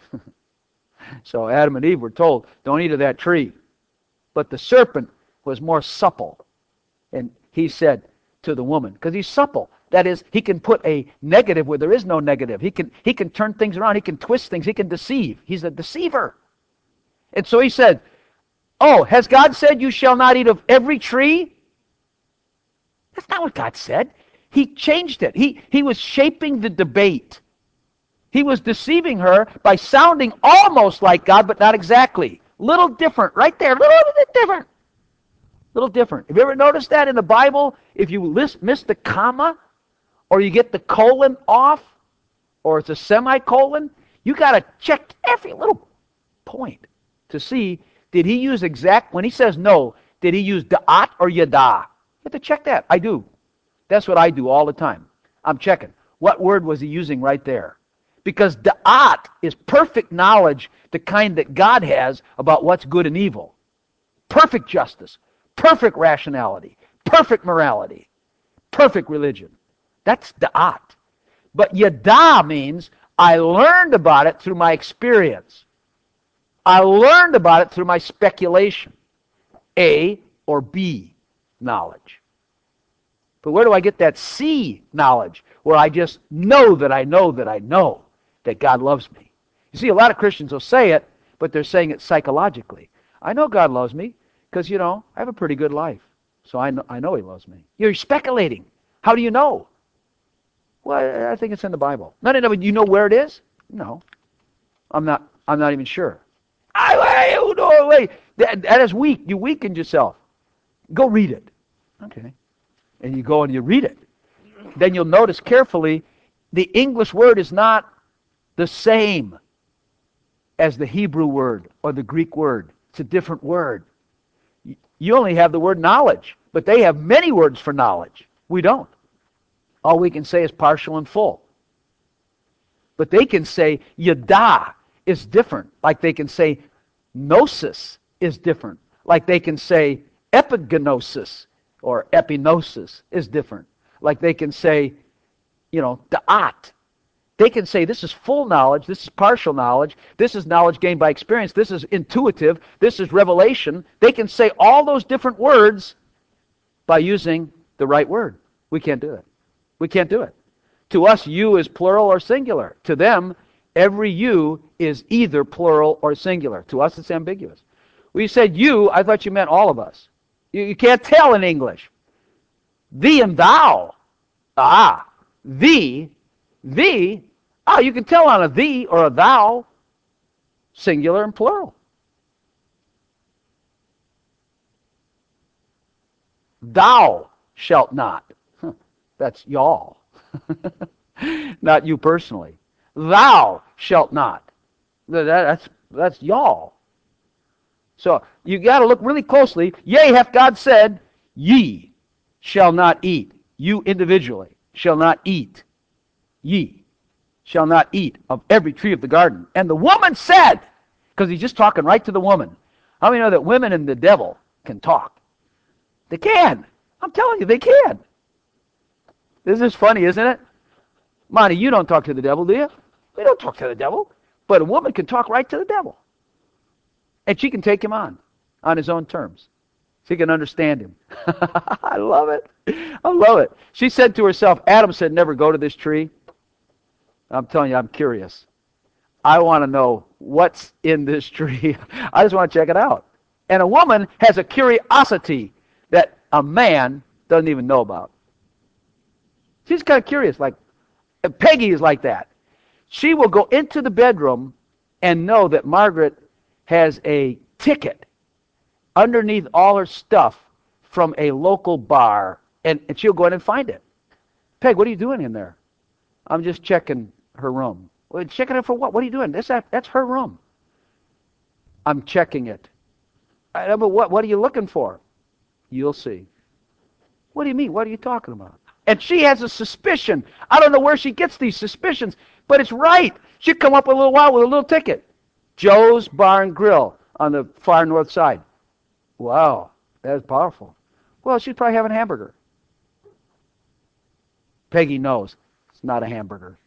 So Adam and Eve were told, don't eat of that tree. But the serpent was more supple. And he said to the woman, because he's supple. That is, he can put a negative where there is no negative. He can, he can turn things around. He can twist things. He can deceive. He's a deceiver. And so he said, oh, has God said you shall not eat of every tree? That's not what God said. He changed it. He, he was shaping the debate. He was deceiving her by sounding almost like God, but not exactly. Little different, right there. Little bit different. Little different. Have you ever noticed that in the Bible? If you list, miss the comma, or you get the colon off, or it's a semicolon, you got to check every little point to see, did he use exact, when he says no, did he use da'at or yada? You have to check that. I do. That's what I do all the time. I'm checking. What word was he using right there? Because da'at is perfect knowledge, the kind that God has about what's good and evil. Perfect justice, perfect rationality, perfect morality, perfect religion. That's da'at. But yada means I learned about it through my experience. I learned about it through my speculation. A or B knowledge. But where do I get that C knowledge? Where I just know that I know that I know that God loves me. You see, a lot of Christians will say it, but they're saying it psychologically. I know God loves me because, you know, I have a pretty good life. So I know, I know he loves me. You're speculating. How do you know? Well, I think it's in the Bible. No, no, no, but you know where it is? No. I'm not, I'm not even sure. I, I, no, wait. That, that is weak. You weakened yourself. Go read it. Okay. And you go and you read it. Then you'll notice carefully the English word is not the same as the Hebrew word or the Greek word. It's a different word. You only have the word knowledge, but they have many words for knowledge. We don't. All we can say is partial and full. But they can say yada is different, like they can say gnosis is different, like they can say epignosis or epinosis is different, like they can say, you know, da'at. They can say this is full knowledge, this is partial knowledge, this is knowledge gained by experience, this is intuitive, this is revelation. They can say all those different words by using the right word. We can't do it. We can't do it. To us, you is plural or singular. To them, every you is either plural or singular. To us, it's ambiguous. When you said you, I thought you meant all of us. You, you can't tell in English. Thee and thou. Ah, thee, thee. Ah, you can tell on a thee or a thou, singular and plural. Thou shalt not. Huh, that's y'all. Not you personally. Thou shalt not. That, that's, that's y'all. So you got to look really closely. Yea, hath God said, ye shall not eat. You individually shall not eat. Ye shall not eat of every tree of the garden. And the woman said, because he's just talking right to the woman. How many know that women and the devil can talk? They can. I'm telling you, they can. This is funny, isn't it? Monty, you don't talk to the devil, do you? We don't talk to the devil. But a woman can talk right to the devil. And she can take him on, on his own terms. She can understand him. I love it. I love it. She said to herself, Adam said, never go to this tree. I'm telling you, I'm curious. I want to know what's in this tree. I just want to check it out. And a woman has a curiosity that a man doesn't even know about. She's kind of curious. Like Peggy is like that. She will go into the bedroom and know that Margaret has a ticket underneath all her stuff from a local bar, and, and she'll go in and find it. Peg, what are you doing in there? I'm just checking her room. Well, checking it for what? What are you doing? That's, that's her room. I'm checking it. I, but what, what are you looking for? You'll see. What do you mean? What are you talking about? And she has a suspicion. I don't know where she gets these suspicions, but it's right. She'd come up a little while with a little ticket. Joe's Bar and Grill on the far north side. Wow, that's powerful. Well, she's probably having a hamburger. Peggy knows it's not a hamburger.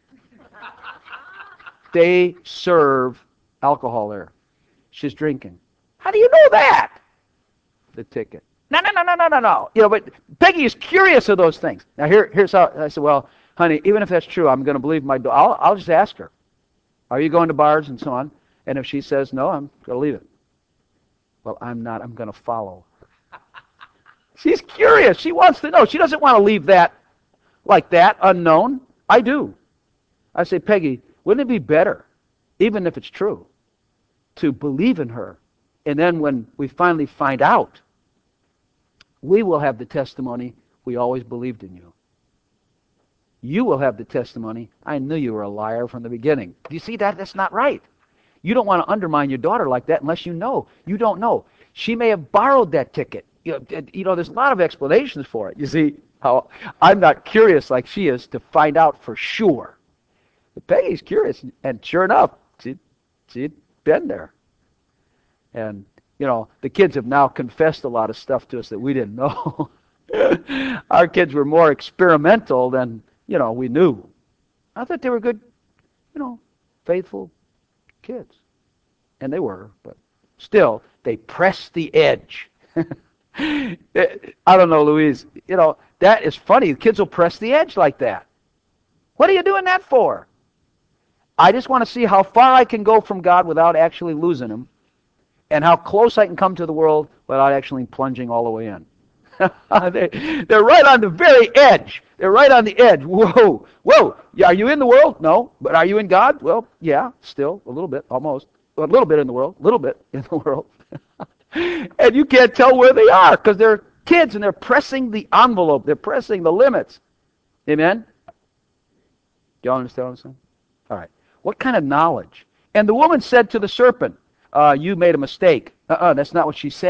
They serve alcohol there. She's drinking. How do you know that? The ticket. No, no, no, no, no, no, no. You know, but Peggy is curious of those things. Now, here, here's how I said, well, honey, even if that's true, I'm going to believe my daughter. I'll, I'll just ask her, are you going to bars and so on? And if she says no, I'm going to leave it. Well, I'm not. I'm going to follow. She's curious. She wants to know. She doesn't want to leave that like that, unknown. I do. I say, Peggy, wouldn't it be better, even if it's true, to believe in her? And then when we finally find out, we will have the testimony, we always believed in you. You will have the testimony, I knew you were a liar from the beginning. Do you see that? That's not right. You don't want to undermine your daughter like that unless you know. You don't know. She may have borrowed that ticket. You know, you know, there's a lot of explanations for it. You see how I'm not curious like she is to find out for sure. But Peggy's curious, and sure enough, she, she'd been there. And, you know, the kids have now confessed a lot of stuff to us that we didn't know. Our kids were more experimental than, you know, we knew. I thought they were good, you know, faithful kids. And they were, but still, they pressed the edge. I don't know, Louise. You know, that is funny. The kids will press the edge like that. What are you doing that for? I just want to see how far I can go from God without actually losing him, and how close I can come to the world without actually plunging all the way in. they, they're right on the very edge. They're right on the edge. Whoa, whoa. Yeah, are you in the world? No. But are you in God? Well, yeah, still, a little bit, almost. A little bit in the world, a little bit in the world. And you can't tell where they are because they're kids and they're pressing the envelope. They're pressing the limits. Amen? Do you all understand what I'm saying? All right. What kind of knowledge? And the woman said to the serpent, uh, you made a mistake. Uh-uh, that's not what she said.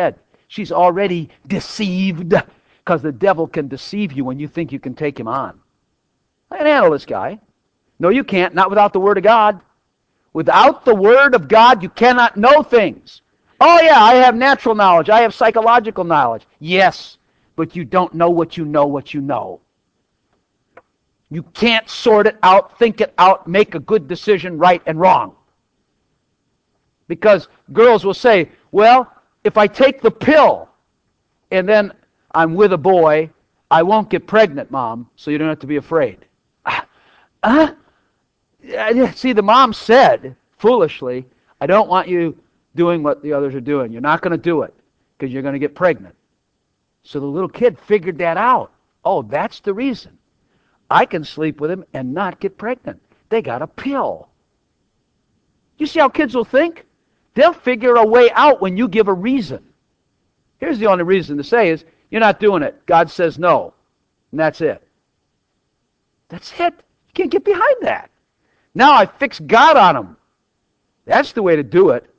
she's already deceived, because the devil can deceive you when you think you can take him on. I can handle this guy. No, you can't. Not without the Word of God. Without the Word of God, you cannot know things. Oh yeah, I have natural knowledge. I have psychological knowledge. Yes, but you don't know what you know what you know. You can't sort it out, think it out, make a good decision, right and wrong. Because girls will say, well, if I take the pill and then I'm with a boy, I won't get pregnant, Mom, so you don't have to be afraid. Uh, see, the mom said, foolishly, I don't want you doing what the others are doing. You're not going to do it because you're going to get pregnant. So the little kid figured that out. Oh, that's the reason. I can sleep with him and not get pregnant. They got a pill. You see how kids will think? They'll figure a way out when you give a reason. Here's the only reason to say is, you're not doing it. God says no. And that's it. That's it. You can't get behind that. Now I fix God on them. That's the way to do it.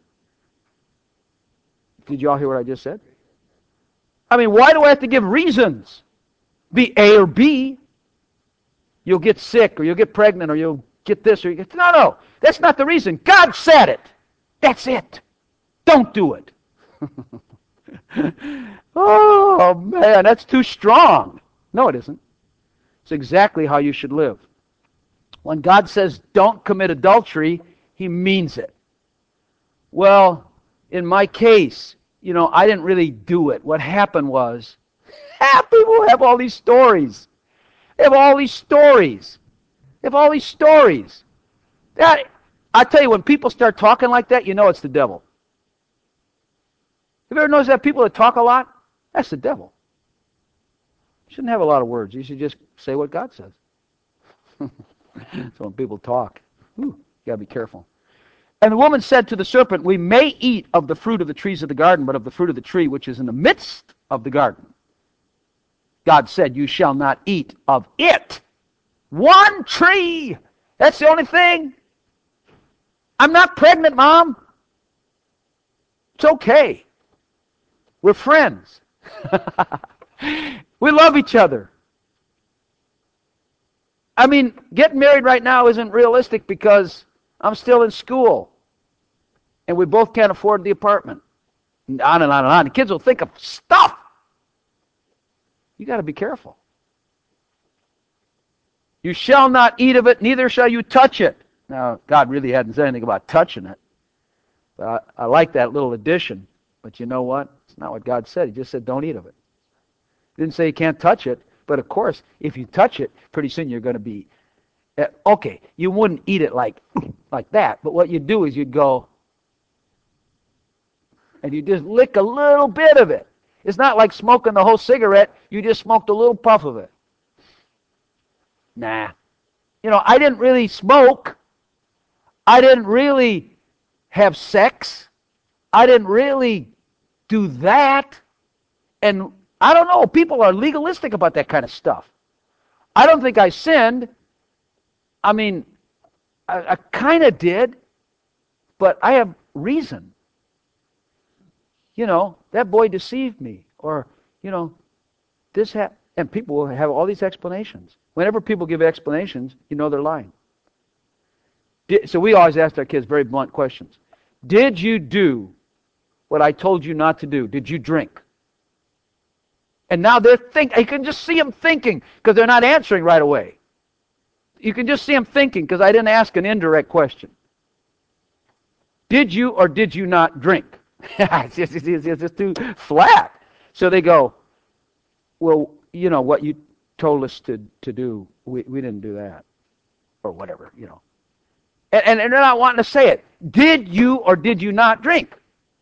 Did you all hear what I just said? I mean, why do I have to give reasons? Be A or B. You'll get sick, or you'll get pregnant, or you'll get this, or you get... No, no. That's not the reason. God said it. That's it. Don't do it. Oh, man, that's too strong. No, it isn't. It's exactly how you should live. When God says don't commit adultery, He means it. Well, in my case, you know, I didn't really do it. What happened was, people have all these stories. They have all these stories. They have all these stories. That, I tell you, when people start talking like that, you know it's the devil. Have you ever noticed that people that talk a lot? That's the devil. You shouldn't have a lot of words. You should just say what God says. So when people talk, whew, you got to be careful. And the woman said to the serpent, we may eat of the fruit of the trees of the garden, but of the fruit of the tree which is in the midst of the garden, God said, you shall not eat of it. One tree. That's the only thing. I'm not pregnant, Mom. It's okay. We're friends. We love each other. I mean, getting married right now isn't realistic because I'm still in school. And we both can't afford the apartment. And on and on and on. The kids will think of stuff. You got to be careful. You shall not eat of it, neither shall you touch it. Now, God really hadn't said anything about touching it. But I, I like that little addition. But you know what? It's not what God said. He just said don't eat of it. He didn't say you can't touch it. But of course, if you touch it, pretty soon you're going to be... Uh, okay, you wouldn't eat it like, like that. But what you'd do is you'd go... and you just lick a little bit of it. It's not like smoking the whole cigarette. You just smoked a little puff of it. Nah. You know, I didn't really smoke. I didn't really have sex. I didn't really do that. And I don't know, people are legalistic about that kind of stuff. I don't think I sinned. I mean, I, I kind of did, but I have reason. You know, that boy deceived me, or, you know, this happened. And people will have all these explanations. Whenever people give explanations, you know they're lying. Did, so we always ask our kids very blunt questions. Did you do what I told you not to do? Did you drink? And now they're thinking. You can just see them thinking because they're not answering right away. You can just see them thinking because I didn't ask an indirect question. Did you or did you not drink? it's, just, it's just too flat. So they go, well, you know, what you told us to, to do, we, we didn't do that. Or whatever, you know. And, and, and they're not wanting to say it. Did you or did you not drink?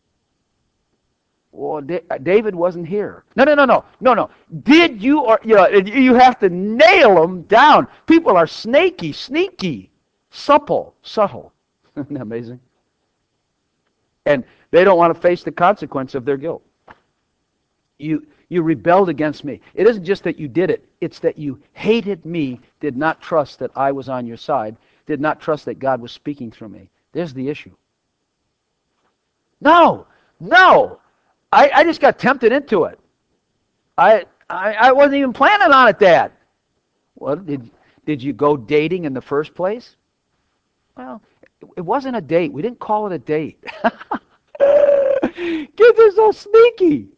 Well, David wasn't here. No, no, no, no, no, no. Did you or, you know, you have to nail them down. People are snaky, sneaky, supple, subtle. Isn't that amazing? And they don't want to face the consequence of their guilt. You, you rebelled against me. It isn't just that you did it. It's that you hated me, did not trust that I was on your side, did not trust that God was speaking through me. There's the issue. No, no. I, I just got tempted into it. I, I I wasn't even planning on it, Dad. Well, did did you go dating in the first place? Well, it, it wasn't a date. We didn't call it a date. Kids are so sneaky.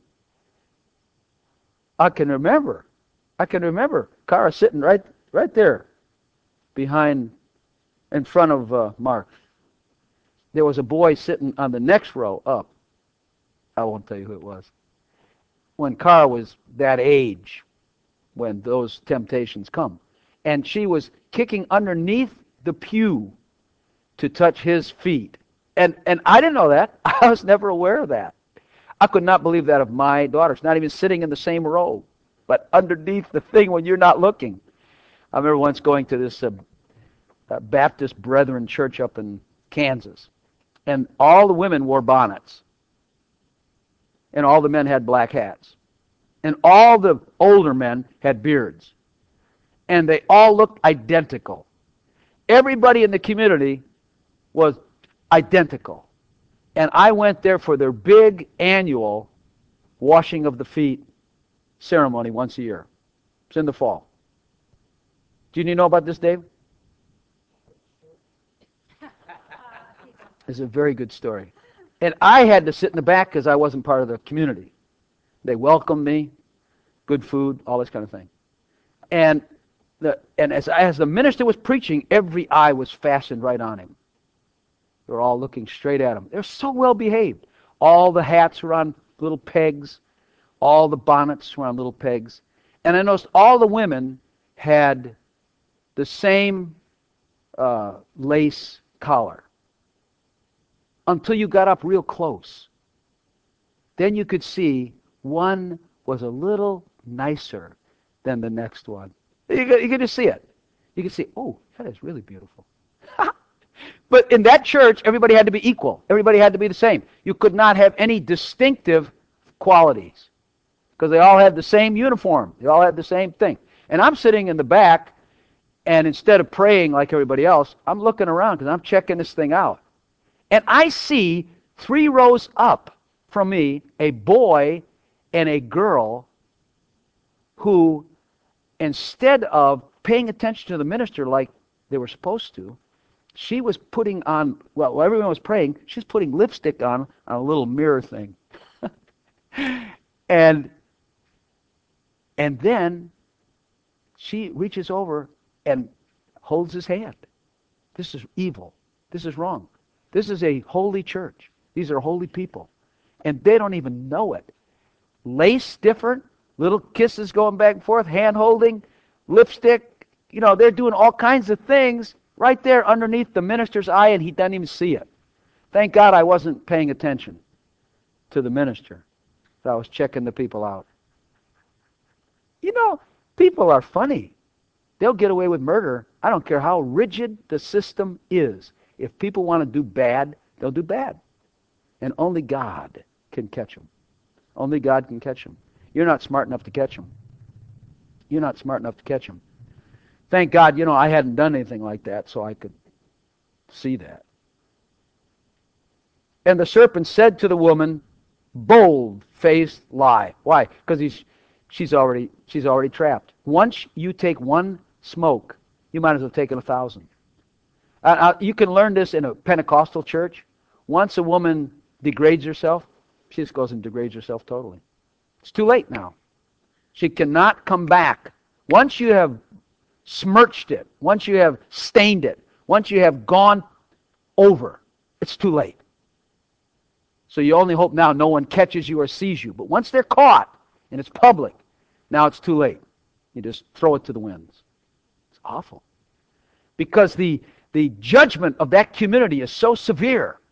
I can remember. I can remember Cara sitting right right there behind, in front of uh, Mark. There was a boy sitting on the next row up. I won't tell you who it was. When Cara was that age, when those temptations come. And she was kicking underneath the pew to touch his feet. And and I didn't know that. I was never aware of that. I could not believe that of my daughters, not even sitting in the same row, but underneath the thing when you're not looking. I remember once going to this uh, uh, Baptist Brethren church up in Kansas, and all the women wore bonnets, and all the men had black hats, and all the older men had beards, and they all looked identical. Everybody in the community was identical. And I went there for their big annual washing of the feet ceremony once a year. It's in the fall. Do you know about this, Dave? It's a very good story. And I had to sit in the back because I wasn't part of the community. They welcomed me, good food, all this kind of thing. And the and as as the minister was preaching, every eye was fastened right on him. They were all looking straight at him. They're so well behaved. All the hats were on little pegs. All the bonnets were on little pegs. And I noticed all the women had the same uh, lace collar until you got up real close. Then you could see one was a little nicer than the next one. You could, you could just see it. You could see, oh, that is really beautiful. But in that church, everybody had to be equal. Everybody had to be the same. You could not have any distinctive qualities because they all had the same uniform. They all had the same thing. And I'm sitting in the back, and instead of praying like everybody else, I'm looking around because I'm checking this thing out. And I see three rows up from me a boy and a girl who, instead of paying attention to the minister like they were supposed to, she was putting on, well, while everyone was praying, she's putting lipstick on on a little mirror thing. and and then she reaches over and holds his hand. This is evil. This is wrong. This is a holy church. These are holy people. And they don't even know it. Lace different, little kisses going back and forth, hand holding, lipstick. You know, they're doing all kinds of things right there underneath the minister's eye, and he doesn't even see it. Thank God I wasn't paying attention to the minister. So I was checking the people out. You know, people are funny. They'll get away with murder. I don't care how rigid the system is. If people want to do bad, they'll do bad. And only God can catch them. Only God can catch them. You're not smart enough to catch them. You're not smart enough to catch them. Thank God, you know, I hadn't done anything like that, so I could see that. And the serpent said to the woman, bold-faced lie. Why? Because he's, she's already, she's already trapped. Once you take one smoke, you might as well have taken a thousand. Uh, uh, you can learn this in a Pentecostal church. Once a woman degrades herself, she just goes and degrades herself totally. It's too late now. She cannot come back. Once you have smirched it, once you have stained it, once you have gone over, it's too late. So you only hope now no one catches you or sees you. But once they're caught and it's public, now it's too late. You just throw it to the winds. It's awful. Because the, the judgment of that community is so severe.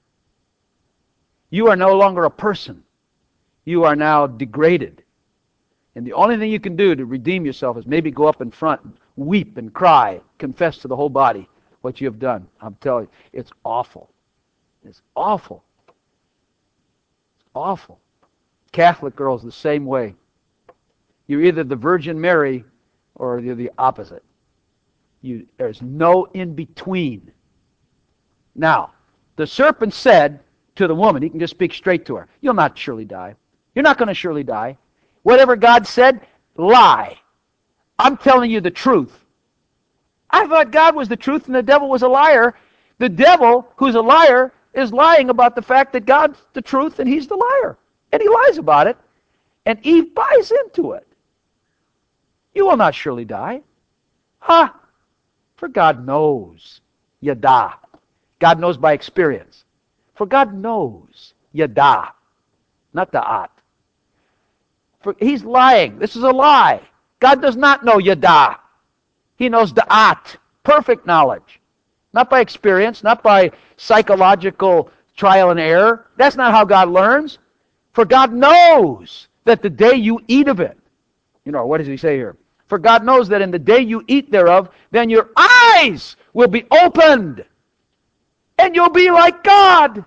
You are no longer a person. You are now degraded. And the only thing you can do to redeem yourself is maybe go up in front and weep and cry, confess to the whole body what you have done. I'm telling you, it's awful. It's awful. It's awful. Catholic girls the same way. You're either the Virgin Mary or you're the opposite. You, there's no in between. Now, the serpent said to the woman, he can just speak straight to her, you'll not surely die. You're not going to surely die. Whatever God said, lie. I'm telling you the truth. I thought God was the truth and the devil was a liar. The devil, who's a liar, is lying about the fact that God's the truth and he's the liar. And he lies about it. And Eve buys into it. You will not surely die. Ha! Huh? For God knows. Yada. God knows by experience. For God knows. Yada. Not da'at. For he's lying. This is a lie. God does not know yada. He knows da'at. Perfect knowledge. Not by experience, not by psychological trial and error. That's not how God learns. For God knows that the day you eat of it, you know, what does he say here? For God knows that in the day you eat thereof, then your eyes will be opened, and you'll be like God.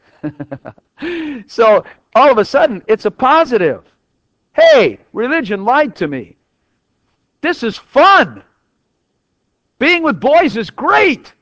So, all of a sudden, it's a positive. Hey, religion lied to me. This is fun. Being with boys is great.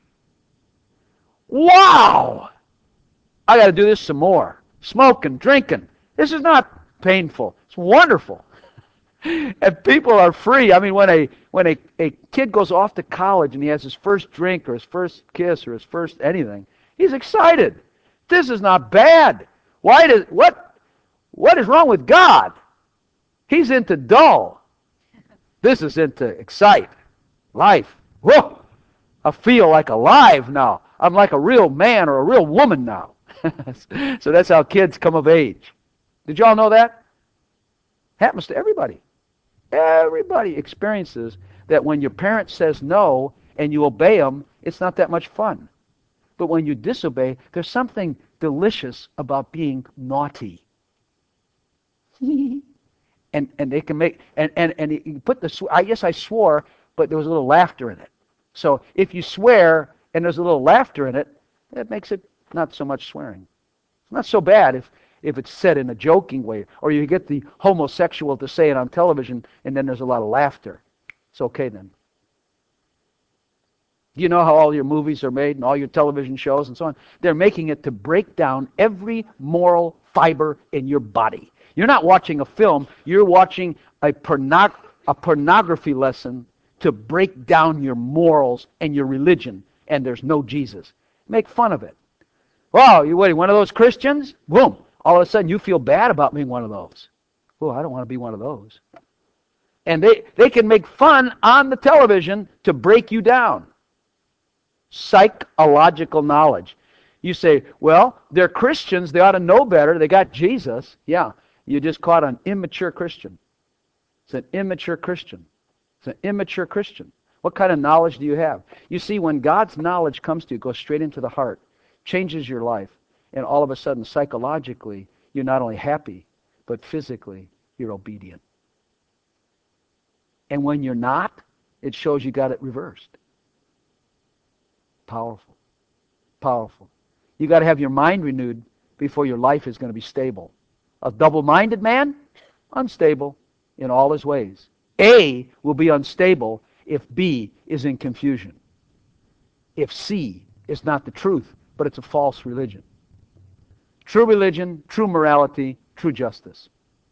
Wow! I got to do this some more. Smoking, drinking. This is not painful. It's wonderful. And people are free. I mean, when a when a, a kid goes off to college and he has his first drink or his first kiss or his first anything, he's excited. This is not bad. Why does what what is wrong with God? He's into dull. This is into excite. Life. Whoa! I feel like alive now. I'm like a real man or a real woman now. So that's how kids come of age. Did y'all know that? Happens to everybody. Everybody experiences that when your parent says no and you obey them, it's not that much fun. But when you disobey, there's something delicious about being naughty. and and they can make and and and you put the I guess I swore, but there was a little laughter in it. So if you swear and there's a little laughter in it, that makes it not so much swearing. It's not so bad if if it's said in a joking way, or you get the homosexual to say it on television and then there's a lot of laughter. It's okay then. You know how all your movies are made and all your television shows and so on? They're making it to break down every moral fiber in your body. You're not watching a film, you're watching a, pornog- a pornography lesson to break down your morals and your religion, and there's no Jesus. Make fun of it. Wow, you what, one of those Christians? Boom. All of a sudden you feel bad about being one of those. Oh, I don't want to be one of those. And they, they can make fun on the television to break you down. Psychological knowledge. You say, well, they're Christians, they ought to know better, they got Jesus. Yeah, you just caught an immature Christian. It's an immature Christian. It's an immature Christian. What kind of knowledge do you have? You see, when God's knowledge comes to you, it goes straight into the heart, changes your life, and all of a sudden, psychologically, you're not only happy, but physically, you're obedient. And when you're not, it shows you got it reversed. Powerful. Powerful. You got to have your mind renewed before your life is going to be stable. A double-minded man, unstable in all his ways. A will be unstable if B is in confusion. If C is not the truth, but it's a false religion. True religion, true morality, true justice.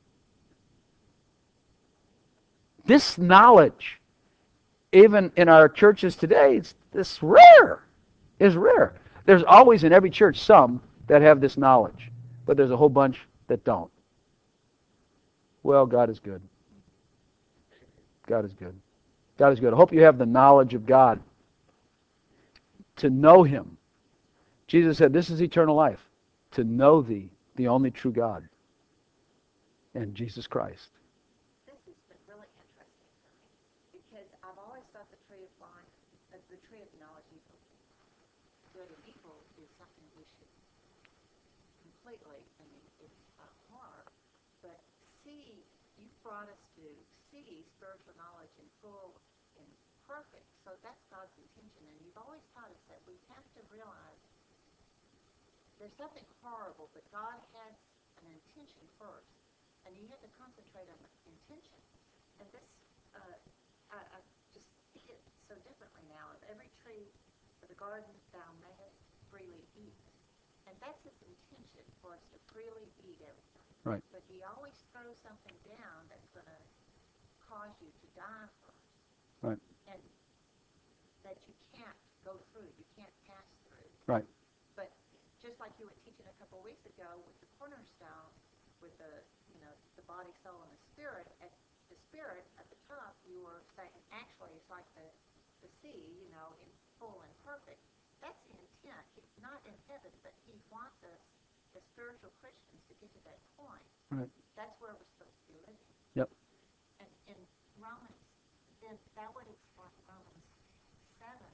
This knowledge, even in our churches today, it's, it's rare. It's rare. There's always in every church some that have this knowledge, but there's a whole bunch that don't. Well, God is good. God is good. God is good. I hope you have the knowledge of God to know Him. Jesus said, this is eternal life, to know Thee, the only true God, and Jesus Christ. This has been really interesting for me, because I've always thought the tree of life, uh, the tree of knowledge of good and evil is something we should completely, I mean, it's a horror, but see, you brought us to see spiritual knowledge in full and perfect, so that's God's intention, and you've always taught us that we have to realize there's something horrible, but God has an intention first, and you have to concentrate on the intention. And this, uh, I, I just see it so differently now. Of every tree of the garden thou mayest freely eat, and that's His intention, for us to freely eat everything. Right. But he always throws something down that's going to cause you to die first. Right. And that you can't go through, you can't pass through. Right. But just like you were teaching a couple of weeks ago with the cornerstone, with the, you know, the body, soul, and the spirit, at the spirit at the top, you were saying actually it's like the, the sea, you know, in full and perfect. That's the intent. He's not in heaven, but he wants us as spiritual Christians to get to that point. Right. That's where we're supposed to be living. Yep. And in Romans, then that would explain Romans seven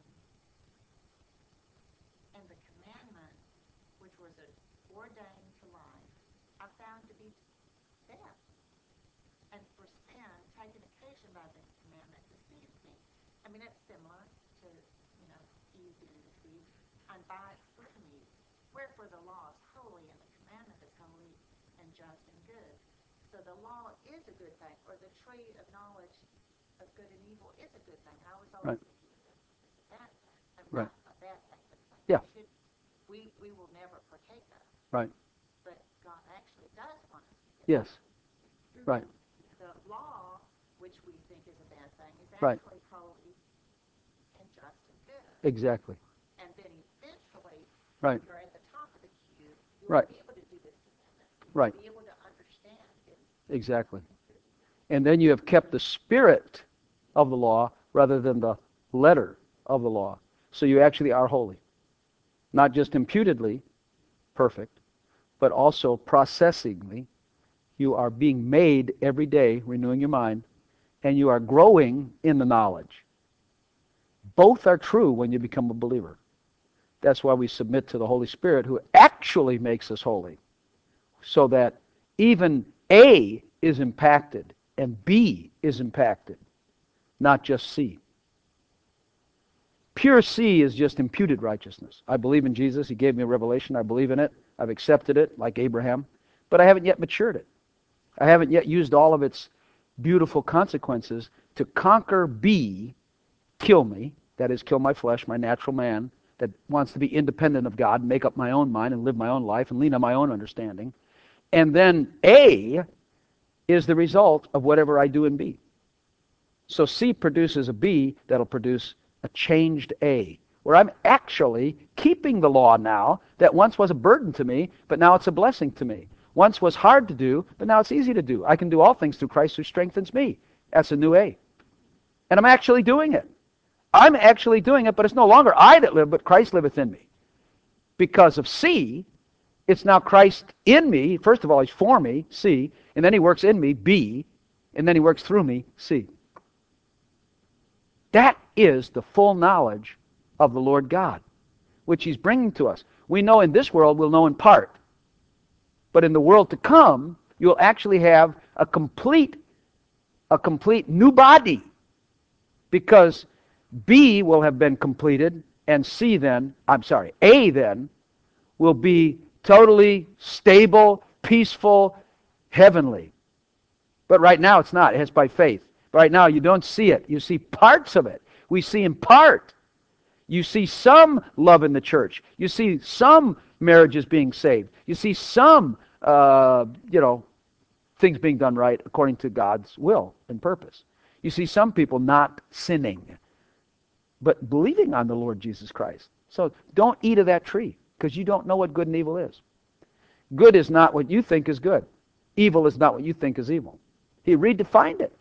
and the commandment, which was ordained to life, I found to be death. And for sin, taking occasion by the commandment deceived me. I mean, it's similar to, you know, Eve being deceived. And by it through me. Wherefore the law is holy and the commandment is holy and just and good. So the law is a good thing, or the tree of knowledge of good and evil is a good thing. I was always Right. thinking it's a bad thing. I mean, Right. not a bad thing, but Yeah. we, should, we, we will never partake of. Right. But God actually does want us to get Yes. it. Right. The law, which we think is a bad thing, is Right. actually holy and just and good. Exactly. And then eventually, Right. when you're at the top of the cube, you Right. will be able to do this commandment. You Right. will be able to understand it. Exactly. And then you have kept the spirit of the law rather than the letter of the law. So you actually are holy. Not just imputedly perfect, but also processingly. You are being made every day, renewing your mind, and you are growing in the knowledge. Both are true when you become a believer. That's why we submit to the Holy Spirit, who actually makes us holy, so that even A is impacted and B is impacted, not just C. Pure C is just imputed righteousness. I believe in Jesus. He gave me a revelation. I believe in it. I've accepted it, like Abraham. But I haven't yet matured it. I haven't yet used all of its beautiful consequences to conquer B, kill me, that is, kill my flesh, my natural man, that wants to be independent of God, make up my own mind and live my own life and lean on my own understanding. And then A is the result of whatever I do in B. So C produces a B that'll produce a changed A, where I'm actually keeping the law now that once was a burden to me, but now it's a blessing to me. Once was hard to do, but now it's easy to do. I can do all things through Christ who strengthens me. That's a new A. And I'm actually doing it. I'm actually doing it, but it's no longer I that live, but Christ liveth in me. Because of C, it's now Christ in me. First of all, he's for me, C, and then he works in me, B, and then he works through me, C. That is the full knowledge of the Lord God, which he's bringing to us. We know in this world we'll know in part. But in the world to come, you'll actually have a complete, a complete new body. Because B will have been completed, and C then, I'm sorry, A then, will be totally stable, peaceful, heavenly. But right now it's not. It's by faith. But right now you don't see it. You see parts of it. We see in part. You see some love in the church. You see some marriages being saved. You see some, uh, you know, things being done right according to God's will and purpose. You see some people not sinning, but believing on the Lord Jesus Christ. So don't eat of that tree, because you don't know what good and evil is. Good is not what you think is good. Evil is not what you think is evil. He redefined it.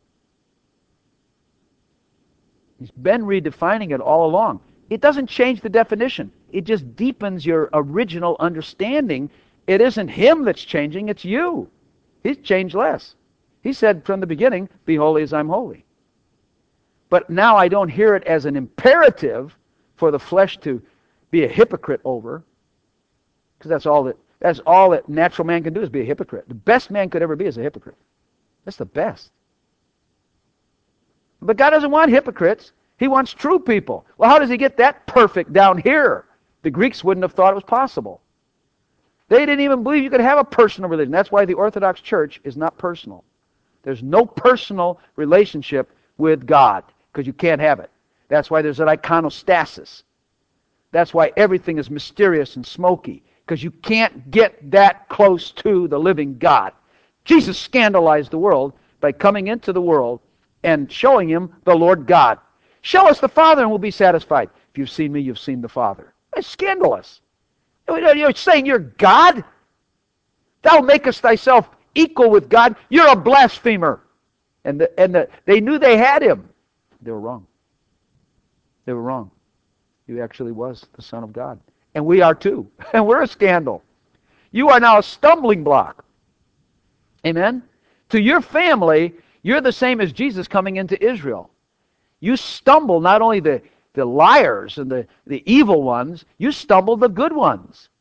He's been redefining it all along. It doesn't change the definition. It just deepens your original understanding. It isn't him that's changing, it's you. He's changed less. He said from the beginning, be holy as I'm holy. But now I don't hear it as an imperative for the flesh to be a hypocrite over, because that's all that that's all that natural man can do, is be a hypocrite. The best man could ever be is a hypocrite. That's the best. But God doesn't want hypocrites. He wants true people. Well, how does he get that perfect down here? The Greeks wouldn't have thought it was possible. They didn't even believe you could have a personal religion. That's why the Orthodox Church is not personal. There's no personal relationship with God, because you can't have it. That's why there's an iconostasis. That's why everything is mysterious and smoky, because you can't get that close to the living God. Jesus scandalized the world by coming into the world and showing him the Lord God. Show us the Father and we'll be satisfied. If you've seen me, you've seen the Father. That's scandalous. You're saying you're God? Thou makest thyself equal with God. You're a blasphemer. And the, and the, they knew they had him. They were wrong. They were wrong. He actually was the Son of God. And we are too. And we're a scandal. You are now a stumbling block. Amen? To your family, you're the same as Jesus coming into Israel. You stumble not only the, the liars and the, the evil ones, you stumble the good ones.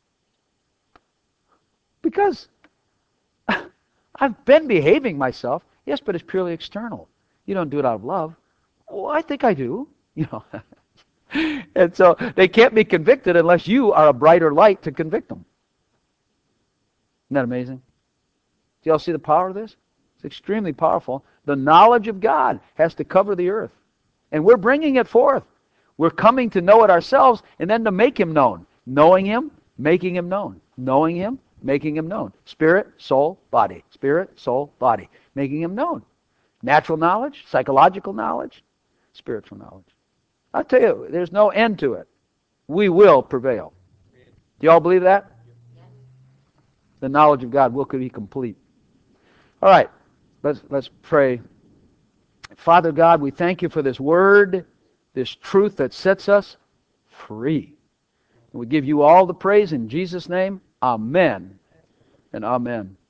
Because I've been behaving myself. Yes, but it's purely external. You don't do it out of love. Well, I think I do. You know. And so they can't be convicted unless you are a brighter light to convict them. Isn't that amazing? Do y'all see the power of this? It's extremely powerful. The knowledge of God has to cover the earth. And we're bringing it forth. We're coming to know it ourselves and then to make him known. Knowing him, making him known. Knowing him, making him known. Spirit, soul, body. Spirit, soul, body. Making him known. Natural knowledge, psychological knowledge, spiritual knowledge. I'll tell you, there's no end to it. We will prevail. Do you all believe that? The knowledge of God will be complete. All right, let's let's pray. Father God, we thank you for this word, this truth that sets us free. And we give you all the praise in Jesus' name. Amen and amen.